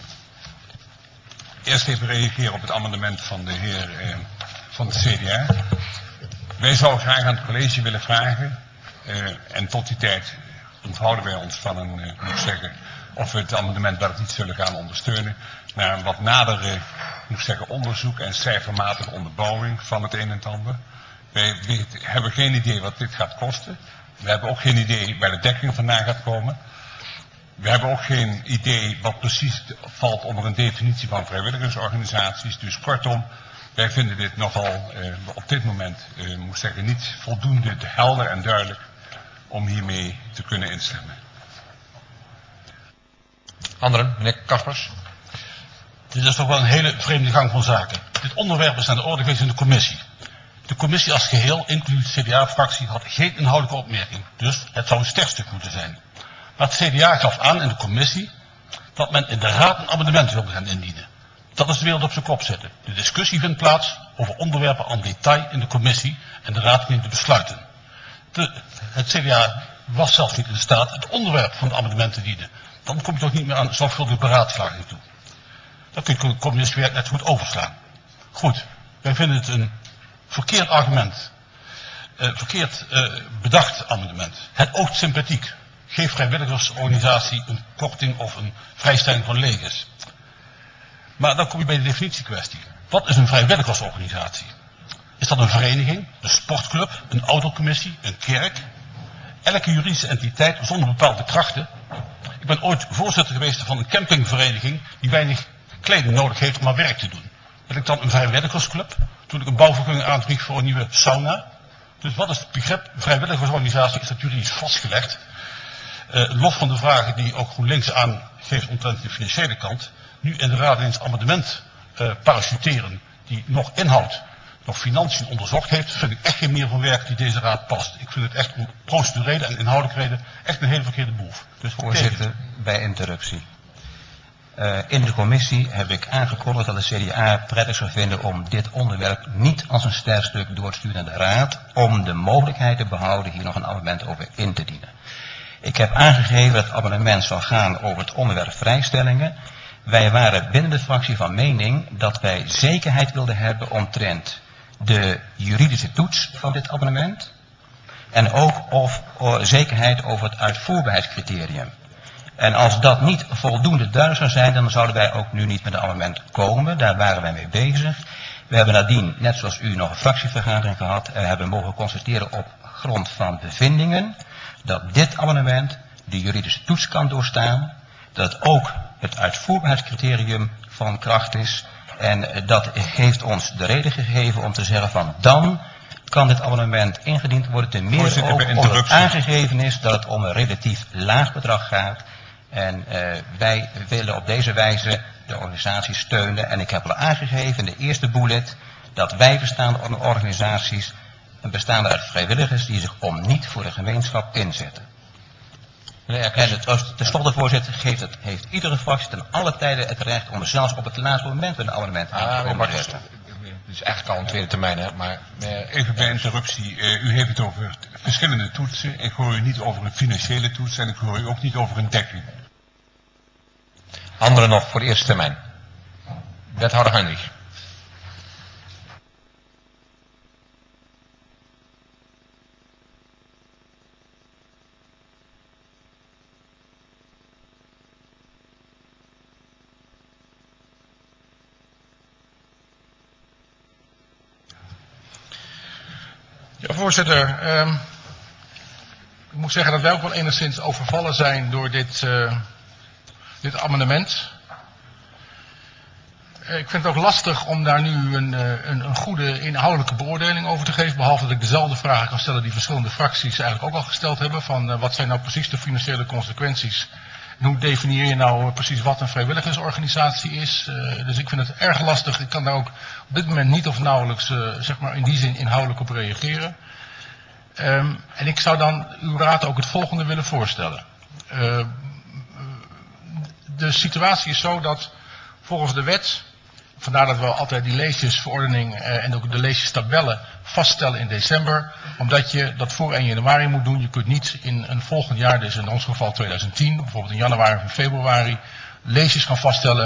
eerst even reageren op het amendement van de heer eh, van het C D A. Wij zouden graag aan het college willen vragen, uh, en tot die tijd onthouden wij ons van een, uh, moet ik zeggen, of we het amendement wel of niet zullen gaan ondersteunen, naar een wat nadere, moet ik zeggen, onderzoek en cijfermatige onderbouwing van het een en het ander. Wij weet, hebben geen idee wat dit gaat kosten. We hebben ook geen idee waar de dekking vandaan gaat komen. We hebben ook geen idee wat precies valt onder een definitie van vrijwilligersorganisaties. Dus kortom, wij vinden dit nogal uh, op dit moment, uh, moet ik zeggen, niet voldoende helder en duidelijk om hiermee te kunnen instemmen. Anderen, meneer Kaspers. Dit is toch wel een hele vreemde gang van zaken. Dit onderwerp is aan de orde geweest in de commissie. De commissie als geheel, inclusief de C D A-fractie, had geen inhoudelijke opmerking. Dus het zou een sterkstuk moeten zijn. Maar het C D A gaf aan in de commissie dat men in de raad een amendement wilde gaan indienen. Dat is de wereld op zijn kop zetten. De discussie vindt plaats over onderwerpen aan detail in de commissie en de raad neemt de besluiten. De, het C D A was zelfs niet in staat het onderwerp van het amendement te dienen. Dan kom je toch niet meer aan zorgvuldige beraadslaging toe. Dan kun je de commissie weer net goed overslaan. Goed, wij vinden het een verkeerd argument. Uh, verkeerd uh, bedacht amendement. Het oogt sympathiek. Geef vrijwilligersorganisatie een korting of een vrijstelling van legers. Maar dan kom je bij de definitiekwestie. Wat is een vrijwilligersorganisatie? Is dat een vereniging, een sportclub, een autocommissie, een kerk? Elke juridische entiteit zonder bepaalde krachten. Ik ben ooit voorzitter geweest van een campingvereniging die weinig kleding nodig heeft om aan werk te doen. Ben ik dan een vrijwilligersclub? Toen ik een bouwvergunning aanvrieg voor een nieuwe sauna. Dus wat is het begrip vrijwilligersorganisatie? Is dat juridisch vastgelegd? Uh, los van de vragen die ook GroenLinks aangeeft omtrent de financiële kant. Nu in de raad eens amendement uh, parachuteren die nog inhoud, nog financiën onderzocht heeft, vind ik echt geen manier van werk die deze raad past. Ik vind het echt om procedurele en inhoudelijke reden echt een hele verkeerde boef. Dus voorzitter, bij interruptie. Uh, in de commissie heb ik aangekondigd dat de C D A prettig zou vinden om dit onderwerp niet als een sterkstuk door te sturen naar de raad, om de mogelijkheid te behouden hier nog een amendement over in te dienen. Ik heb aangegeven dat het amendement zou gaan over het onderwerp vrijstellingen. Wij waren binnen de fractie van mening dat wij zekerheid wilden hebben omtrent de juridische toets van dit amendement. En ook of, of zekerheid over het uitvoerbaarheidscriterium. En als dat niet voldoende duidelijk zou zijn, dan zouden wij ook nu niet met een amendement komen. Daar waren wij mee bezig. We hebben nadien, net zoals u, nog een fractievergadering gehad. En hebben mogen constateren op grond van bevindingen dat dit amendement de juridische toets kan doorstaan. Dat het ook het uitvoerbaarheidscriterium van kracht is. En dat heeft ons de reden gegeven om te zeggen van dan kan dit amendement ingediend worden. Ten meer ook omdat het aangegeven is dat het om een relatief laag bedrag gaat. En uh, wij willen op deze wijze de organisatie steunen. En ik heb al aangegeven in de eerste bullet dat wij bestaande organisaties bestaan uit vrijwilligers die zich om niet voor de gemeenschap inzetten. En het, tenslotte, voorzitter, geeft het, heeft iedere fractie ten alle tijden het recht om zelfs op het laatste moment een amendement aan te komen zetten. Het is eigenlijk al een tweede termijn, hè? Maar uh, even bij interruptie. Uh, u heeft het over verschillende toetsen. Ik hoor u niet over een financiële toets en ik hoor u ook niet over een dekking. Anderen nog voor de eerste termijn. Wethouder Heinrich. Ja, voorzitter. Um, ik moet zeggen dat wij ook wel enigszins overvallen zijn door dit, uh, dit amendement. Uh, ik vind het ook lastig om daar nu een, uh, een, een goede inhoudelijke beoordeling over te geven. Behalve dat ik dezelfde vragen kan stellen die verschillende fracties eigenlijk ook al gesteld hebben. Van uh, wat zijn nou precies de financiële consequenties? En hoe definieer je nou precies wat een vrijwilligersorganisatie is? Uh, dus ik vind het erg lastig. Ik kan daar ook op dit moment niet of nauwelijks uh, zeg maar in die zin inhoudelijk op reageren. Um, en ik zou dan uw raad ook het volgende willen voorstellen. Uh, de situatie is zo dat volgens de wet, vandaar dat we altijd die leesjesverordening uh, en ook de leesjestabellen vaststellen in december, omdat je dat voor één januari moet doen. Je kunt niet in een volgend jaar, dus in ons geval tweeduizend tien, bijvoorbeeld in januari of in februari, leesjes gaan vaststellen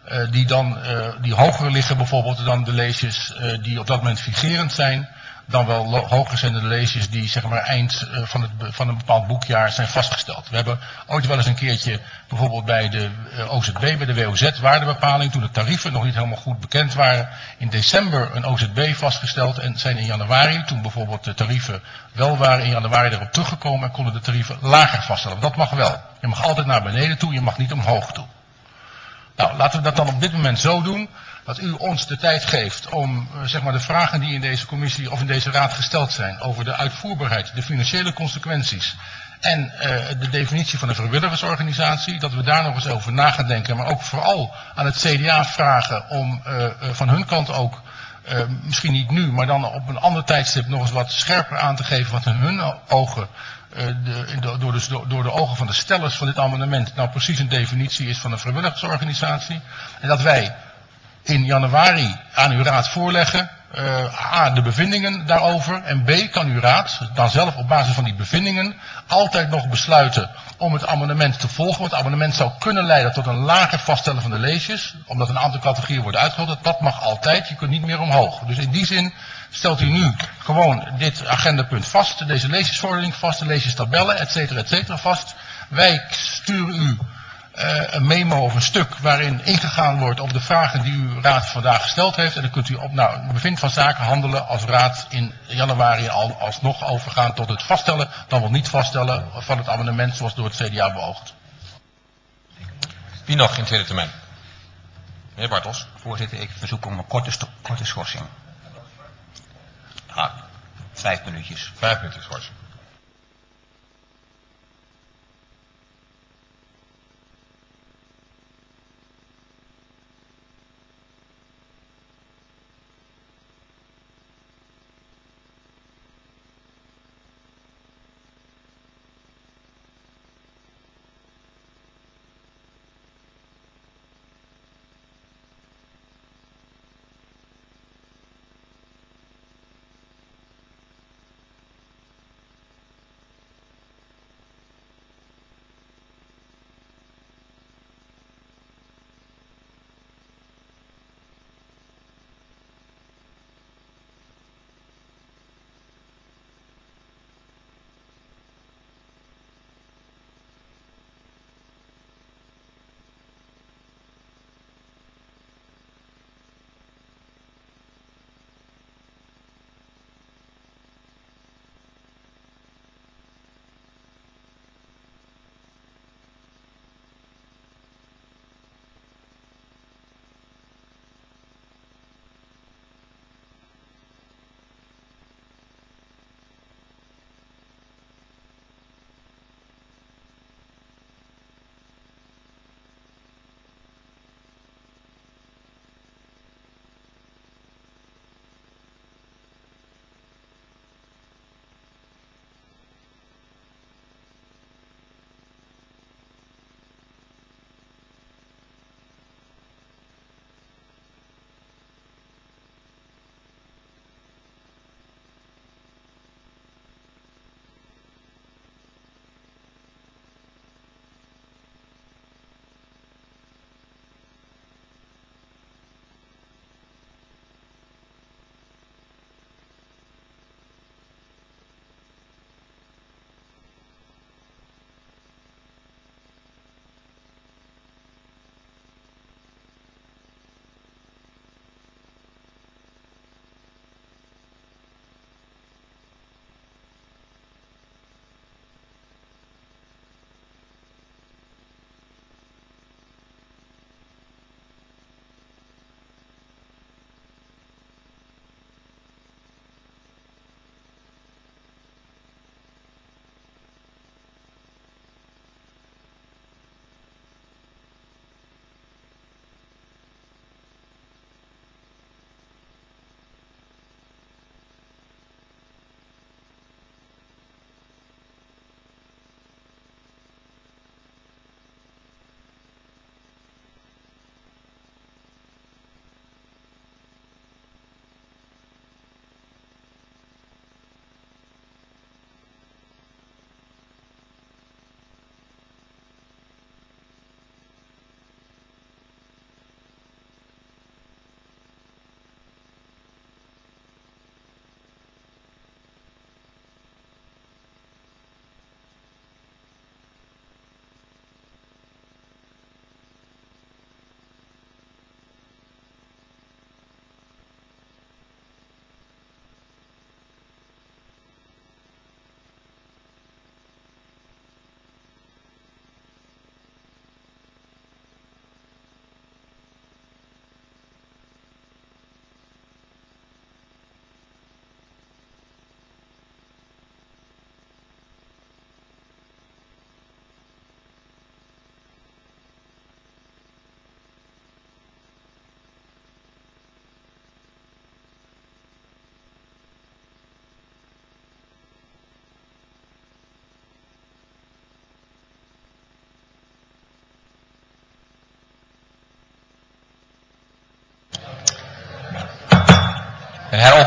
Uh, die dan uh, die hoger liggen bijvoorbeeld dan de leesjes uh, die op dat moment vigerend zijn. Dan wel hoger zijn de leesjes die zeg maar eind uh, van, het, van een bepaald boekjaar zijn vastgesteld. We hebben ooit wel eens een keertje bijvoorbeeld bij de uh, O Z B, bij de W O Z waardebepaling, toen de tarieven nog niet helemaal goed bekend waren, in december een O Z B vastgesteld en zijn in januari, toen bijvoorbeeld de tarieven wel waren, in januari erop teruggekomen en konden de tarieven lager vaststellen. Dat mag wel. Je mag altijd naar beneden toe, je mag niet omhoog toe. Nou, laten we dat dan op dit moment zo doen, dat u ons de tijd geeft om uh, zeg maar de vragen die in deze commissie of in deze raad gesteld zijn over de uitvoerbaarheid, de financiële consequenties en uh, de definitie van een vrijwilligersorganisatie, dat we daar nog eens over na gaan denken, maar ook vooral aan het C D A vragen om uh, uh, van hun kant ook, uh, misschien niet nu, maar dan op een ander tijdstip nog eens wat scherper aan te geven wat in hun ogen Uh, de, de, door, de, door de ogen van de stellers van dit amendement nou precies een definitie is van een vrijwilligersorganisatie. En dat wij in januari aan uw raad voorleggen, uh, A, de bevindingen daarover en B, kan uw raad dan zelf op basis van die bevindingen altijd nog besluiten om het amendement te volgen. Want het amendement zou kunnen leiden tot een lager vaststellen van de leesjes, omdat een aantal categorieën worden uitgehold. Dat mag altijd, je kunt niet meer omhoog. Dus in die zin stelt u nu gewoon dit agendapunt vast, deze leesjesvordering vast, de leesjestabellen, et cetera, et cetera vast. Wij sturen u uh, een memo of een stuk waarin ingegaan wordt op de vragen die uw raad vandaag gesteld heeft. En dan kunt u op nou, bevind van zaken handelen als raad in januari al alsnog overgaan tot het vaststellen, dan wel niet vaststellen van het amendement zoals door het C D A beoogd. Wie nog in het tweede termijn? Meneer Bartels. Voorzitter, ik verzoek om een korte, korte schorsing. Ah, vijf minuutjes. Vijf minuten schorsing.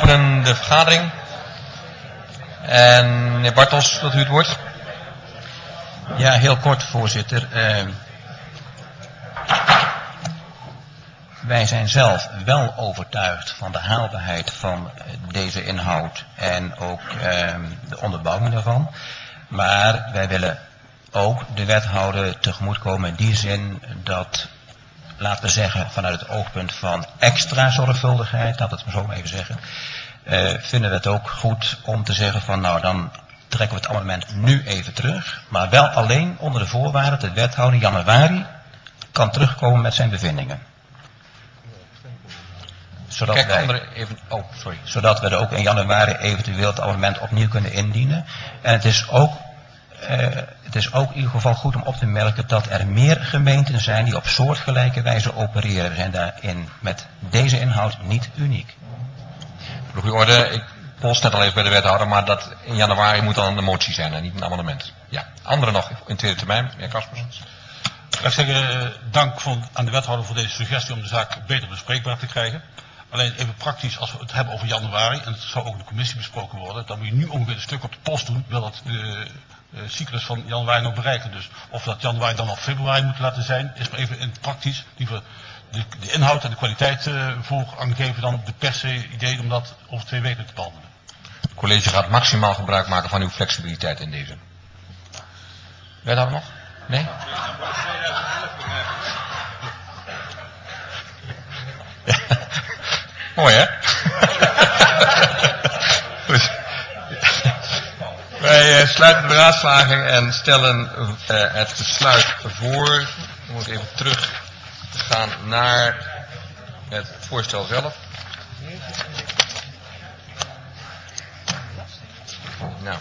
openen de vergadering. En meneer Bartels, wilt u het woord? Ja, heel kort, voorzitter. Uh, wij zijn zelf wel overtuigd van de haalbaarheid van deze inhoud en ook uh, de onderbouwing daarvan. Maar wij willen ook de wethouder tegemoetkomen in die zin dat, laten we zeggen, vanuit het oogpunt van extra zorgvuldigheid, laat het maar zo maar even zeggen, uh, vinden we het ook goed om te zeggen van nou dan trekken we het amendement nu even terug, maar wel alleen onder de voorwaarde dat de wethouder in januari kan terugkomen met zijn bevindingen. Zodat, Kijk, wij, andere even, oh, sorry. zodat we er ook in januari eventueel het amendement opnieuw kunnen indienen. En het is ook Uh, het is ook in ieder geval goed om op te merken dat er meer gemeenten zijn die op soortgelijke wijze opereren. We zijn daarin met deze inhoud niet uniek. Voor uw orde, ik post net al even bij de wethouder, maar dat in januari moet dan een motie zijn en niet een amendement. Ja, anderen nog in tweede termijn, meneer Kaspers. Laat ik zeggen, dank van, aan de wethouder voor deze suggestie om de zaak beter bespreekbaar te krijgen. Alleen even praktisch, als we het hebben over januari, en het zou ook in de commissie besproken worden, dan moet je nu ongeveer een stuk op de post doen, wil dat de uh, cyclus van januari nog bereiken. Dus of dat januari dan al februari moet laten zijn, is maar even in het praktisch, liever de, de inhoud en de kwaliteit uh, voor aangeven dan de per se idee om dat over twee weken te behandelen. Het college gaat maximaal gebruik maken van uw flexibiliteit in deze. Wethouder nog? Nee? Mooi, hè? Goed. Wij uh, sluiten de beraadslaging en stellen uh, het besluit voor. We moeten even terug gaan naar het voorstel zelf. Nou.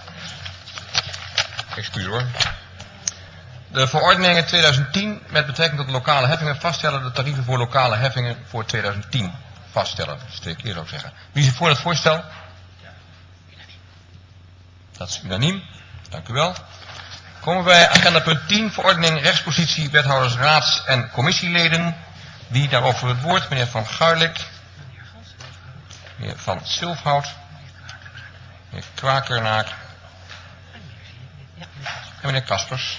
Excuus hoor. De verordeningen tweeduizend tien met betrekking tot de lokale heffingen vaststellen, de tarieven voor lokale heffingen voor tweeduizend tien vaststellen. Dat is twee keer zou ik zeggen. Wie is voor het voorstel? Dat is unaniem. Dank u wel. Komen we bij agenda punt tien, verordening rechtspositie wethouders, raads- en commissieleden. Wie daarover het woord? Meneer Van Guilik, meneer Van Silfhout, meneer Kwakernaak en meneer Kaspers.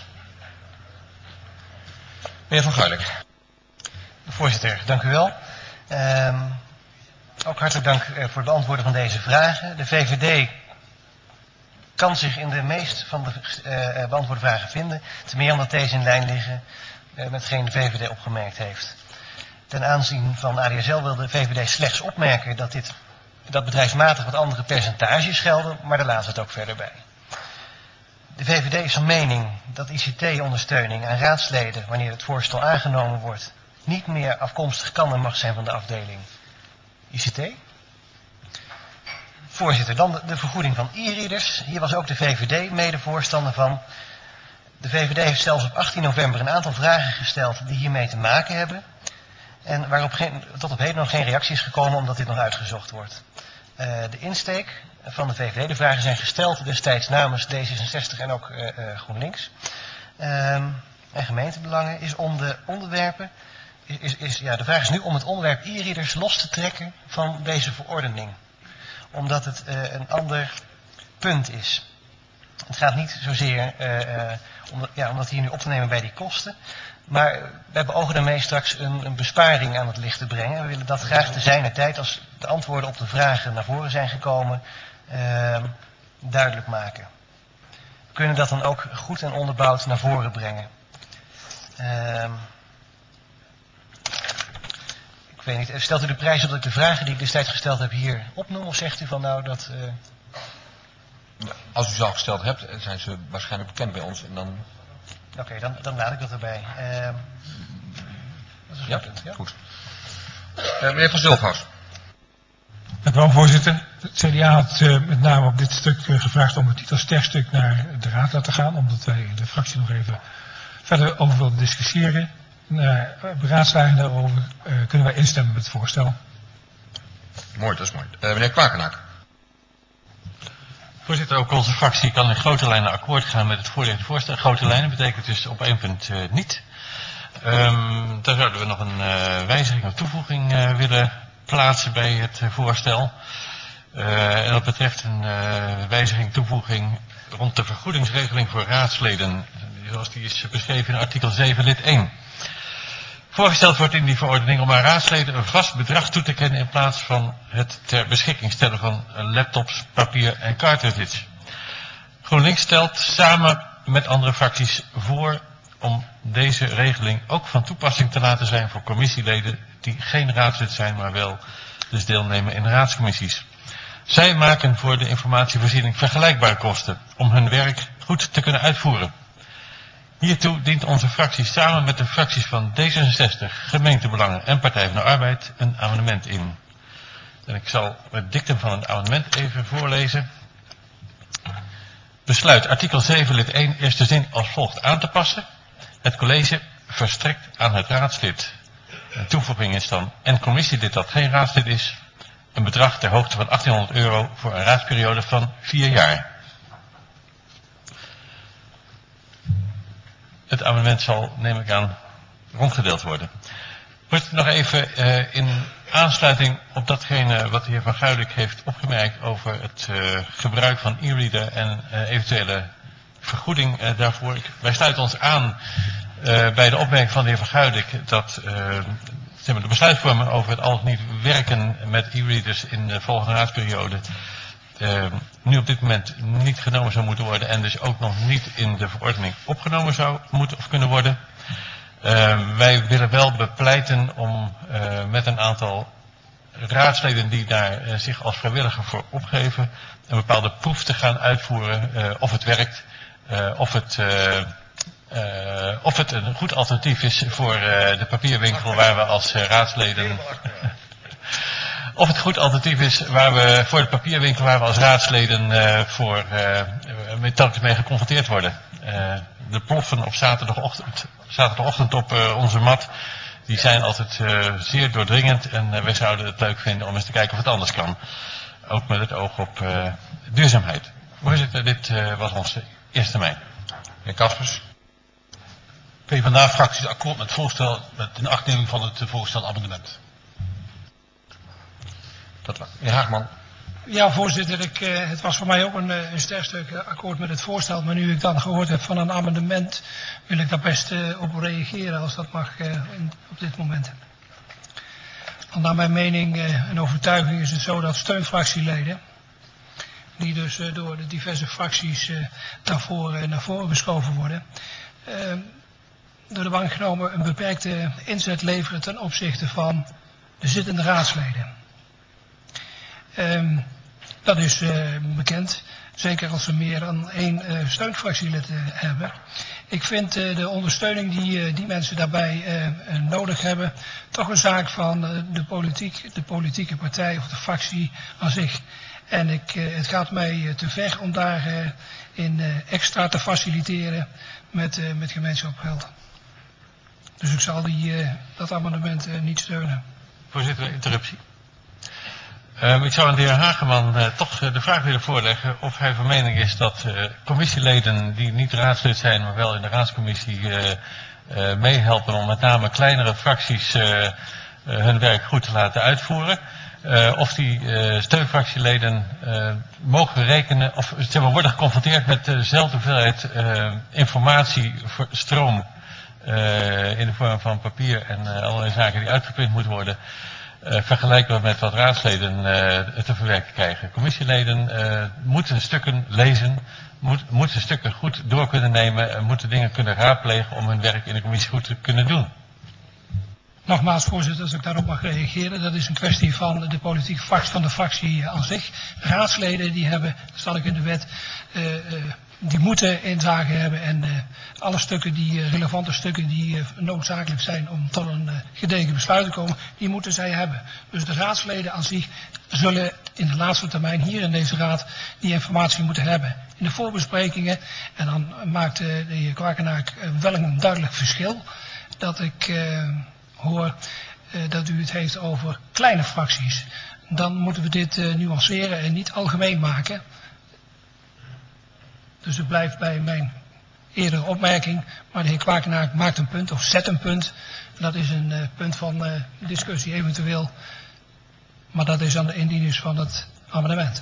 Meneer Van Guilik. Voorzitter, dank u wel. Um, ook hartelijk dank uh, voor het beantwoorden van deze vragen. De V V D kan zich in de meest van de uh, beantwoorde vragen vinden. Ten meer omdat deze in lijn liggen uh, met hetgeen de V V D opgemerkt heeft. Ten aanzien van A D S L wil de V V D slechts opmerken dat, dit, dat bedrijfsmatig wat andere percentages gelden, maar daar laten we het ook verder bij. De V V D is van mening dat I C T-ondersteuning aan raadsleden, wanneer het voorstel aangenomen wordt, niet meer afkomstig kan en mag zijn van de afdeling I C T. Voorzitter, dan de, de vergoeding van e-readers. Hier was ook de V V D mede voorstander van. De V V D heeft zelfs op achttien november een aantal vragen gesteld die hiermee te maken hebben. En waarop geen, tot op heden nog geen reactie is gekomen omdat dit nog uitgezocht wordt. Uh, de insteek van de V V D, de vragen zijn gesteld destijds namens D zesenzestig en ook uh, uh, GroenLinks. Um, en gemeentebelangen is om de onderwerpen, is, is, ja, de vraag is nu om het onderwerp e-readers los te trekken van deze verordening. Omdat het uh, een ander punt is. Het gaat niet zozeer uh, uh, om, ja, om dat hier nu op te nemen bij die kosten. Maar wij beogen daarmee straks een, een besparing aan het licht te brengen. We willen dat graag te zijner tijd, als de antwoorden op de vragen naar voren zijn gekomen, uh, duidelijk maken. We kunnen dat dan ook goed en onderbouwd naar voren brengen. Uh, ik weet niet, stelt u de prijs op dat ik de vragen die ik destijds gesteld heb hier opnoem? Of zegt u van nou dat... Uh... Ja, als u ze al gesteld hebt, zijn ze waarschijnlijk bekend bij ons en dan... Oké, okay, dan, dan laat ik dat erbij. Uh, dat is ja, punt, ja, goed. Uh, meneer Van Zulfhaus. Dank u wel, voorzitter. Het C D A had uh, met name op dit stuk uh, gevraagd om het titelsterkstuk naar de raad te laten gaan, omdat wij in de fractie nog even verder over wilden discussiëren. Na uh, beraadslaging daarover uh, kunnen wij instemmen met het voorstel. Mooi, dat is mooi. Uh, meneer Kwakenaak. Voorzitter, ook onze fractie kan in grote lijnen akkoord gaan met het voorliggende voorstel. Grote lijnen betekent dus op één punt uh, niet. Um, daar zouden we nog een uh, wijziging of toevoeging uh, willen plaatsen bij het uh, voorstel. Uh, en dat betreft een uh, wijziging, toevoeging rond de vergoedingsregeling voor raadsleden, zoals die is beschreven in artikel zeven lid één. Voorgesteld wordt in die verordening om aan raadsleden een vast bedrag toe te kennen in plaats van het ter beschikking stellen van laptops, papier en cartridges. GroenLinks stelt samen met andere fracties voor om deze regeling ook van toepassing te laten zijn voor commissieleden die geen raadslid zijn, maar wel dus deelnemen in raadscommissies. Zij maken voor de informatievoorziening vergelijkbare kosten om hun werk goed te kunnen uitvoeren. Hiertoe dient onze fractie samen met de fracties van D zesenzestig, Gemeentebelangen en Partij van de Arbeid een amendement in. En ik zal het dictum van het amendement even voorlezen. Besluit artikel zeven lid één eerste zin als volgt aan te passen. Het college verstrekt aan het raadslid. Een toevoeging is dan en commissielid dat geen raadslid is een bedrag ter hoogte van achttienhonderd euro voor een raadsperiode van vier jaar. Het amendement zal, neem ik aan, rondgedeeld worden. Wordt nog even uh, in aansluiting op datgene wat de heer Van Guilik heeft opgemerkt over het uh, gebruik van e-reader en uh, eventuele vergoeding uh, daarvoor. Ik, wij sluiten ons aan uh, bij de opmerking van de heer Van Guilik dat uh, zeg maar, de besluitvorming over het al of niet werken met e-readers in de volgende raadsperiode Uh, nu op dit moment niet genomen zou moeten worden en dus ook nog niet in de verordening opgenomen zou moeten of kunnen worden. Uh, wij willen wel bepleiten om uh, met een aantal raadsleden die daar uh, zich als vrijwilliger voor opgeven een bepaalde proef te gaan uitvoeren uh, of het werkt, uh, of, het, uh, uh, of het een goed alternatief is voor uh, de papierwinkel waar we als uh, raadsleden... Of het goed alternatief is waar we voor de papierwinkel waar we als raadsleden uh, voor uh, met mee geconfronteerd worden. Uh, de ploffen op zaterdagochtend, zaterdagochtend op uh, onze mat, die zijn altijd uh, zeer doordringend en uh, wij zouden het leuk vinden om eens te kijken of het anders kan. Ook met het oog op uh, duurzaamheid. Voorzitter, dit uh, was onze eerste termijn. Meneer Kaspers. PvdA-fractie is akkoord met het voorstel met inachtneming van het voorgestelde amendement. Dat was. Meneer Haagman. Ja, voorzitter, ik, uh, het was voor mij ook een, een sterk stuk akkoord met het voorstel. Maar nu ik dan gehoord heb van een amendement, wil ik daar best uh, op reageren als dat mag uh, in, op dit moment. Want naar mijn mening uh, en overtuiging is het zo dat steunfractieleden, die dus uh, door de diverse fracties uh, daarvoor uh, naar voren beschoven worden, uh, door de bank genomen een beperkte inzet leveren ten opzichte van de zittende raadsleden. Um, dat is uh, bekend, zeker als we meer dan één uh, steunfractielid uh, hebben. Ik vind uh, de ondersteuning die uh, die mensen daarbij uh, uh, nodig hebben, toch een zaak van uh, de politiek, de politieke partij of de fractie aan zich. En ik, uh, het gaat mij uh, te ver om daar uh, in uh, extra te faciliteren met, uh, met gemeenschapsgeld. Dus ik zal die, uh, dat amendement uh, niet steunen. Voorzitter, interruptie. Um, ik zou aan de heer Hageman uh, toch uh, de vraag willen voorleggen of hij van mening is dat uh, commissieleden die niet raadslid zijn, maar wel in de raadscommissie uh, uh, meehelpen om met name kleinere fracties uh, uh, hun werk goed te laten uitvoeren. Uh, of die uh, steunfractieleden uh, mogen rekenen of zeg maar, worden geconfronteerd met dezelfde hoeveelheid uh, informatiestroom uh, in de vorm van papier en uh, allerlei zaken die uitgeprint moeten worden. Uh, vergelijkbaar met wat raadsleden uh, te verwerken krijgen. Commissieleden uh, moeten stukken lezen, moet, moeten stukken goed door kunnen nemen en moeten dingen kunnen raadplegen om hun werk in de commissie goed te kunnen doen. Nogmaals, voorzitter, als ik daarop mag reageren, dat is een kwestie van de politieke fractie van de fractie aan zich. Raadsleden die hebben, dat staat ook in de wet, uh, uh, die moeten inzage hebben en uh, alle stukken, die uh, relevante stukken die uh, noodzakelijk zijn om tot een uh, gedegen besluit te komen, die moeten zij hebben. Dus de raadsleden aan zich zullen in de laatste termijn hier in deze raad die informatie moeten hebben. In de voorbesprekingen, en dan maakt uh, de heer Kwakenaak uh, wel een duidelijk verschil, dat ik uh, hoor uh, dat u het heeft over kleine fracties. Dan moeten we dit uh, nuanceren en niet algemeen maken. Dus ik blijf bij mijn eerdere opmerking, maar de heer Kwakenaak maakt een punt of zet een punt. Dat is een uh, punt van uh, discussie eventueel, maar dat is aan de indieners van het amendement.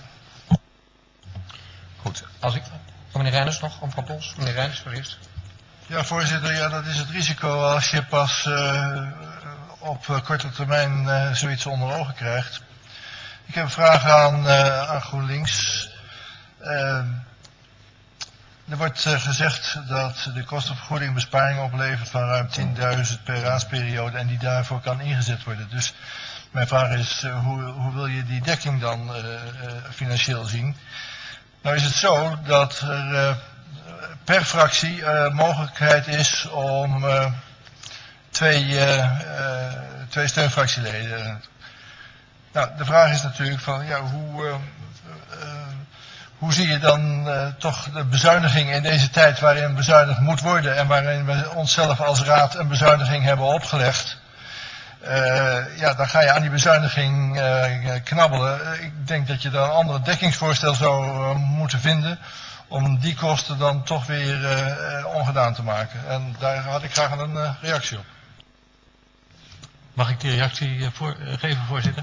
Goed, als ik... Oh, meneer Reinders nog, om van Pols. Meneer Reinders voor eerst. Ja, voorzitter, ja, dat is het risico als je pas uh, op uh, korte termijn uh, zoiets onder ogen krijgt. Ik heb een vraag aan, uh, aan GroenLinks. Uh, er wordt uh, gezegd dat de kostenvergoeding besparing oplevert van ruim tienduizend per raadsperiode en die daarvoor kan ingezet worden. Dus mijn vraag is, uh, hoe, hoe wil je die dekking dan uh, uh, financieel zien? Nou is het zo dat er uh, per fractie uh, mogelijkheid is om uh, twee, uh, uh, twee steunfractieleden. Nou, de vraag is natuurlijk van, ja, hoe, uh, uh, hoe zie je dan uh, toch de bezuiniging in deze tijd waarin bezuinigd moet worden en waarin we onszelf als raad een bezuiniging hebben opgelegd. Uh, ja, dan ga je aan die bezuiniging uh, knabbelen. Uh, ik denk dat je dan een ander dekkingsvoorstel zou uh, moeten vinden om die kosten dan toch weer uh, uh, ongedaan te maken. En daar had ik graag een uh, reactie op. Mag ik die reactie uh, voor, uh, geven, voorzitter?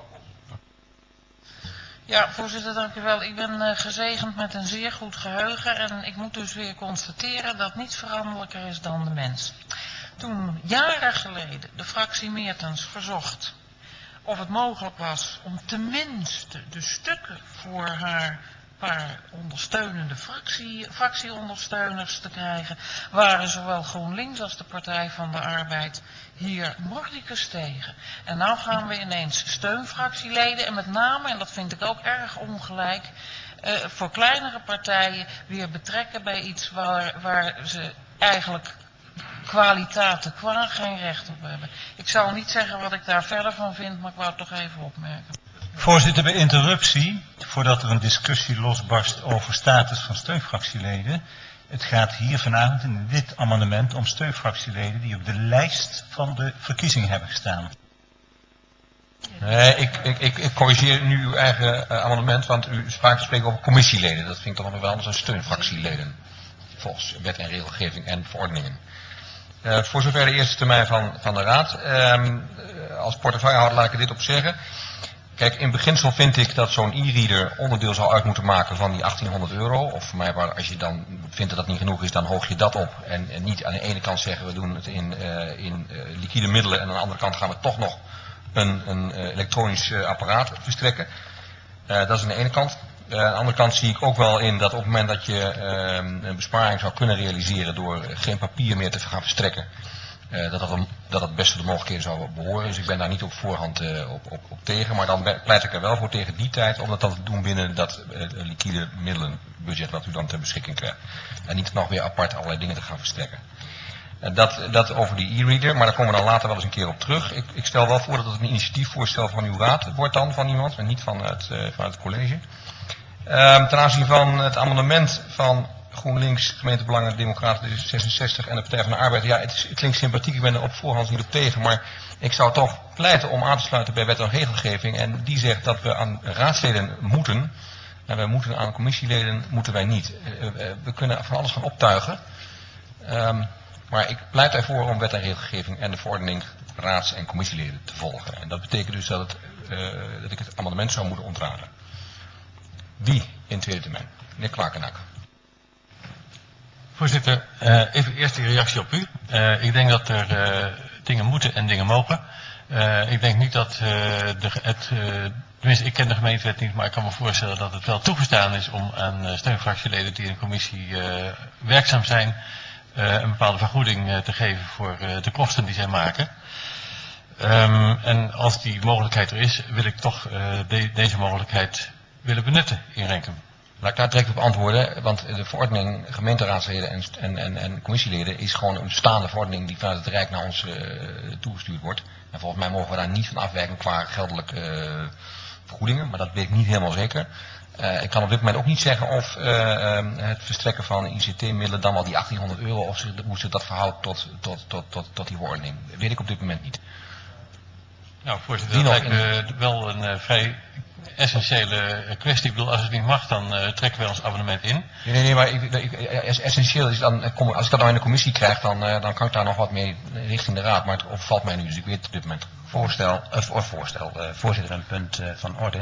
Ja, voorzitter, dank u wel. Ik ben uh, gezegend met een zeer goed geheugen en ik moet dus weer constateren dat niets veranderlijker is dan de mens. Toen jaren geleden de fractie Meertens verzocht of het mogelijk was om tenminste de stukken voor haar paar ondersteunende fractie, fractieondersteuners te krijgen, waren zowel GroenLinks als de Partij van de Arbeid hier mordicus tegen. En nou gaan we ineens steunfractieleden en met name, en dat vind ik ook erg ongelijk, uh, voor kleinere partijen weer betrekken bij iets waar, waar ze eigenlijk kwaliteiten qua geen recht op hebben. Ik zal niet zeggen wat ik daar verder van vind, maar ik wou het toch even opmerken. Voorzitter, bij interruptie, voordat er een discussie losbarst over status van steunfractieleden. Het gaat hier vanavond in dit amendement om steunfractieleden die op de lijst van de verkiezingen hebben gestaan. Nee, ik, ik, ik, ik corrigeer nu uw eigen uh, amendement, want u sprak spreken over commissieleden. Dat vind ik toch nog wel anders dan steunfractieleden. Volgens wet en regelgeving en verordeningen. Uh, voor zover de eerste termijn van, van de Raad. Um, uh, als portefeuillehouder laat ik er dit op zeggen. Kijk, in beginsel vind ik dat zo'n e-reader onderdeel zou uit moeten maken van die achttienhonderd euro. Of voor mij, als je dan vindt dat dat niet genoeg is, dan hoog je dat op. En, en niet aan de ene kant zeggen we doen het in, uh, in uh, liquide middelen en aan de andere kant gaan we toch nog een, een uh, elektronisch uh, apparaat verstrekken. Uh, dat is aan de ene kant. Uh, aan de andere kant zie ik ook wel in dat op het moment dat je uh, een besparing zou kunnen realiseren door geen papier meer te gaan verstrekken, uh, dat, dat, een, dat het beste de mogelijkheden zou behoren. Dus ik ben daar niet op voorhand uh, op, op, op tegen, maar dan pleit ik er wel voor tegen die tijd om dat dan te doen binnen dat uh, liquide middelenbudget wat u dan ter beschikking krijgt. En niet nog weer apart allerlei dingen te gaan verstrekken. Uh, dat, dat over die e-reader, maar daar komen we dan later wel eens een keer op terug. Ik, ik stel wel voor dat het een initiatiefvoorstel van uw raad wordt dan, van iemand, en niet van het, uh, van het college. Um, ten aanzien van het amendement van GroenLinks, Gemeentebelangen, Democraten, D zesenzestig en de Partij van de Arbeid. Ja, het, is, het klinkt sympathiek, ik ben er op voorhand niet op tegen, maar ik zou toch pleiten om aan te sluiten bij wet en regelgeving. En die zegt dat we aan raadsleden moeten, en wij moeten aan commissieleden, moeten wij niet. Uh, uh, we kunnen van alles gaan optuigen. Um, maar ik pleit ervoor om wet en regelgeving en de verordening raads- en commissieleden te volgen. En dat betekent dus dat, het, uh, dat ik het amendement zou moeten ontraden. Wie in tweede termijn? Meneer Klakenak. Voorzitter, uh, even eerst die reactie op u. Uh, ik denk dat er uh, dingen moeten en dingen mogen. Uh, ik denk niet dat uh, de, het, uh, tenminste ik ken de gemeentewet niet, maar ik kan me voorstellen dat het wel toegestaan is om aan uh, steunfractieleden die in de commissie uh, werkzaam zijn, uh, een bepaalde vergoeding uh, te geven voor uh, de kosten die zij maken. Um, en als die mogelijkheid er is, wil ik toch uh, de, deze mogelijkheid willen benutten in Renkum. Laat ik daar direct op antwoorden, want de verordening gemeenteraadsleden en, en, en, en commissieleden is gewoon een bestaande verordening die vanuit het Rijk naar ons uh, toegestuurd wordt. En volgens mij mogen we daar niet van afwijken qua geldelijke uh, vergoedingen, maar dat weet ik niet helemaal zeker. Uh, ik kan op dit moment ook niet zeggen of uh, uh, het verstrekken van I C T-middelen dan wel die achttienhonderd euro, of ze, hoe ze dat verhoudt tot, tot, tot, tot, tot die verordening. Dat weet ik op dit moment niet. Nou, voorzitter, dat lijkt me uh, wel een uh, vrij essentiële kwestie. Ik bedoel, als het niet mag, dan uh, trekken wij ons abonnement in. Nee, nee, nee, maar ik, ik, essentieel is dan, als ik dat nou in de commissie krijg, dan, uh, dan kan ik daar nog wat mee richting de raad. Maar het overvalt mij nu, dus ik weet het op dit moment. Voorstel, uh, voor voorstel, uh, voorzitter, een punt uh, van orde.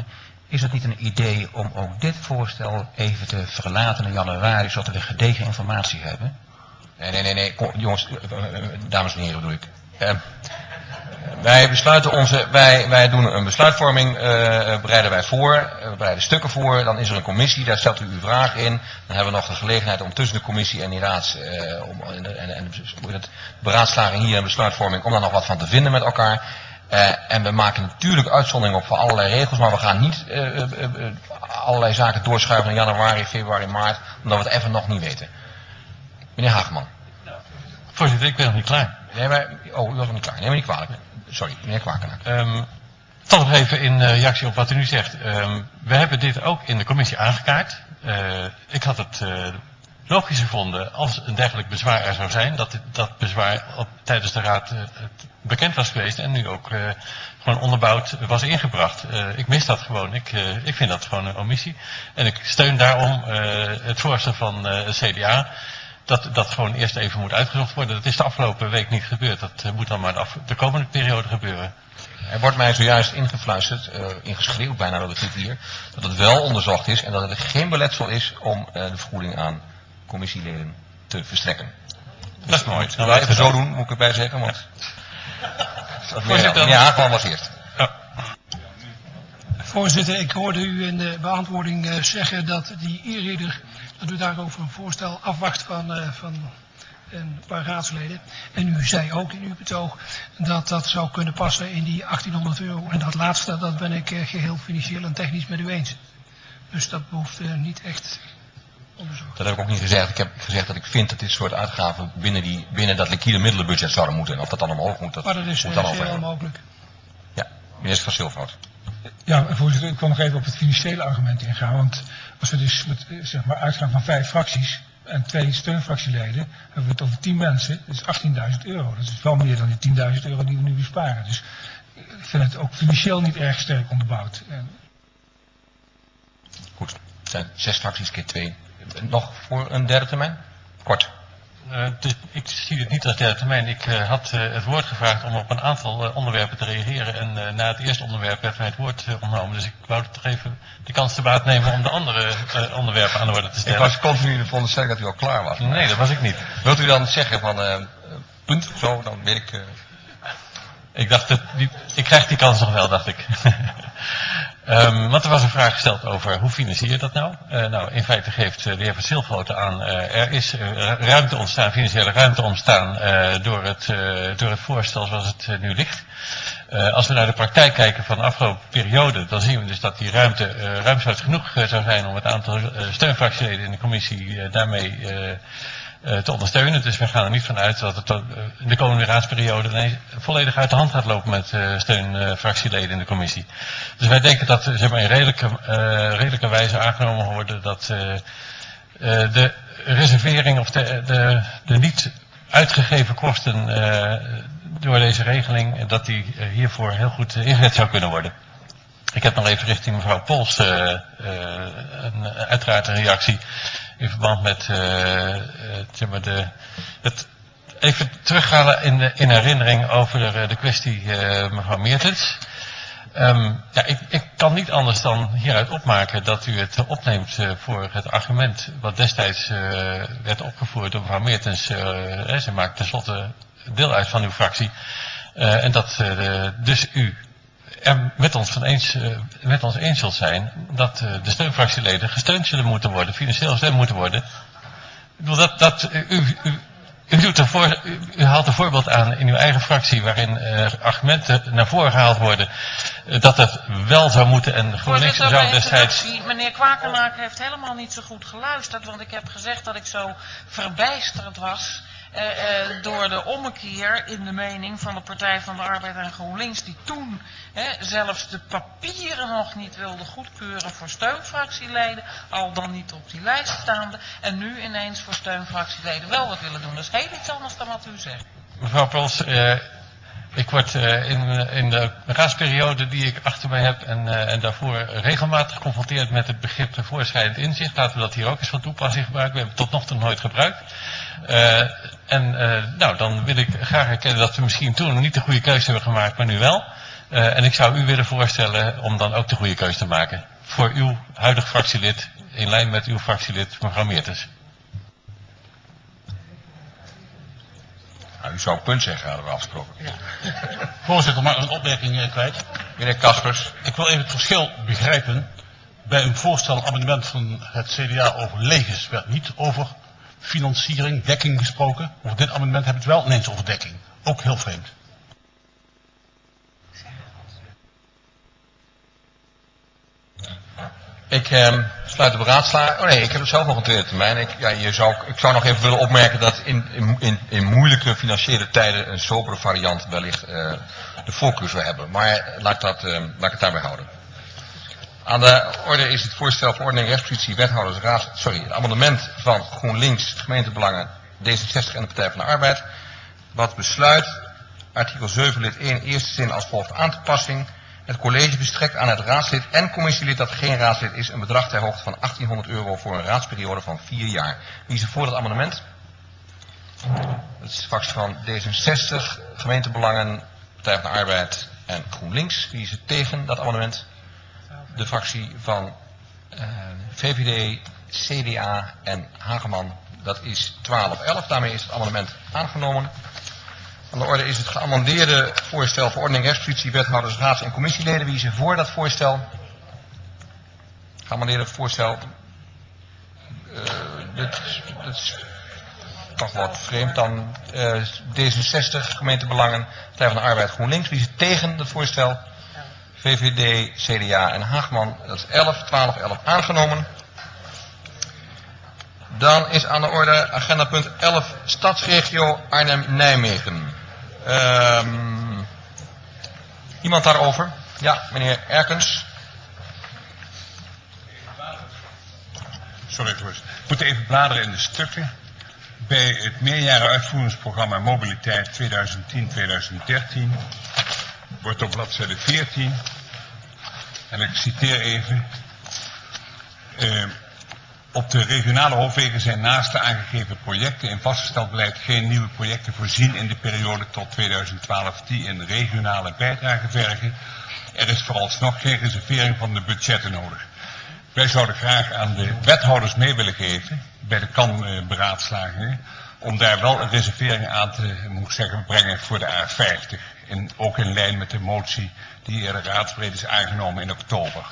is het niet een idee om ook dit voorstel even te verlaten in januari, zodat we gedegen informatie hebben? Nee, nee, nee, nee. Kom, jongens, dames en heren bedoel ik. Uh, wij besluiten onze, wij, wij doen een besluitvorming, uh, bereiden wij voor, uh, we bereiden stukken voor, dan is er een commissie, daar stelt u uw vraag in, dan hebben we nog de gelegenheid om tussen de commissie en die raads, uh, om, en, en, en de beraadslaging hier en besluitvorming, om daar nog wat van te vinden met elkaar. Uh, en we maken natuurlijk uitzonderingen op voor allerlei regels, maar we gaan niet uh, uh, uh, allerlei zaken doorschuiven in januari, februari, maart, omdat we het even nog niet weten. Meneer Hageman. Voorzitter, ik ben nog niet klaar. Nee, maar, oh, u was nog niet klaar. Neem me niet kwalijk. Sorry, meneer Kwakenaar. Um, toch nog even in uh, reactie op wat u nu zegt. Um, we hebben dit ook in de commissie aangekaart. Uh, ik had het uh, logisch gevonden als een dergelijk bezwaar er zou zijn, dat dit, dat bezwaar op, tijdens de raad uh, bekend was geweest en nu ook uh, gewoon onderbouwd was ingebracht. Uh, ik mis dat gewoon. Ik, uh, ik vind dat gewoon een omissie. En ik steun daarom uh, het voorstel van uh, het C D A. Dat dat gewoon eerst even moet uitgezocht worden. Dat is de afgelopen week niet gebeurd. Dat uh, moet dan maar de, af, de komende periode gebeuren. Er wordt mij zojuist ingefluisterd, uh, ingeschreeuwd bijna door de tip hier, dat het wel onderzocht is en dat er geen beletsel is om uh, de vergoeding aan commissieleden te verstrekken. Dus dat is mooi. Dat we even zo doen, moet ik erbij zeggen, want... Voorzitter, meneer Hageman was eerst. Ja. Voorzitter, ik hoorde u in de beantwoording uh, zeggen dat die e-reader, dat u daarover een voorstel afwacht van, uh, van een paar raadsleden. En u zei ook in uw betoog dat dat zou kunnen passen in die achttienhonderd euro. En dat laatste, dat ben ik uh, geheel financieel en technisch met u eens. Dus dat behoeft uh, niet echt onderzocht. Dat heb ik ook niet gezegd. Ik heb gezegd dat ik vind dat dit soort uitgaven binnen, die, binnen dat liquide middelenbudget zouden moeten. En of dat dan omhoog moet, dat maar dat is moet uh, dan zeer over. mogelijk. Ja, minister van Silverhout. Ja, voorzitter, ik wil nog even op het financiële argument ingaan. Want als we dus met, zeg maar, uitgaan van vijf fracties en twee steunfractieleden, hebben we het over tien mensen. Dat is achttienduizend euro. Dat is wel meer dan die tienduizend euro die we nu besparen. Dus ik vind het ook financieel niet erg sterk onderbouwd. En... Goed, het zijn zes fracties keer twee. Nog voor een derde termijn? Kort. Uh, dus ik zie het niet als derde termijn. Ik uh, had uh, het woord gevraagd om op een aantal uh, onderwerpen te reageren. En uh, na het eerste onderwerp werd mij het woord uh, ontnomen. Dus ik wou toch even de kans te baat nemen om de andere uh, onderwerpen aan de orde te stellen. Ik was continu in de veronderstelling dat u al klaar was. Nee, dat was ik niet. Wilt u dan zeggen van uh, punt of zo, dan weet ik... Uh... Ik dacht, dat die, ik krijg die kans nog wel, dacht ik. um, want er was een vraag gesteld over hoe financier je dat nou? Uh, nou, in feite geeft uh, de heer Van Silverhout aan, uh, er is uh, ruimte ontstaan, financiële ruimte ontstaan uh, door, het, uh, door het voorstel zoals het uh, nu ligt. Uh, als we naar de praktijk kijken van de afgelopen periode, dan zien we dus dat die ruimte uh, ruimschoots genoeg uh, zou zijn om het aantal uh, steunfractieleden in de commissie uh, daarmee uh, Uh, te ondersteunen. Dus we gaan er niet van uit dat het uh, in de komende raadsperiode ineens volledig uit de hand gaat lopen met uh, steunfractieleden uh, in de commissie. Dus wij denken dat uh, zeg maar, in redelijke, uh, redelijke wijze aangenomen worden dat uh, uh, de reservering of de, de, de niet uitgegeven kosten uh, door deze regeling, dat die uh, hiervoor heel goed uh, ingezet zou kunnen worden. Ik heb nog even richting mevrouw Pols uh, uh, een, uiteraard een reactie in verband met uh, uh, zeg maar de, het even terughalen in, de, in herinnering over de, de kwestie uh, mevrouw Meertens. Um, ja, ik, ik kan niet anders dan hieruit opmaken dat u het opneemt uh, voor het argument wat destijds uh, werd opgevoerd door mevrouw Meertens. Uh, ze maakt tenslotte deel uit van uw fractie. Uh, en dat uh, dus u er met ons, van eens, uh, met ons eens zult zijn dat uh, de steunfractieleden gesteund zullen moeten worden, financieel gesteund moeten worden. Ik bedoel, dat, dat, uh, u, u, u, doet een voor, u, u haalt een voorbeeld aan in uw eigen fractie waarin uh, argumenten naar voren gehaald worden uh, dat het wel zou moeten en GroenLinks zou destijds... Meneer Kwakenaar heeft helemaal niet zo goed geluisterd, want ik heb gezegd dat ik zo verbijsterd was Uh, uh, door de ommekeer in de mening van de Partij van de Arbeid en GroenLinks, die toen uh, zelfs de papieren nog niet wilde goedkeuren voor steunfractieleden, al dan niet op die lijst staande, en nu ineens voor steunfractieleden wel wat willen doen. Dat is heel iets anders dan wat u zegt. Mevrouw Pols, uh, ik word uh, in, in de raadsperiode die ik achter mij heb en, uh, en daarvoor regelmatig geconfronteerd met het begrip voorschrijdend inzicht. Laten we dat hier ook eens van toepassing gebruiken. We hebben het tot nog toe nooit gebruikt. Uh, en uh, nou, dan wil ik graag erkennen dat we misschien toen niet de goede keuze hebben gemaakt, maar nu wel. Uh, en ik zou u willen voorstellen om dan ook de goede keuze te maken. voor uw huidig fractielid, in lijn met uw fractielid mevrouw Meertens. Nou, u zou een punt zeggen, hadden we afgesproken. Ja. Voorzitter, mag ik een opmerking eh, kwijt? Meneer Kaspers. Ik wil even het verschil begrijpen. Bij een voorstel amendement van het C D A over leges werd niet over financiering, dekking gesproken. Over dit amendement hebben we het wel ineens over dekking. Ook heel vreemd. Ik eh, sluit de beraadslaging. Oh nee, ik heb zelf nog een tweede termijn. Ik, ja, je zou, ik zou nog even willen opmerken dat in, in, in, in moeilijke financiële tijden een sobere variant wellicht uh, de voorkeur zou hebben. Maar laat, dat, uh, laat ik het daarbij houden. Aan de orde is het voorstel verordening rechtspositie wethoudersraad, sorry, het amendement van GroenLinks, gemeentebelangen, D zesenzestig en de Partij van de Arbeid. Wat besluit, artikel zeven lid één, eerste zin als volgt aanpassing. Het college bestrekt aan het raadslid en commissielid dat geen raadslid is een bedrag ter hoogte van achttienhonderd euro voor een raadsperiode van vier jaar. Wie is er voor dat amendement? Dat is de fractie van D zesenzestig, gemeentebelangen, Partij van de Arbeid en GroenLinks. Wie is er tegen dat amendement? De fractie van uh, V V D, C D A en Hageman. Dat is twaalf elf. Daarmee is het amendement aangenomen. Aan de orde is het geamendeerde voorstel verordening rechtspositie wethouders, raads- en commissieleden. Wie is er voor dat voorstel? Geamendeerde voorstel. Uh, dit, dit is toch wat vreemd dan. Uh, D zesenzestig, gemeentebelangen, Partij van de Arbeid, GroenLinks. Wie is er tegen dat voorstel? V V D, C D A en Haagman. Dat is elf, twaalf, elf aangenomen. Dan is aan de orde agenda punt elf, Stadsregio Arnhem-Nijmegen. Um, iemand daarover? Ja, meneer Erkens. Sorry voorzitter. Ik moet even bladeren in de stukken. Bij het meerjaren uitvoeringsprogramma Mobiliteit tweeduizend tien tot tweeduizend dertien wordt op bladzijde veertien, en ik citeer even, uh, op de regionale hoofdwegen zijn naast de aangegeven projecten in vastgesteld beleid geen nieuwe projecten voorzien in de periode tot tweeduizend twaalf die een regionale bijdrage vergen. Er is vooralsnog geen reservering van de budgetten nodig. Wij zouden graag aan de wethouders mee willen geven, bij de K A N-beraadslagingen, om daar wel een reservering aan te moet ik zeggen, brengen voor de A vijftig. In, ook in lijn met de motie die eerder raadsbreed is aangenomen in oktober.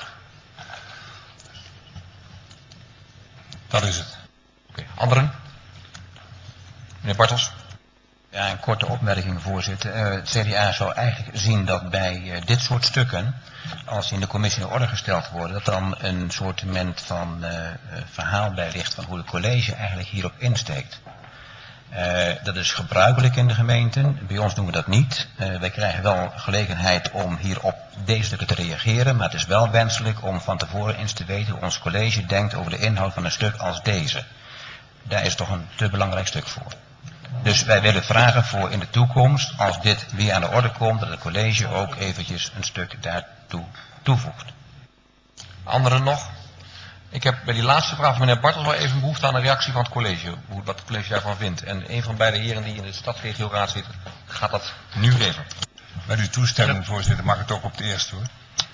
Dat is het. Okay. Anderen? Meneer Bartels. Ja, een korte opmerking, voorzitter. Uh, het C D A zou eigenlijk zien dat bij uh, dit soort stukken, als die in de commissie in orde gesteld worden, dat dan een soortement van uh, verhaal bij ligt van hoe het college eigenlijk hierop insteekt. Uh, dat is gebruikelijk in de gemeenten. Bij ons doen we dat niet. Uh, wij krijgen wel gelegenheid om hier op deze stukken te reageren, maar het is wel wenselijk om van tevoren eens te weten hoe ons college denkt over de inhoud van een stuk als deze. Daar is toch een te belangrijk stuk voor. Dus wij willen vragen voor in de toekomst, als dit weer aan de orde komt, dat het college ook eventjes een stuk daartoe toevoegt. Anderen nog? Ik heb bij die laatste vraag van meneer Bartels wel even behoefte aan een reactie van het college. Hoe, wat het college daarvan vindt. En een van beide heren die in de stadsregioraad zitten, gaat dat nu geven. Met uw toestemming, voorzitter, mag het ook op het eerste hoor.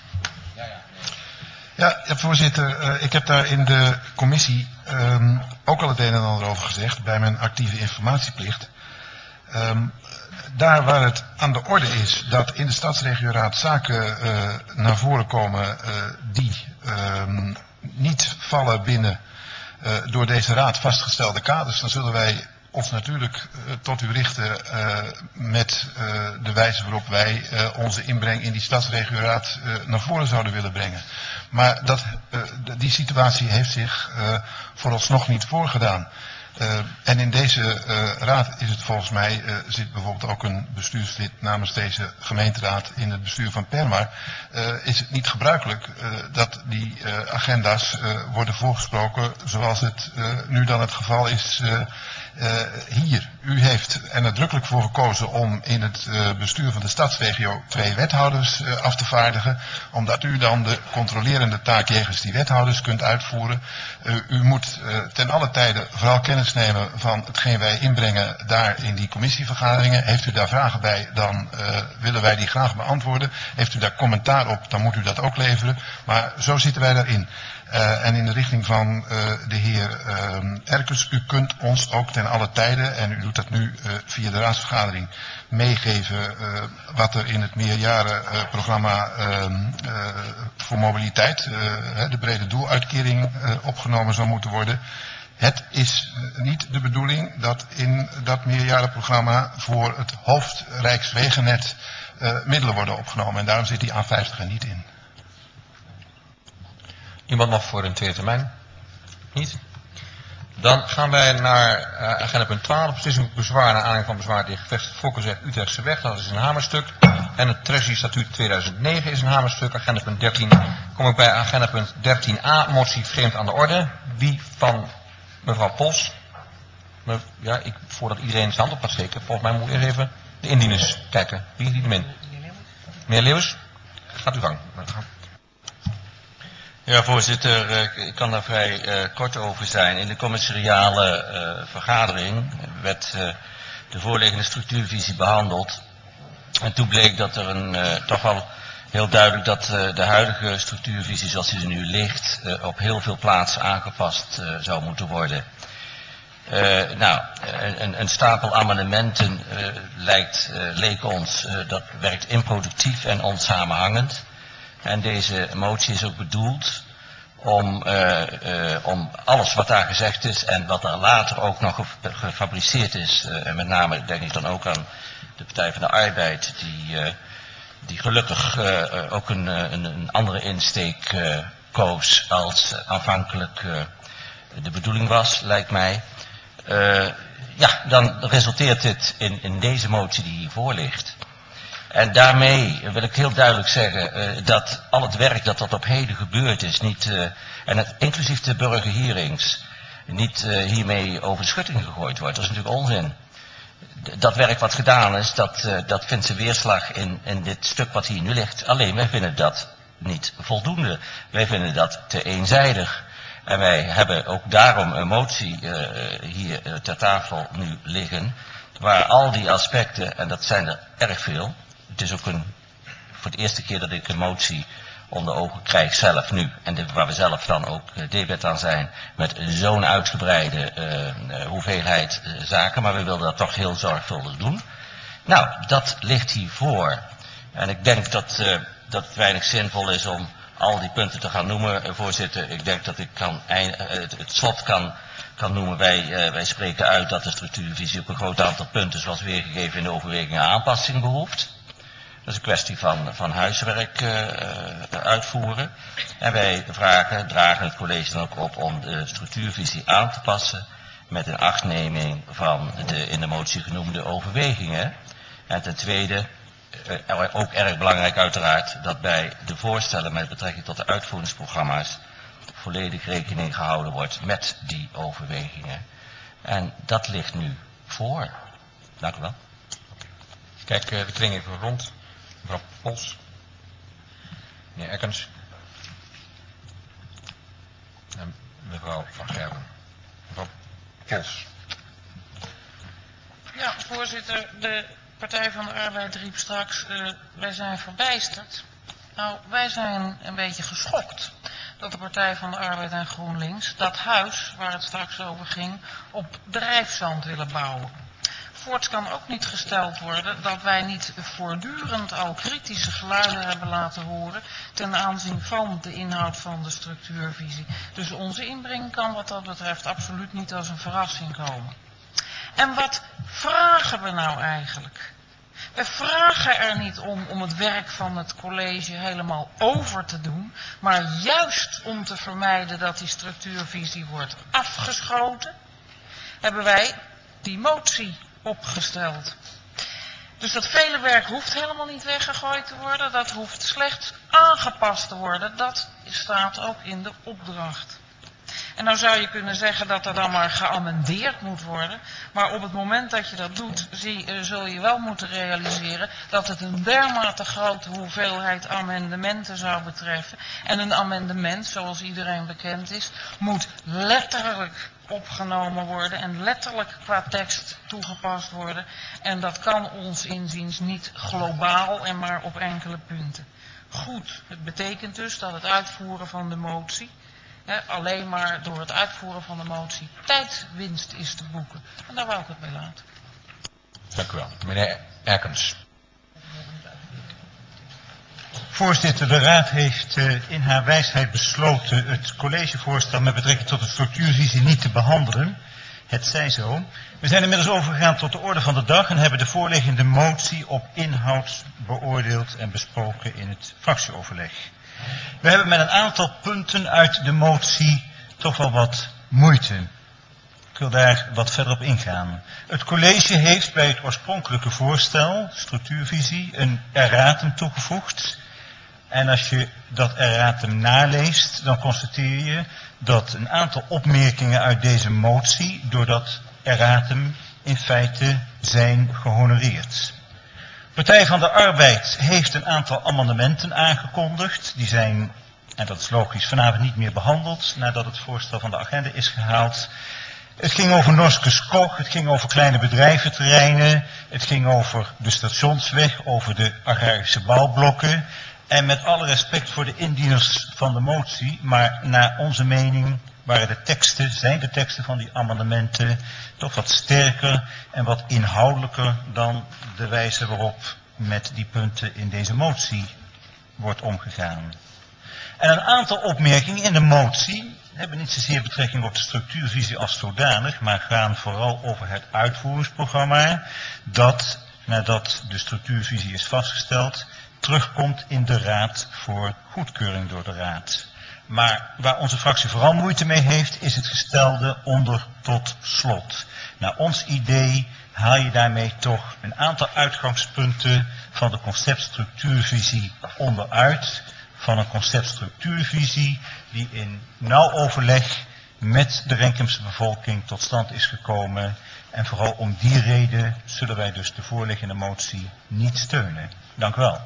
Ja, ja voorzitter, uh, ik heb daar in de commissie um, ook al het een en ander over gezegd, bij mijn actieve informatieplicht. Um, daar waar het aan de orde is dat in de stadsregioraad zaken uh, naar voren komen uh, die um, niet vallen binnen uh, door deze raad vastgestelde kaders, dan zullen wij ons natuurlijk uh, tot u richten uh, met uh, de wijze waarop wij uh, onze inbreng in die stadsregioraad uh, naar voren zouden willen brengen. Maar dat, uh, die situatie heeft zich uh, vooralsnog niet voorgedaan. Uh, en in deze uh, raad is het volgens mij, uh, zit bijvoorbeeld ook een bestuurslid namens deze gemeenteraad in het bestuur van Permar, uh, is het niet gebruikelijk uh, dat die uh, agenda's uh, worden voorgesproken zoals het uh, nu dan het geval is uh, uh, hier. u heeft er nadrukkelijk voor gekozen om in het uh, bestuur van de stadsregio twee wethouders uh, af te vaardigen, omdat u dan de controlerende taak jegens die wethouders kunt uitvoeren. Uh, u moet uh, ten alle tijde vooral kennis nemen van hetgeen wij inbrengen daar in die commissievergaderingen. Heeft u daar vragen bij, dan uh, willen wij die graag beantwoorden. Heeft u daar commentaar op, dan moet u dat ook leveren. Maar zo zitten wij daarin. Uh, en in de richting van uh, de heer uh, Erkens, u kunt ons ook ten alle tijden, en u doet dat nu uh, via de raadsvergadering, meegeven uh, wat er in het meerjarenprogramma uh, uh, voor mobiliteit, uh, de brede doeluitkering, uh, opgenomen zou moeten worden. Het is niet de bedoeling dat in dat meerjarenprogramma voor het hoofdrijkswegennet uh, middelen worden opgenomen. En daarom zit die A vijftig er niet in. Iemand nog voor een tweede termijn? Niet? Dan gaan wij naar uh, agenda punt twaalf, beslissing bezwaar naar aanleiding van bezwaar tegen gevestigd Fokkersweg Utrechtse weg. Dat is een hamerstuk. En het Treasury statuut tweeduizend negen is een hamerstuk. Agenda punt dertien. Kom ik bij agenda punt dertien a, motie vreemd aan de orde. Wie van mevrouw Pols? Me, ja, ik, voordat iedereen zijn hand op gaat steken, volgens mij moet ik eerst even de indieners kijken. Wie dient hem in? Meneer Leeuwers, gaat u gang. Ja, voorzitter, ik kan daar vrij uh, kort over zijn. In de commissariale uh, vergadering werd uh, de voorliggende structuurvisie behandeld. En toen bleek dat er een, uh, toch wel heel duidelijk dat uh, de huidige structuurvisie zoals die er nu ligt, uh, op heel veel plaatsen aangepast uh, zou moeten worden. Uh, nou, een, een stapel amendementen uh, lijkt, uh, leek ons, uh, dat werkt improductief en onsamenhangend. En deze motie is ook bedoeld om, uh, uh, om alles wat daar gezegd is en wat er later ook nog ge gefabriceerd is, uh, en met name denk ik dan ook aan de Partij van de Arbeid, die, uh, die gelukkig uh, ook een, een, een andere insteek uh, koos als aanvankelijk uh, de bedoeling was, lijkt mij. Uh, ja, dan resulteert dit in, in deze motie die hiervoor ligt. En daarmee wil ik heel duidelijk zeggen uh, dat al het werk dat tot op heden gebeurd is, niet, uh, en het, inclusief de burgerhearings, niet uh, hiermee over de schutting gegooid wordt. Dat is natuurlijk onzin. D dat werk wat gedaan is, dat, uh, dat vindt zijn weerslag in, in dit stuk wat hier nu ligt. Alleen wij vinden dat niet voldoende. Wij vinden dat te eenzijdig. En wij hebben ook daarom een motie uh, hier uh, ter tafel nu liggen, waar al die aspecten, en dat zijn er erg veel. Het is ook een, voor de eerste keer dat ik een motie onder ogen krijg zelf nu. En dit, waar we zelf dan ook uh, debet aan zijn. Met zo'n uitgebreide uh, uh, hoeveelheid uh, zaken. Maar we wilden dat toch heel zorgvuldig doen. Nou, dat ligt hiervoor. En ik denk dat, uh, dat het weinig zinvol is om al die punten te gaan noemen. Uh, voorzitter, ik denk dat ik kan eind, uh, het, het slot kan... kan noemen, wij, uh, wij spreken uit dat de structuurvisie op een groot aantal punten, zoals weergegeven in de overwegingen, aanpassing behoeft. Dat is een kwestie van, van huiswerk uh, uitvoeren. En wij vragen, dragen het college dan ook op om de structuurvisie aan te passen met een achtneming van de in de motie genoemde overwegingen. En ten tweede, uh, ook erg belangrijk uiteraard, dat bij de voorstellen met betrekking tot de uitvoeringsprogramma's volledig rekening gehouden wordt met die overwegingen. En dat ligt nu voor. Dank u wel. Kijk de kring even rond. Mevrouw Pols. Meneer Erkens. En mevrouw Van Gerwen. Mevrouw Pols. Ja, voorzitter, de Partij van de Arbeid riep straks, uh, wij zijn verbijsterd. Nou, wij zijn een beetje geschokt dat de Partij van de Arbeid en GroenLinks dat huis, waar het straks over ging, op drijfzand willen bouwen. Voorts kan ook niet gesteld worden dat wij niet voortdurend al kritische geluiden hebben laten horen ten aanzien van de inhoud van de structuurvisie. Dus onze inbreng kan wat dat betreft absoluut niet als een verrassing komen. En wat vragen we nou eigenlijk? We vragen er niet om om het werk van het college helemaal over te doen, maar juist om te vermijden dat die structuurvisie wordt afgeschoten, hebben wij die motie opgesteld. Dus dat vele werk hoeft helemaal niet weggegooid te worden, dat hoeft slechts aangepast te worden. Dat staat ook in de opdracht. En nou zou je kunnen zeggen dat er dan maar geamendeerd moet worden. Maar op het moment dat je dat doet, zie, uh, zul je wel moeten realiseren dat het een dermate grote hoeveelheid amendementen zou betreffen. En een amendement, zoals iedereen bekend is, moet letterlijk opgenomen worden en letterlijk qua tekst toegepast worden. En dat kan ons inziens niet globaal en maar op enkele punten. Goed, het betekent dus dat het uitvoeren van de motie, hè, alleen maar door het uitvoeren van de motie tijdwinst is te boeken. En daar wou ik het bij laten. Dank u wel. Meneer Erkens. Voorzitter, de Raad heeft uh, in haar wijsheid besloten het collegevoorstel met betrekking tot de structuurvisie niet te behandelen. Het zij zo. We zijn inmiddels overgegaan tot de orde van de dag en hebben de voorliggende motie op inhoud beoordeeld en besproken in het fractieoverleg. We hebben met een aantal punten uit de motie toch wel wat moeite. Ik wil daar wat verder op ingaan. Het college heeft bij het oorspronkelijke voorstel, structuurvisie, een erratum toegevoegd. En als je dat erratum naleest, dan constateer je dat een aantal opmerkingen uit deze motie door dat erratum in feite zijn gehonoreerd. Partij van de Arbeid heeft een aantal amendementen aangekondigd. Die zijn, en dat is logisch, vanavond niet meer behandeld nadat het voorstel van de agenda is gehaald. Het ging over Norske Skog, het ging over kleine bedrijventerreinen, het ging over de stationsweg, over de agrarische bouwblokken. En met alle respect voor de indieners van de motie, maar naar onze mening waren de teksten, zijn de teksten van die amendementen toch wat sterker en wat inhoudelijker dan de wijze waarop met die punten in deze motie wordt omgegaan. En een aantal opmerkingen in de motie hebben niet zozeer betrekking op de structuurvisie als zodanig, maar gaan vooral over het uitvoeringsprogramma dat, nadat de structuurvisie is vastgesteld, terugkomt in de Raad voor goedkeuring door de Raad. Maar waar onze fractie vooral moeite mee heeft, is het gestelde onder tot slot. Naar ons idee haal je daarmee toch een aantal uitgangspunten van de conceptstructuurvisie onderuit. Van een conceptstructuurvisie die in nauw overleg met de Renkemse bevolking tot stand is gekomen. En vooral om die reden zullen wij dus de voorliggende motie niet steunen. Dank u wel.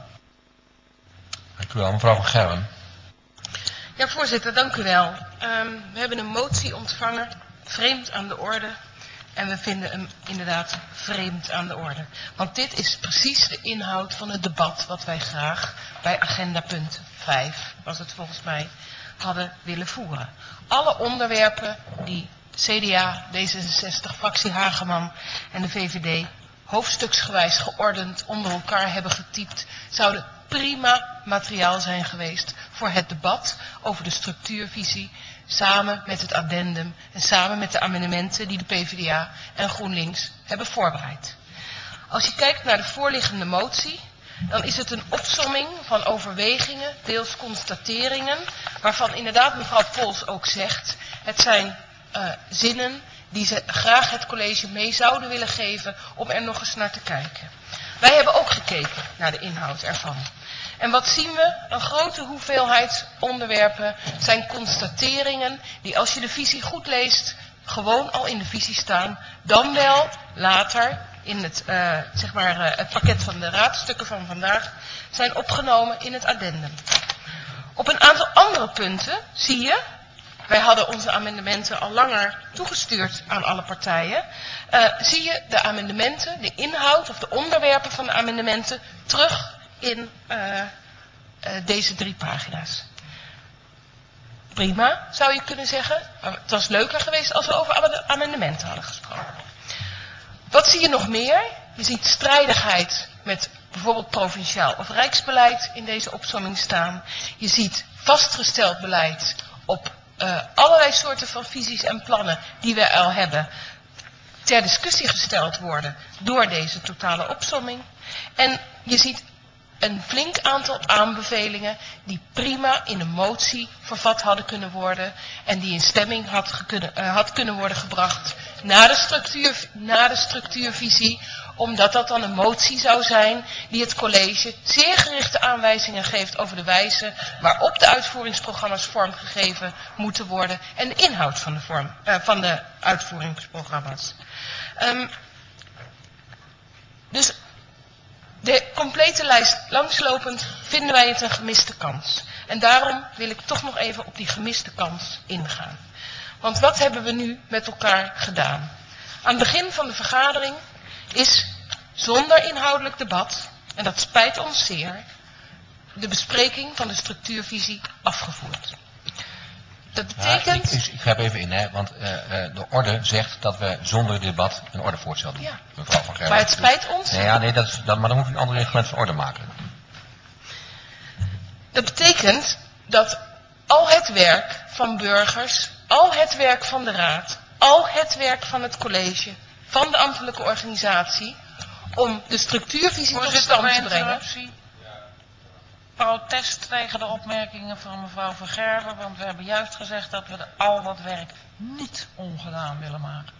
Dank u wel, mevrouw van Gerwen. Ja, voorzitter, dank u wel. Um, we hebben een motie ontvangen, vreemd aan de orde. En we vinden hem inderdaad vreemd aan de orde. Want dit is precies de inhoud van het debat wat wij graag bij agenda punt vijf, was het volgens mij, hadden willen voeren. Alle onderwerpen die C D A, D zesenzestig, fractie Hageman en de V V D hoofdstuksgewijs geordend onder elkaar hebben getypt, zouden prima materiaal zijn geweest voor het debat over de structuurvisie, samen met het addendum en samen met de amendementen die de PvdA en GroenLinks hebben voorbereid. Als je kijkt naar de voorliggende motie, dan is het een opsomming van overwegingen, deels constateringen, waarvan inderdaad mevrouw Pols ook zegt, het zijn uh, zinnen die ze graag het college mee zouden willen geven om er nog eens naar te kijken. Wij hebben ook gekeken naar de inhoud ervan. En wat zien we? Een grote hoeveelheid onderwerpen zijn constateringen die als je de visie goed leest, gewoon al in de visie staan, dan wel later in het, uh, zeg maar, uh, het pakket van de raadstukken van vandaag zijn opgenomen in het addendum. Op een aantal andere punten zie je, wij hadden onze amendementen al langer toegestuurd aan alle partijen, uh, zie je de amendementen, de inhoud of de onderwerpen van de amendementen terug in uh, uh, deze drie pagina's. Prima, zou je kunnen zeggen. Maar het was leuker geweest als we over amendementen hadden gesproken. Wat zie je nog meer? Je ziet strijdigheid met bijvoorbeeld provinciaal of rijksbeleid in deze opsomming staan. Je ziet vastgesteld beleid op uh, allerlei soorten van visies en plannen die we al hebben ter discussie gesteld worden door deze totale opsomming. En je ziet een flink aantal aanbevelingen die prima in een motie vervat hadden kunnen worden en die in stemming had, gekunnen, uh, had kunnen worden gebracht na de, structuur, na de structuurvisie, omdat dat dan een motie zou zijn die het college zeer gerichte aanwijzingen geeft over de wijze waarop de uitvoeringsprogramma's vormgegeven moeten worden en de inhoud van de, vorm, uh, van de uitvoeringsprogramma's. Um, dus de complete lijst langslopend vinden wij het een gemiste kans. En daarom wil ik toch nog even op die gemiste kans ingaan. Want wat hebben we nu met elkaar gedaan? Aan het begin van de vergadering is zonder inhoudelijk debat, en dat spijt ons zeer, de bespreking van de structuurvisie afgevoerd. Dat betekent... Ja, ik, ik grijp even in, hè, want uh, uh, de orde zegt dat we zonder debat een ordevoorstel doen. Ja. Mevrouw van Gerwen. Maar het spijt ons. Nee, ja, nee dat is, dat, maar dan moet u een ander reglement van orde maken. Dat betekent dat al het werk van burgers, al het werk van de raad, al het werk van het college, van de ambtelijke organisatie, om de structuurvisie tot stand te brengen. Protest tegen de opmerkingen van mevrouw Van Gerwen, want we hebben juist gezegd dat we de, al dat werk niet ongedaan willen maken.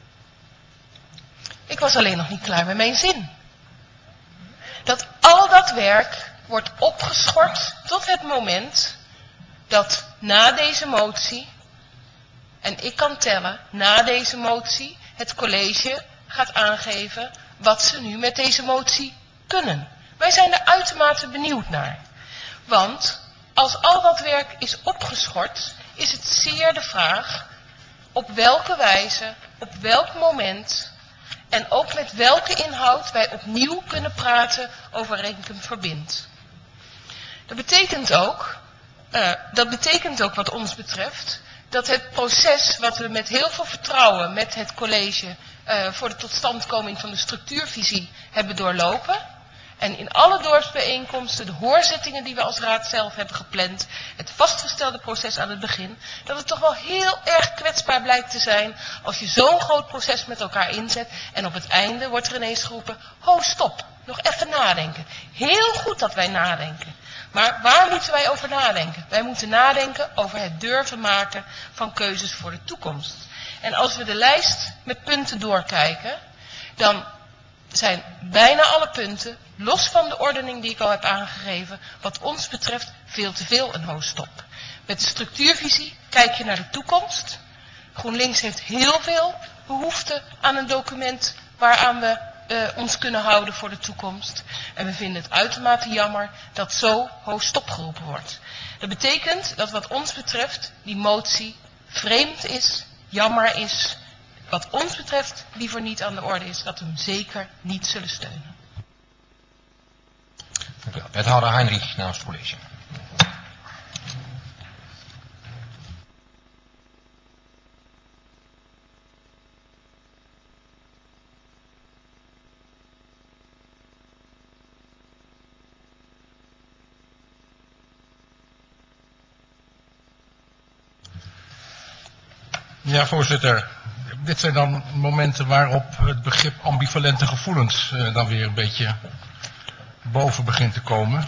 Ik was alleen nog niet klaar met mijn zin. Dat al dat werk wordt opgeschort tot het moment dat na deze motie, en ik kan tellen, na deze motie het college gaat aangeven wat ze nu met deze motie kunnen. Wij zijn er uitermate benieuwd naar. Want als al dat werk is opgeschort, is het zeer de vraag op welke wijze, op welk moment en ook met welke inhoud wij opnieuw kunnen praten over Renkum Verbindt. Dat betekent ook, uh, dat betekent ook wat ons betreft, dat het proces wat we met heel veel vertrouwen met het college uh, voor de totstandkoming van de structuurvisie hebben doorlopen, en in alle dorpsbijeenkomsten, de hoorzittingen die we als raad zelf hebben gepland, het vastgestelde proces aan het begin, dat het toch wel heel erg kwetsbaar blijkt te zijn als je zo'n groot proces met elkaar inzet en op het einde wordt er ineens geroepen, ho stop, nog even nadenken. Heel goed dat wij nadenken. Maar waar moeten wij over nadenken? Wij moeten nadenken over het durven maken van keuzes voor de toekomst. En als we de lijst met punten doorkijken, dan zijn bijna alle punten, los van de ordening die ik al heb aangegeven, wat ons betreft veel te veel een hoofdstop. Met de structuurvisie kijk je naar de toekomst. GroenLinks heeft heel veel behoefte aan een document waaraan we uh, ons kunnen houden voor de toekomst. En we vinden het uitermate jammer dat zo hoofdstop geroepen wordt. Dat betekent dat wat ons betreft die motie vreemd is, jammer is, wat ons betreft liever niet aan de orde is, dat we hem zeker niet zullen steunen. Dank u wel. Wethouder Heinrich namens het college. Ja, voorzitter. Dit zijn dan momenten waarop het begrip ambivalente gevoelens uh, dan weer een beetje boven begint te komen.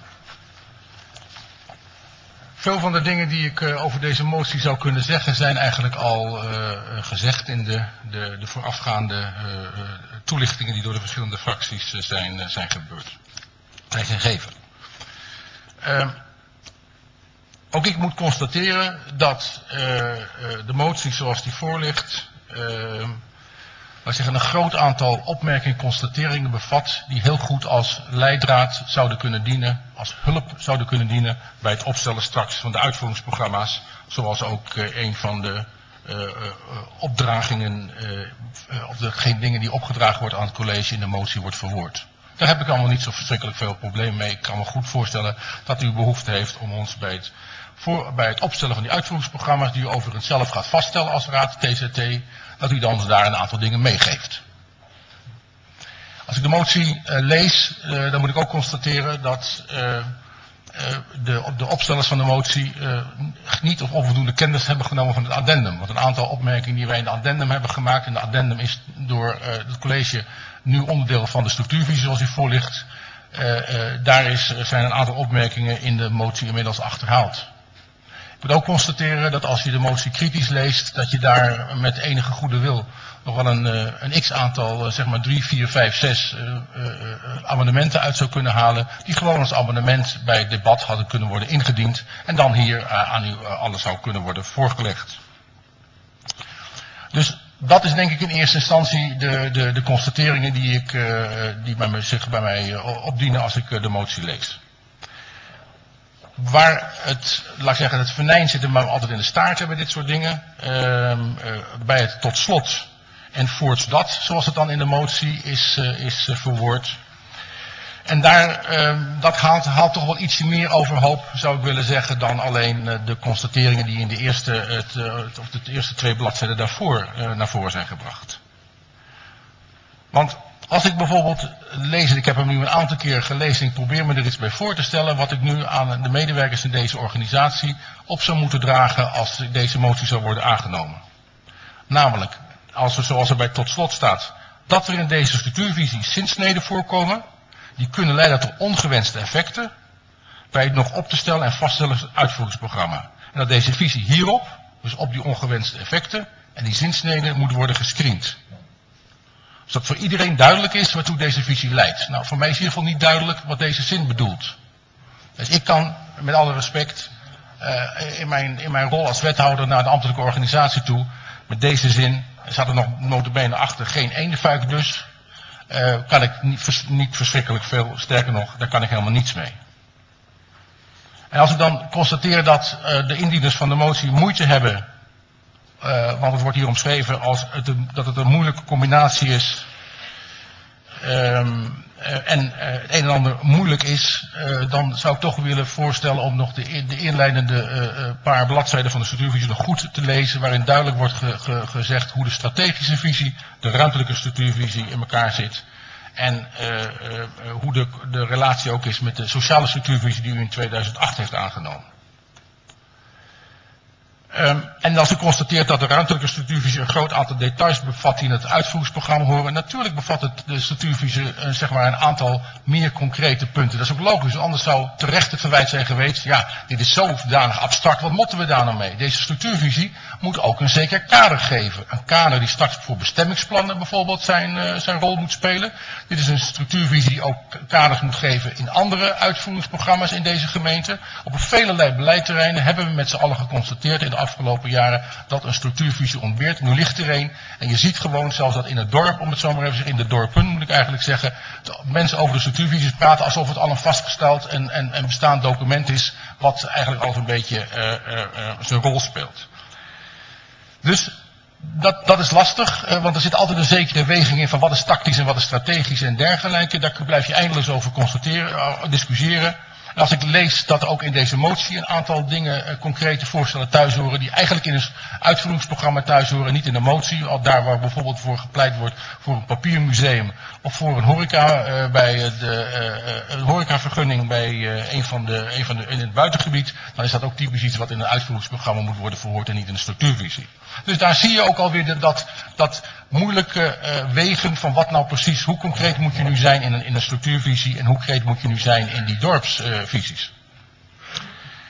Veel van de dingen die ik uh, over deze motie zou kunnen zeggen zijn eigenlijk al uh, gezegd in de, de, de voorafgaande uh, toelichtingen die door de verschillende fracties uh, zijn, uh, zijn gebeurd. Zijn gegeven. Uh, Ook ik moet constateren dat uh, uh, de motie zoals die voor ligt, uh, laat zeggen, een groot aantal opmerkingen en constateringen bevat die heel goed als leidraad zouden kunnen dienen, als hulp zouden kunnen dienen bij het opstellen straks van de uitvoeringsprogramma's, zoals ook uh, een van de uh, uh, opdragingen, uh, uh, of de geen dingen die opgedragen wordt aan het college in de motie wordt verwoord. Daar heb ik allemaal niet zo verschrikkelijk veel problemen mee. Ik kan me goed voorstellen dat u behoefte heeft om ons bij het, voor, bij het opstellen van die uitvoeringsprogramma's, die u overigens zelf gaat vaststellen als raad T Z T, dat u dan daar een aantal dingen meegeeft. Als ik de motie uh, lees, uh, dan moet ik ook constateren dat uh, uh, de, de opstellers van de motie uh, niet of onvoldoende kennis hebben genomen van het addendum. Want een aantal opmerkingen die wij in de addendum hebben gemaakt, en de addendum is door uh, het college nu onderdeel van de structuurvisie zoals die voor ligt, Uh, uh, daar is, zijn een aantal opmerkingen in de motie inmiddels achterhaald. Ik moet ook constateren dat als je de motie kritisch leest, dat je daar met enige goede wil nog wel een, uh, een x-aantal, uh, zeg maar drie, vier, vijf, zes uh, uh, uh, amendementen uit zou kunnen halen, die gewoon als amendement bij het debat hadden kunnen worden ingediend en dan hier uh, aan u uh, alles zou kunnen worden voorgelegd. Dus dat is denk ik in eerste instantie de, de, de constateringen die, ik, uh, die bij mij, zich bij mij uh, opdienen als ik uh, de motie lees. Waar het, laat ik zeggen, het venijn zit er maar altijd in de staart hebben, dit soort dingen. Uh, uh, bij het tot slot en voorts dat, zoals het dan in de motie is, uh, is uh, verwoord. En daar, uh, dat haalt, haalt toch wel ietsje meer overhoop, zou ik willen zeggen, dan alleen uh, de constateringen die in de eerste, het, uh, het, of de eerste twee bladzijden daarvoor uh, naar voren zijn gebracht. Want als ik bijvoorbeeld lees, ik heb hem nu een aantal keer gelezen, ik probeer me er iets bij voor te stellen, wat ik nu aan de medewerkers in deze organisatie op zou moeten dragen als deze motie zou worden aangenomen. Namelijk, als er zoals er bij tot slot staat, dat er in deze structuurvisie zinsneden voorkomen, die kunnen leiden tot ongewenste effecten bij het nog op te stellen en vaststellen uitvoeringsprogramma. En dat deze visie hierop, dus op die ongewenste effecten en die zinsneden, moet worden gescreend. Zodat voor iedereen duidelijk is waartoe deze visie leidt. Nou, voor mij is in ieder geval niet duidelijk wat deze zin bedoelt. Dus ik kan, met alle respect, uh, in, mijn, in mijn rol als wethouder naar de ambtelijke organisatie toe, met deze zin, er staat er nog nota bene achter, geen eendefuik dus, uh, kan ik niet, vers, niet verschrikkelijk veel, sterker nog, daar kan ik helemaal niets mee. En als ik dan constateer dat uh, de indieners van de motie moeite hebben, Uh, want het wordt hier omschreven als het een, dat het een moeilijke combinatie is um, uh, en uh, het een en ander moeilijk is, uh, dan zou ik toch willen voorstellen om nog de, de inleidende uh, uh, paar bladzijden van de structuurvisie nog goed te lezen, waarin duidelijk wordt ge, ge, gezegd hoe de strategische visie, de ruimtelijke structuurvisie in elkaar zit en uh, uh, uh, hoe de, de relatie ook is met de sociale structuurvisie die u in tweeduizend acht heeft aangenomen. Um, en als u constateert dat de ruimtelijke structuurvisie een groot aantal details bevat die in het uitvoeringsprogramma horen, natuurlijk bevat het de structuurvisie uh, zeg maar een aantal meer concrete punten. Dat is ook logisch, anders zou terecht het verwijt zijn geweest, ja, dit is zodanig abstract, wat moeten we daar nou mee? Deze structuurvisie moet ook een zeker kader geven. Een kader die straks voor bestemmingsplannen bijvoorbeeld zijn, uh, zijn rol moet spelen. Dit is een structuurvisie die ook kaders moet geven in andere uitvoeringsprogramma's in deze gemeente. Op velelei beleidsterreinen hebben we met z'n allen geconstateerd in de afgelopen jaren dat een structuurvisie ontbeert. Nu ligt er een en je ziet gewoon zelfs dat in het dorp, om het zo maar even te zeggen, in de dorpen moet ik eigenlijk zeggen, mensen over de structuurvisies praten alsof het al een vastgesteld en, en, en bestaand document is, wat eigenlijk al een beetje uh, uh, uh, zijn rol speelt. Dus dat, dat is lastig, uh, want er zit altijd een zekere weging in van wat is tactisch en wat is strategisch en dergelijke. Daar blijf je eindeloos over constateren, uh, discussiëren. En als ik lees dat er ook in deze motie een aantal dingen, uh, concrete voorstellen thuis horen, die eigenlijk in een uitvoeringsprogramma thuis horen, niet in de motie, al daar waar bijvoorbeeld voor gepleit wordt voor een papiermuseum of voor een horeca, uh, bij de uh, uh, horecavergunning bij uh, een van de, een van de, in het buitengebied, dan is dat ook typisch iets wat in een uitvoeringsprogramma moet worden verhoord en niet in een structuurvisie. Dus daar zie je ook alweer de, dat, dat moeilijke uh, wegen van wat nou precies, hoe concreet moet je nu zijn in een, in een structuurvisie en hoe concreet moet je nu zijn in die dorpsvisies. Uh,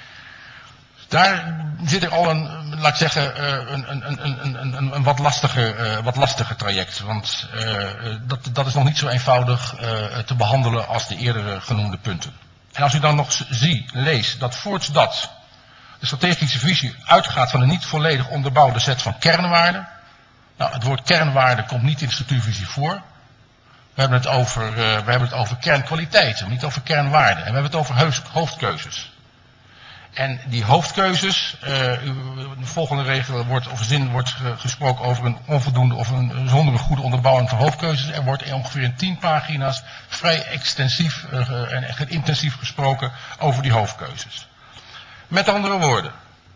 Daar zit er al een, laat ik zeggen, een, een, een, een, een, een wat, lastiger, uh, wat lastiger traject. Want uh, dat, dat is nog niet zo eenvoudig uh, te behandelen als de eerdere genoemde punten. En als u dan nog ziet, leest dat voorts dat de strategische visie uitgaat van een niet volledig onderbouwde set van kernwaarden. Nou, het woord kernwaarde komt niet in de structuurvisie voor. We hebben het over, uh, we hebben het over kernkwaliteiten, niet over kernwaarden. En we hebben het over heus, hoofdkeuzes. En die hoofdkeuzes, uh, de volgende regel wordt, of zin wordt gesproken over een onvoldoende of een zonder een goede onderbouwing van hoofdkeuzes. Er wordt in ongeveer in tien pagina's vrij extensief uh, en intensief gesproken over die hoofdkeuzes. Met andere woorden,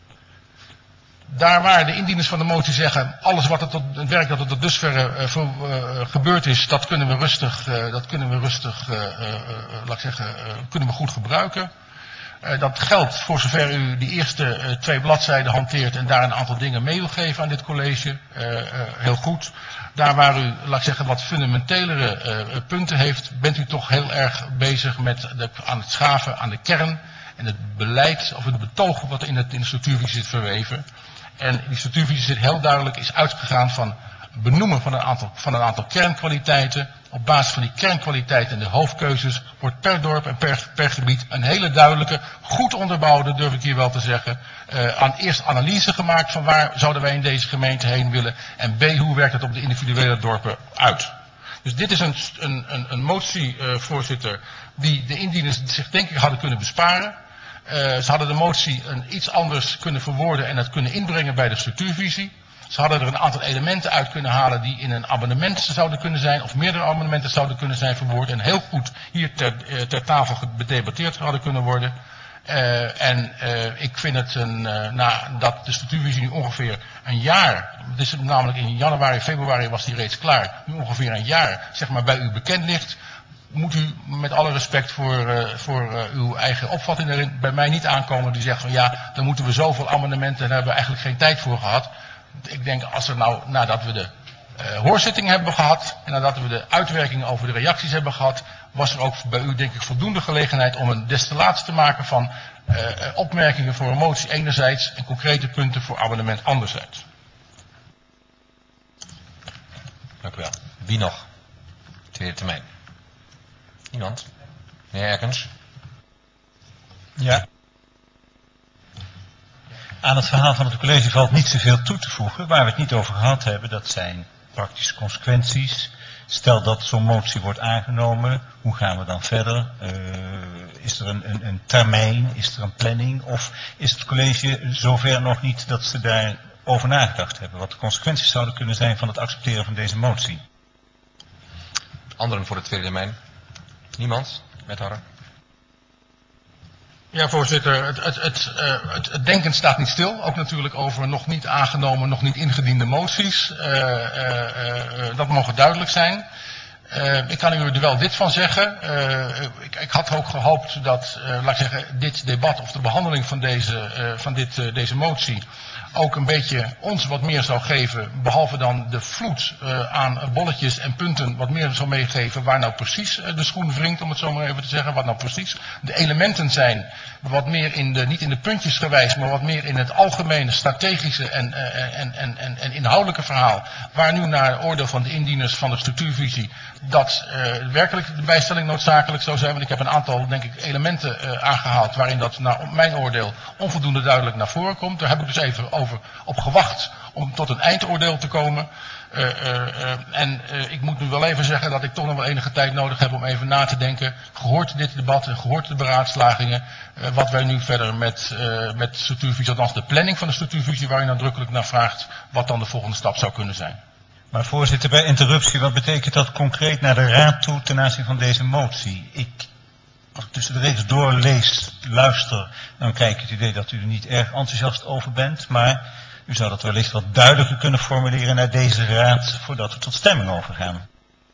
daar waar de indieners van de motie zeggen, alles wat er tot het werk dat er tot dusver uh, voor, uh, gebeurd is, dat kunnen we rustig, uh, dat kunnen we rustig, uh, uh, uh, laat ik zeggen, uh, kunnen we goed gebruiken. Uh, dat geldt voor zover u die eerste uh, twee bladzijden hanteert en daar een aantal dingen mee wil geven aan dit college. Uh, uh, heel goed. Daar waar u, laat ik zeggen, wat fundamentelere uh, punten heeft, bent u toch heel erg bezig met de, aan het schaven aan de kern en het beleid of het betoog wat in, het, in de structuurvisie zit verweven. En die structuurvisie zit heel duidelijk, is uitgegaan van benoemen van een aantal, van een aantal kernkwaliteiten. Op basis van die kernkwaliteiten en de hoofdkeuzes wordt per dorp en per, per gebied een hele duidelijke, goed onderbouwde, durf ik hier wel te zeggen, uh, aan eerst analyse gemaakt van waar zouden wij in deze gemeente heen willen en b, hoe werkt het op de individuele dorpen uit. Dus dit is een, een, een, een motie, uh, voorzitter, die de indieners zich denk ik hadden kunnen besparen. Uh, ze hadden de motie een, iets anders kunnen verwoorden en het kunnen inbrengen bij de structuurvisie. Ze hadden er een aantal elementen uit kunnen halen die in een abonnement zouden kunnen zijn, of meerdere abonnementen zouden kunnen zijn verwoord en heel goed hier ter, ter tafel gedebatteerd hadden kunnen worden. Uh, en uh, ik vind het, een, uh, nadat de structuurvisie nu ongeveer een jaar, het is namelijk in januari, februari was die reeds klaar, nu ongeveer een jaar zeg maar bij u bekend ligt, moet u met alle respect voor, uh, voor uh, uw eigen opvatting erin bij mij niet aankomen die zegt van ja, dan moeten we zoveel amendementen en daar hebben we eigenlijk geen tijd voor gehad. Ik denk als er nou, nadat we de uh, hoorzitting hebben gehad en nadat we de uitwerkingen over de reacties hebben gehad, was er ook bij u denk ik voldoende gelegenheid om een destillatie te maken van uh, opmerkingen voor een motie enerzijds en concrete punten voor abonnement anderzijds. Dank u wel. Wie nog? Tweede termijn. Iemand? Meneer Erkens? Ja. Aan het verhaal van het college valt niet zoveel toe te voegen. Waar we het niet over gehad hebben, dat zijn praktische consequenties. Stel dat zo'n motie wordt aangenomen, hoe gaan we dan verder? Uh, is er een, een, een termijn, is er een planning? Of is het college zover nog niet dat ze daarover nagedacht hebben? Wat de consequenties zouden kunnen zijn van het accepteren van deze motie? Anderen voor de tweede termijn? Niemand? Wethouder? Ja, voorzitter, het, het, het, uh, het, het denken staat niet stil. Ook natuurlijk over nog niet aangenomen, nog niet ingediende moties. Uh, uh, uh, dat mogen duidelijk zijn. Uh, ik kan u er wel dit van zeggen. Uh, ik, ik had ook gehoopt dat, uh, laat ik zeggen, dit debat of de behandeling van deze, uh, van dit, uh, deze motie ook een beetje ons wat meer zou geven, behalve dan de vloed uh, aan bolletjes en punten, wat meer zou meegeven waar nou precies uh, de schoen wringt, om het zo maar even te zeggen, wat nou precies de elementen zijn, wat meer in de, niet in de puntjes gewijs, maar wat meer in het algemene, strategische en, uh, en, en, en, en inhoudelijke verhaal, waar nu naar oordeel van de indieners van de structuurvisie, dat uh, werkelijk de bijstelling noodzakelijk zou zijn, want ik heb een aantal, denk ik, elementen uh, aangehaald, waarin dat naar mijn oordeel onvoldoende duidelijk naar voren komt. Daar heb ik dus even over op gewacht om tot een eindoordeel te komen. Uh, uh, uh, en uh, ik moet nu wel even zeggen dat ik toch nog wel enige tijd nodig heb om even na te denken, gehoord dit debat en gehoord de beraadslagingen, uh, wat wij nu verder met, uh, met structuurvisie, althans de planning van de structuurvisie waar u nadrukkelijk naar vraagt, wat dan de volgende stap zou kunnen zijn. Maar voorzitter, bij interruptie, wat betekent dat concreet naar de raad toe ten aanzien van deze motie? Ik, als ik tussen de regels doorlees, luister, dan krijg ik het idee dat u er niet erg enthousiast over bent, maar u zou dat wellicht wat duidelijker kunnen formuleren naar deze raad, voordat we tot stemming overgaan.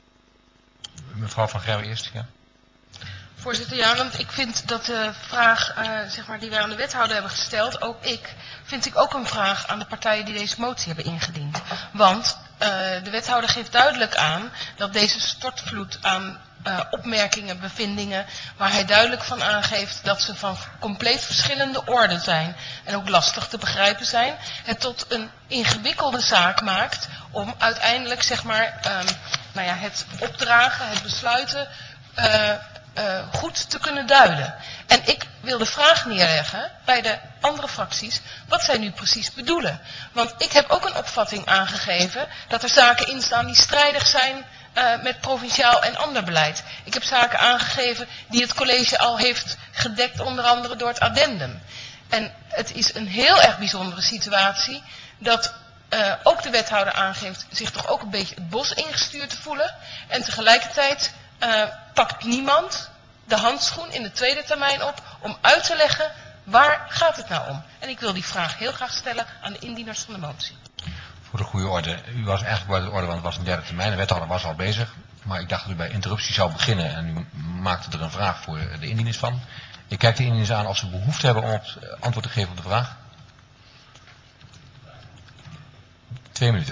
Mevrouw Van Gerwen eerst, ja. Voorzitter, ja, want ik vind dat de vraag uh, zeg maar, die wij aan de wethouder hebben gesteld, ook ik, vind ik ook een vraag aan de partijen die deze motie hebben ingediend. Want uh, de wethouder geeft duidelijk aan dat deze stortvloed aan uh, opmerkingen, bevindingen, waar hij duidelijk van aangeeft dat ze van compleet verschillende orde zijn en ook lastig te begrijpen zijn, het tot een ingewikkelde zaak maakt om uiteindelijk zeg maar, um, nou ja, het opdragen, het besluiten uh, Uh, goed te kunnen duiden. En ik wil de vraag neerleggen bij de andere fracties wat zij nu precies bedoelen. Want ik heb ook een opvatting aangegeven dat er zaken in staan die strijdig zijn uh, met provinciaal en ander beleid. Ik heb zaken aangegeven die het college al heeft gedekt, onder andere door het addendum. En het is een heel erg bijzondere situatie dat uh, ook de wethouder aangeeft zich toch ook een beetje het bos ingestuurd te voelen. En tegelijkertijd Uh, pakt niemand de handschoen in de tweede termijn op om uit te leggen waar gaat het nou om. En ik wil die vraag heel graag stellen aan de indieners van de motie. Voor de goede orde. U was eigenlijk bij de orde, want het was een derde termijn. De wethouder was al bezig. Maar ik dacht dat u bij interruptie zou beginnen. En u maakte er een vraag voor de indieners van. Ik kijk de Indiërs aan of ze behoefte hebben om op, uh, antwoord te geven op de vraag. Twee minuten.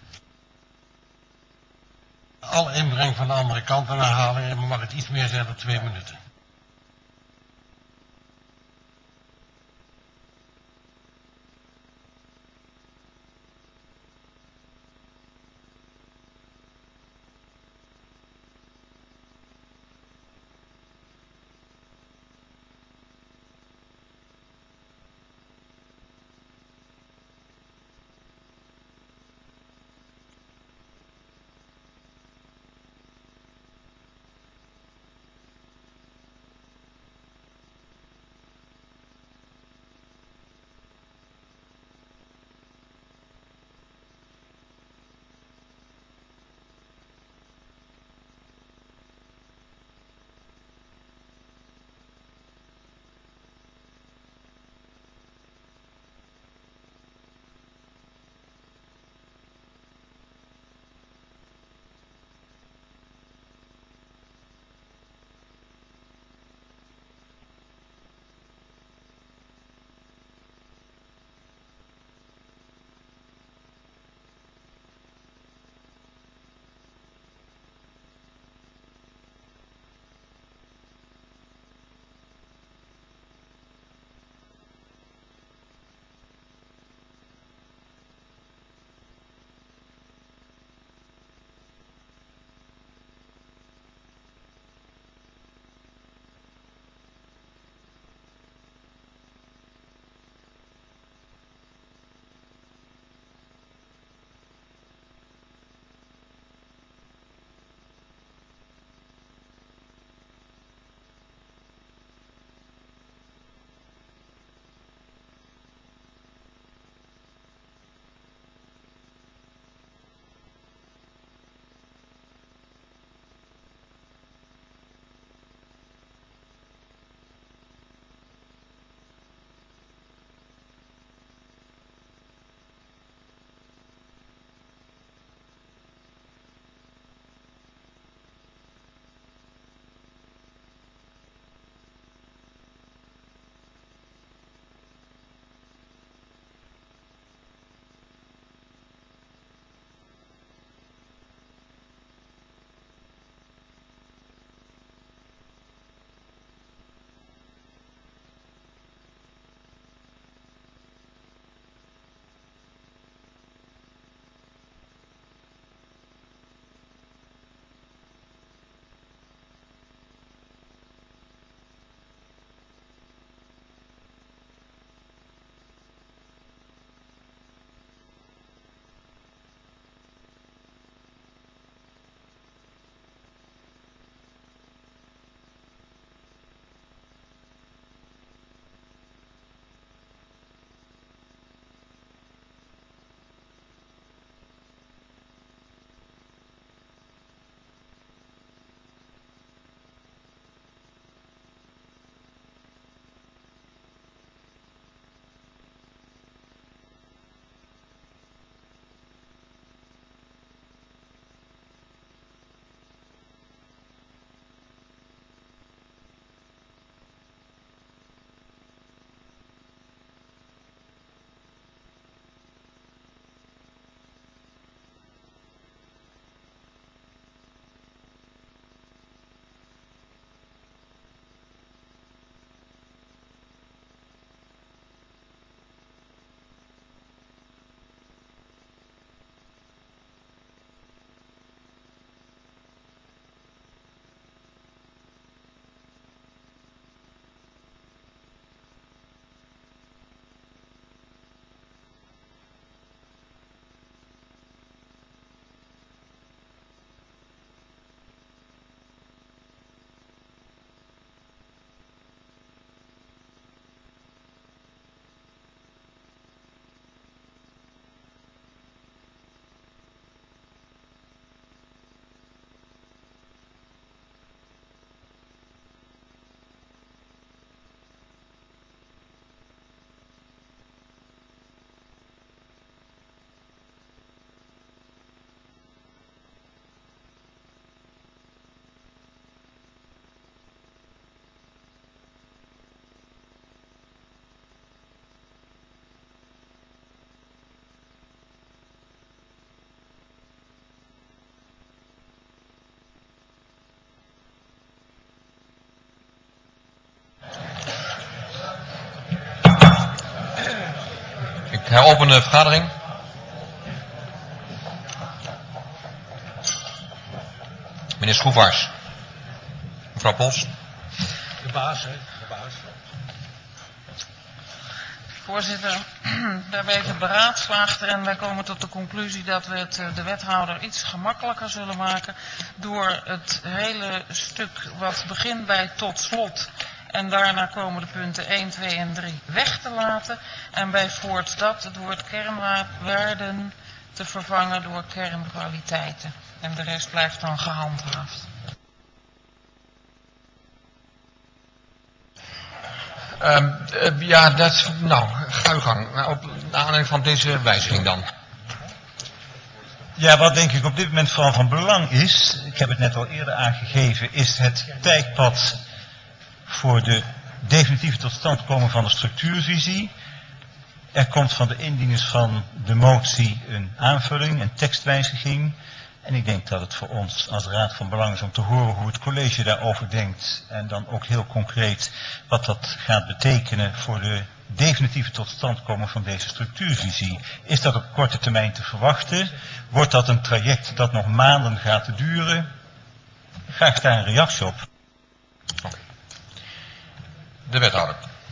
Alle inbreng van de andere kant en herhalingen, maar mag het iets meer zijn dan twee minuten. Ik heropen de vergadering. Meneer Schroevaars. Mevrouw Pols. De baas, hè? De baas. Voorzitter, we hebben even beraadslaagd en wij komen tot de conclusie dat we het de wethouder iets gemakkelijker zullen maken door het hele stuk wat begint bij tot slot en daarna komen de punten één, twee en drie weg te laten en bij voort dat het woord kernwaarden te vervangen door kernkwaliteiten. En de rest blijft dan gehandhaafd. Um, uh, ja, dat is, nou, ga uw gang. Nou, op aanleiding van deze wijziging dan. Ja, wat denk ik op dit moment vooral van belang is, ik heb het net al eerder aangegeven, is het tijdpad voor de definitieve totstandkoming van de structuurvisie. Er komt van de indieners van de motie een aanvulling, een tekstwijziging. En ik denk dat het voor ons als raad van belang is om te horen hoe het college daarover denkt. En dan ook heel concreet wat dat gaat betekenen voor de definitieve totstandkoming van deze structuurvisie. Is dat op korte termijn te verwachten? Wordt dat een traject dat nog maanden gaat duren? Graag daar een reactie op. De wethouder.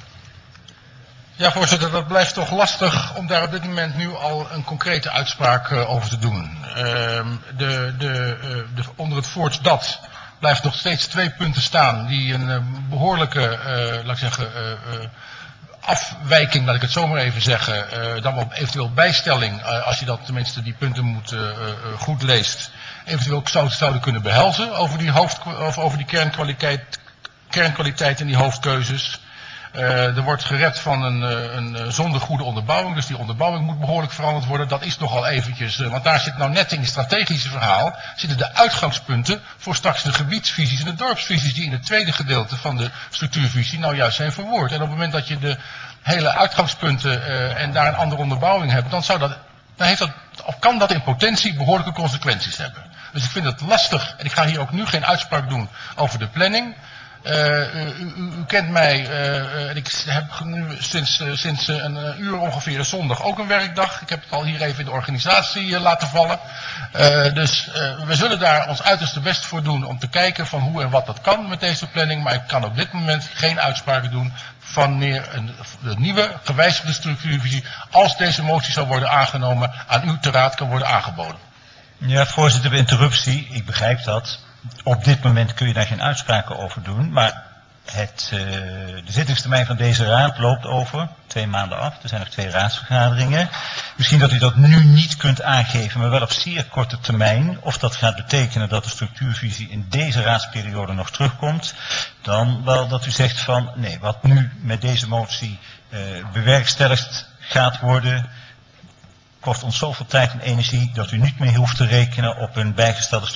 Ja, voorzitter, dat blijft toch lastig om daar op dit moment nu al een concrete uitspraak uh, over te doen. Uh, de, de, uh, de, onder het voorts dat blijft nog steeds twee punten staan die een uh, behoorlijke, uh, laat ik zeggen, uh, uh, afwijking, laat ik het zo maar even zeggen, uh, dan wel eventueel bijstelling, uh, als je dat tenminste die punten moet uh, uh, goed leest, eventueel zou, zouden kunnen behelzen over die, hoofd, of over die kernkwaliteit, kernkwaliteit en die hoofdkeuzes. Uh, er wordt gered van een, uh, een uh, zonder goede onderbouwing, dus die onderbouwing moet behoorlijk veranderd worden. Dat is nogal eventjes, uh, want daar zit nou net in het strategische verhaal, zitten de uitgangspunten voor straks de gebiedsvisies en de dorpsvisies die in het tweede gedeelte van de structuurvisie nou juist zijn verwoord. En op het moment dat je de hele uitgangspunten uh, en daar een andere onderbouwing hebt, dan zou dat, dan heeft dat, of kan dat in potentie behoorlijke consequenties hebben. Dus ik vind het lastig, en ik ga hier ook nu geen uitspraak doen over de planning. Uh, u, u, u kent mij, uh, uh, ik heb nu sinds, uh, sinds uh, een uh, uur ongeveer een zondag ook een werkdag. Ik heb het al hier even in de organisatie uh, laten vallen. Uh, dus uh, we zullen daar ons uiterste best voor doen om te kijken van hoe en wat dat kan met deze planning. Maar ik kan op dit moment geen uitspraken doen wanneer een, de nieuwe gewijzigde structuurvisie, als deze motie zou worden aangenomen, aan u te raad kan worden aangeboden. Ja, voorzitter, de interruptie, ik begrijp dat. Op dit moment kun je daar geen uitspraken over doen, maar het, uh, de zittingstermijn van deze raad loopt over twee maanden af. Er zijn nog twee raadsvergaderingen. Misschien dat u dat nu niet kunt aangeven, maar wel op zeer korte termijn. Of dat gaat betekenen dat de structuurvisie in deze raadsperiode nog terugkomt. Dan wel dat u zegt van, nee, wat nu met deze motie uh, bewerkstelligd gaat worden, kost ons zoveel tijd en energie dat u niet meer hoeft te rekenen op een bijgestelde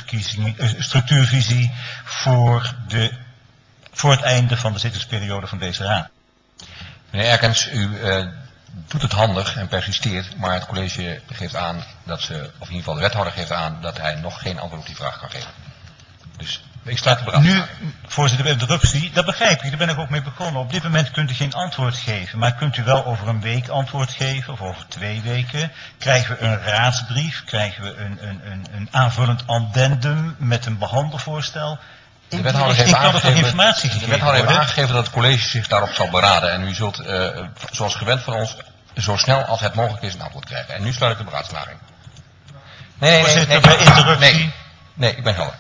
structuurvisie voor, de, voor het einde van de zittingsperiode van deze raad. Meneer Erkens, u uh, doet het handig en persisteert, maar het college geeft aan dat ze, of in ieder geval de wethouder geeft aan, dat hij nog geen antwoord op die vraag kan geven. Dus ik sta te beraden. Nu, voorzitter, de interruptie, dat begrijp ik, daar ben ik ook mee begonnen. Op dit moment kunt u geen antwoord geven, maar kunt u wel over een week antwoord geven, of over twee weken. Krijgen we een raadsbrief, krijgen we een, een, een, een aanvullend addendum met een behandelvoorstel. De wethouder heeft aangegeven, de wethouder heeft aangegeven dat het college zich daarop zal beraden. En u zult, uh, zoals gewend van ons, zo snel als het mogelijk is een antwoord krijgen. En nu sluit ik de beraadslaging. Nee, nee, nee, nee, bij interruptie. nee, nee, ik ben helder.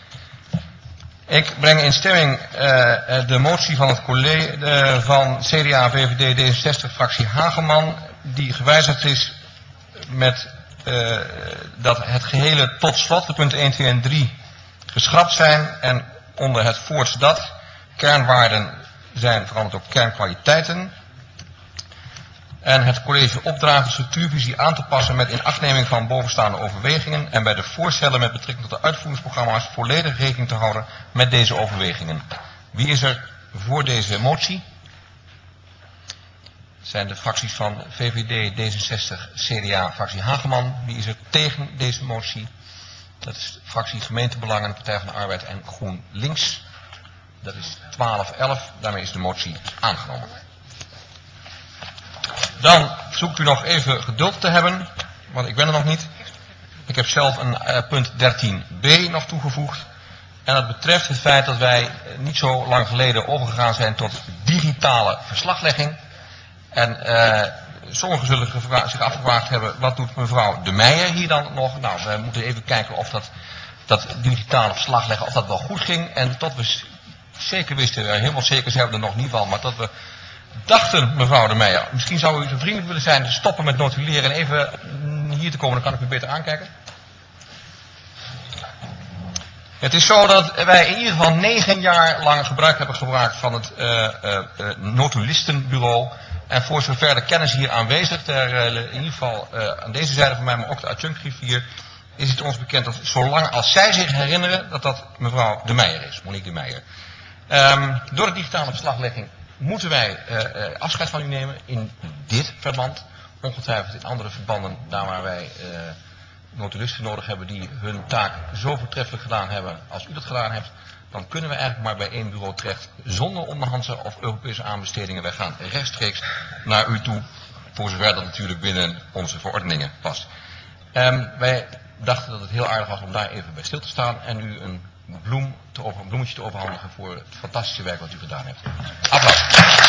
Ik breng in stemming uh, de motie van het college uh, van C D A, V V D, D zesenzestig, fractie Hageman, die gewijzigd is met uh, dat het gehele tot slot, de punten één, twee en drie, geschrapt zijn en onder het voorts dat kernwaarden zijn veranderd op kernkwaliteiten. En het college opdraagt de structuurvisie aan te passen met inachtneming van bovenstaande overwegingen en bij de voorstellen met betrekking tot de uitvoeringsprogramma's volledig rekening te houden met deze overwegingen. Wie is er voor deze motie? Het zijn de fracties van V V D, D zesenzestig, C D A, fractie Hageman. Wie is er tegen deze motie? Dat is de fractie Gemeentebelangen, Partij van de Arbeid en GroenLinks. Dat is twaalf elf. Daarmee is de motie aangenomen. Dan verzoek ik u nog even geduld te hebben, want ik ben er nog niet. Ik heb zelf een uh, punt dertien b nog toegevoegd. En dat betreft het feit dat wij uh, niet zo lang geleden overgegaan zijn tot digitale verslaglegging. En uh, sommigen zullen zich afgevraagd hebben, wat doet mevrouw De Meijer hier dan nog? Nou, we moeten even kijken of dat, dat digitale verslagleggen, of dat wel goed ging. En tot we zeker wisten, helemaal zeker zijn we er nog niet van, maar dat we dachten, mevrouw De Meijer, misschien zou u zo vriendelijk willen zijn te stoppen met notuleren en even hier te komen, dan kan ik u beter aankijken. Het is zo dat wij in ieder geval negen jaar lang gebruik hebben gemaakt van het uh, uh, uh, notulistenbureau. En voor zover de kennis hier aanwezig, ter, uh, in ieder geval uh, aan deze zijde van mij, maar ook de adjunct-griffier, is het ons bekend dat zolang als zij zich herinneren dat dat mevrouw De Meijer is, Monique De Meijer. Um, door de digitale verslaglegging moeten wij uh, uh, afscheid van u nemen in dit verband. Ongetwijfeld in andere verbanden, daar waar wij uh, notulisten nodig hebben die hun taak zo voortreffelijk gedaan hebben als u dat gedaan hebt. Dan kunnen we eigenlijk maar bij één bureau terecht zonder onderhandse of Europese aanbestedingen. Wij gaan rechtstreeks naar u toe, voor zover dat natuurlijk binnen onze verordeningen past. Um, wij dachten dat het heel aardig was om daar even bij stil te staan en u een bloem te over, een bloemetje te overhandigen voor het fantastische werk wat u gedaan hebt. Applaus.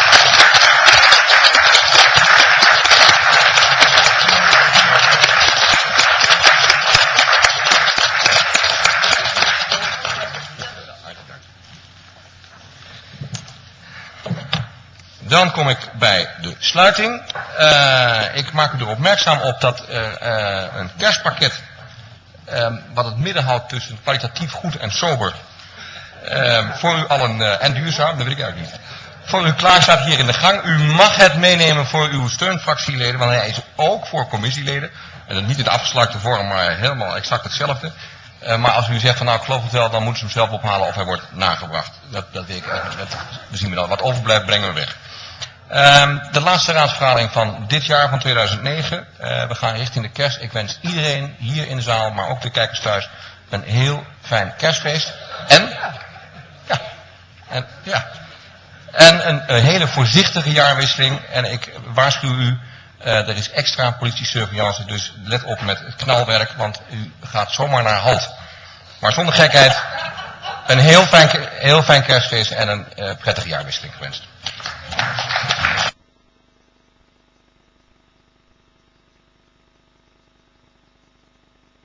Dan kom ik bij de sluiting. Uh, ik maak u er opmerkzaam op dat uh, uh, een kerstpakket, uh, wat het midden houdt tussen kwalitatief goed en sober, uh, voor u allen, uh, en duurzaam, dat weet ik eigenlijk niet, voor u klaar staat hier in de gang. U mag het meenemen voor uw steunfractieleden, want hij is ook voor commissieleden. En dat niet in de afgeslakte vorm, maar helemaal exact hetzelfde. Uh, maar als u zegt van nou ik geloof het wel, dan moeten ze hem zelf ophalen of hij wordt nagebracht. Dat, dat weet ik eigenlijk niet. We zien we dan. Wat overblijft brengen we weg. Um, de laatste raadsvergadering van dit jaar, van tweeduizend negen. Uh, we gaan richting de kerst. Ik wens iedereen hier in de zaal, maar ook de kijkers thuis, een heel fijn kerstfeest. En, ja, en, ja, en een, een hele voorzichtige jaarwisseling. En ik waarschuw u, uh, er is extra politie-surveillance, dus let op met het knalwerk, want u gaat zomaar naar halt. Maar zonder gekheid, een heel fijn, heel fijn kerstfeest en een uh, prettige jaarwisseling gewenst.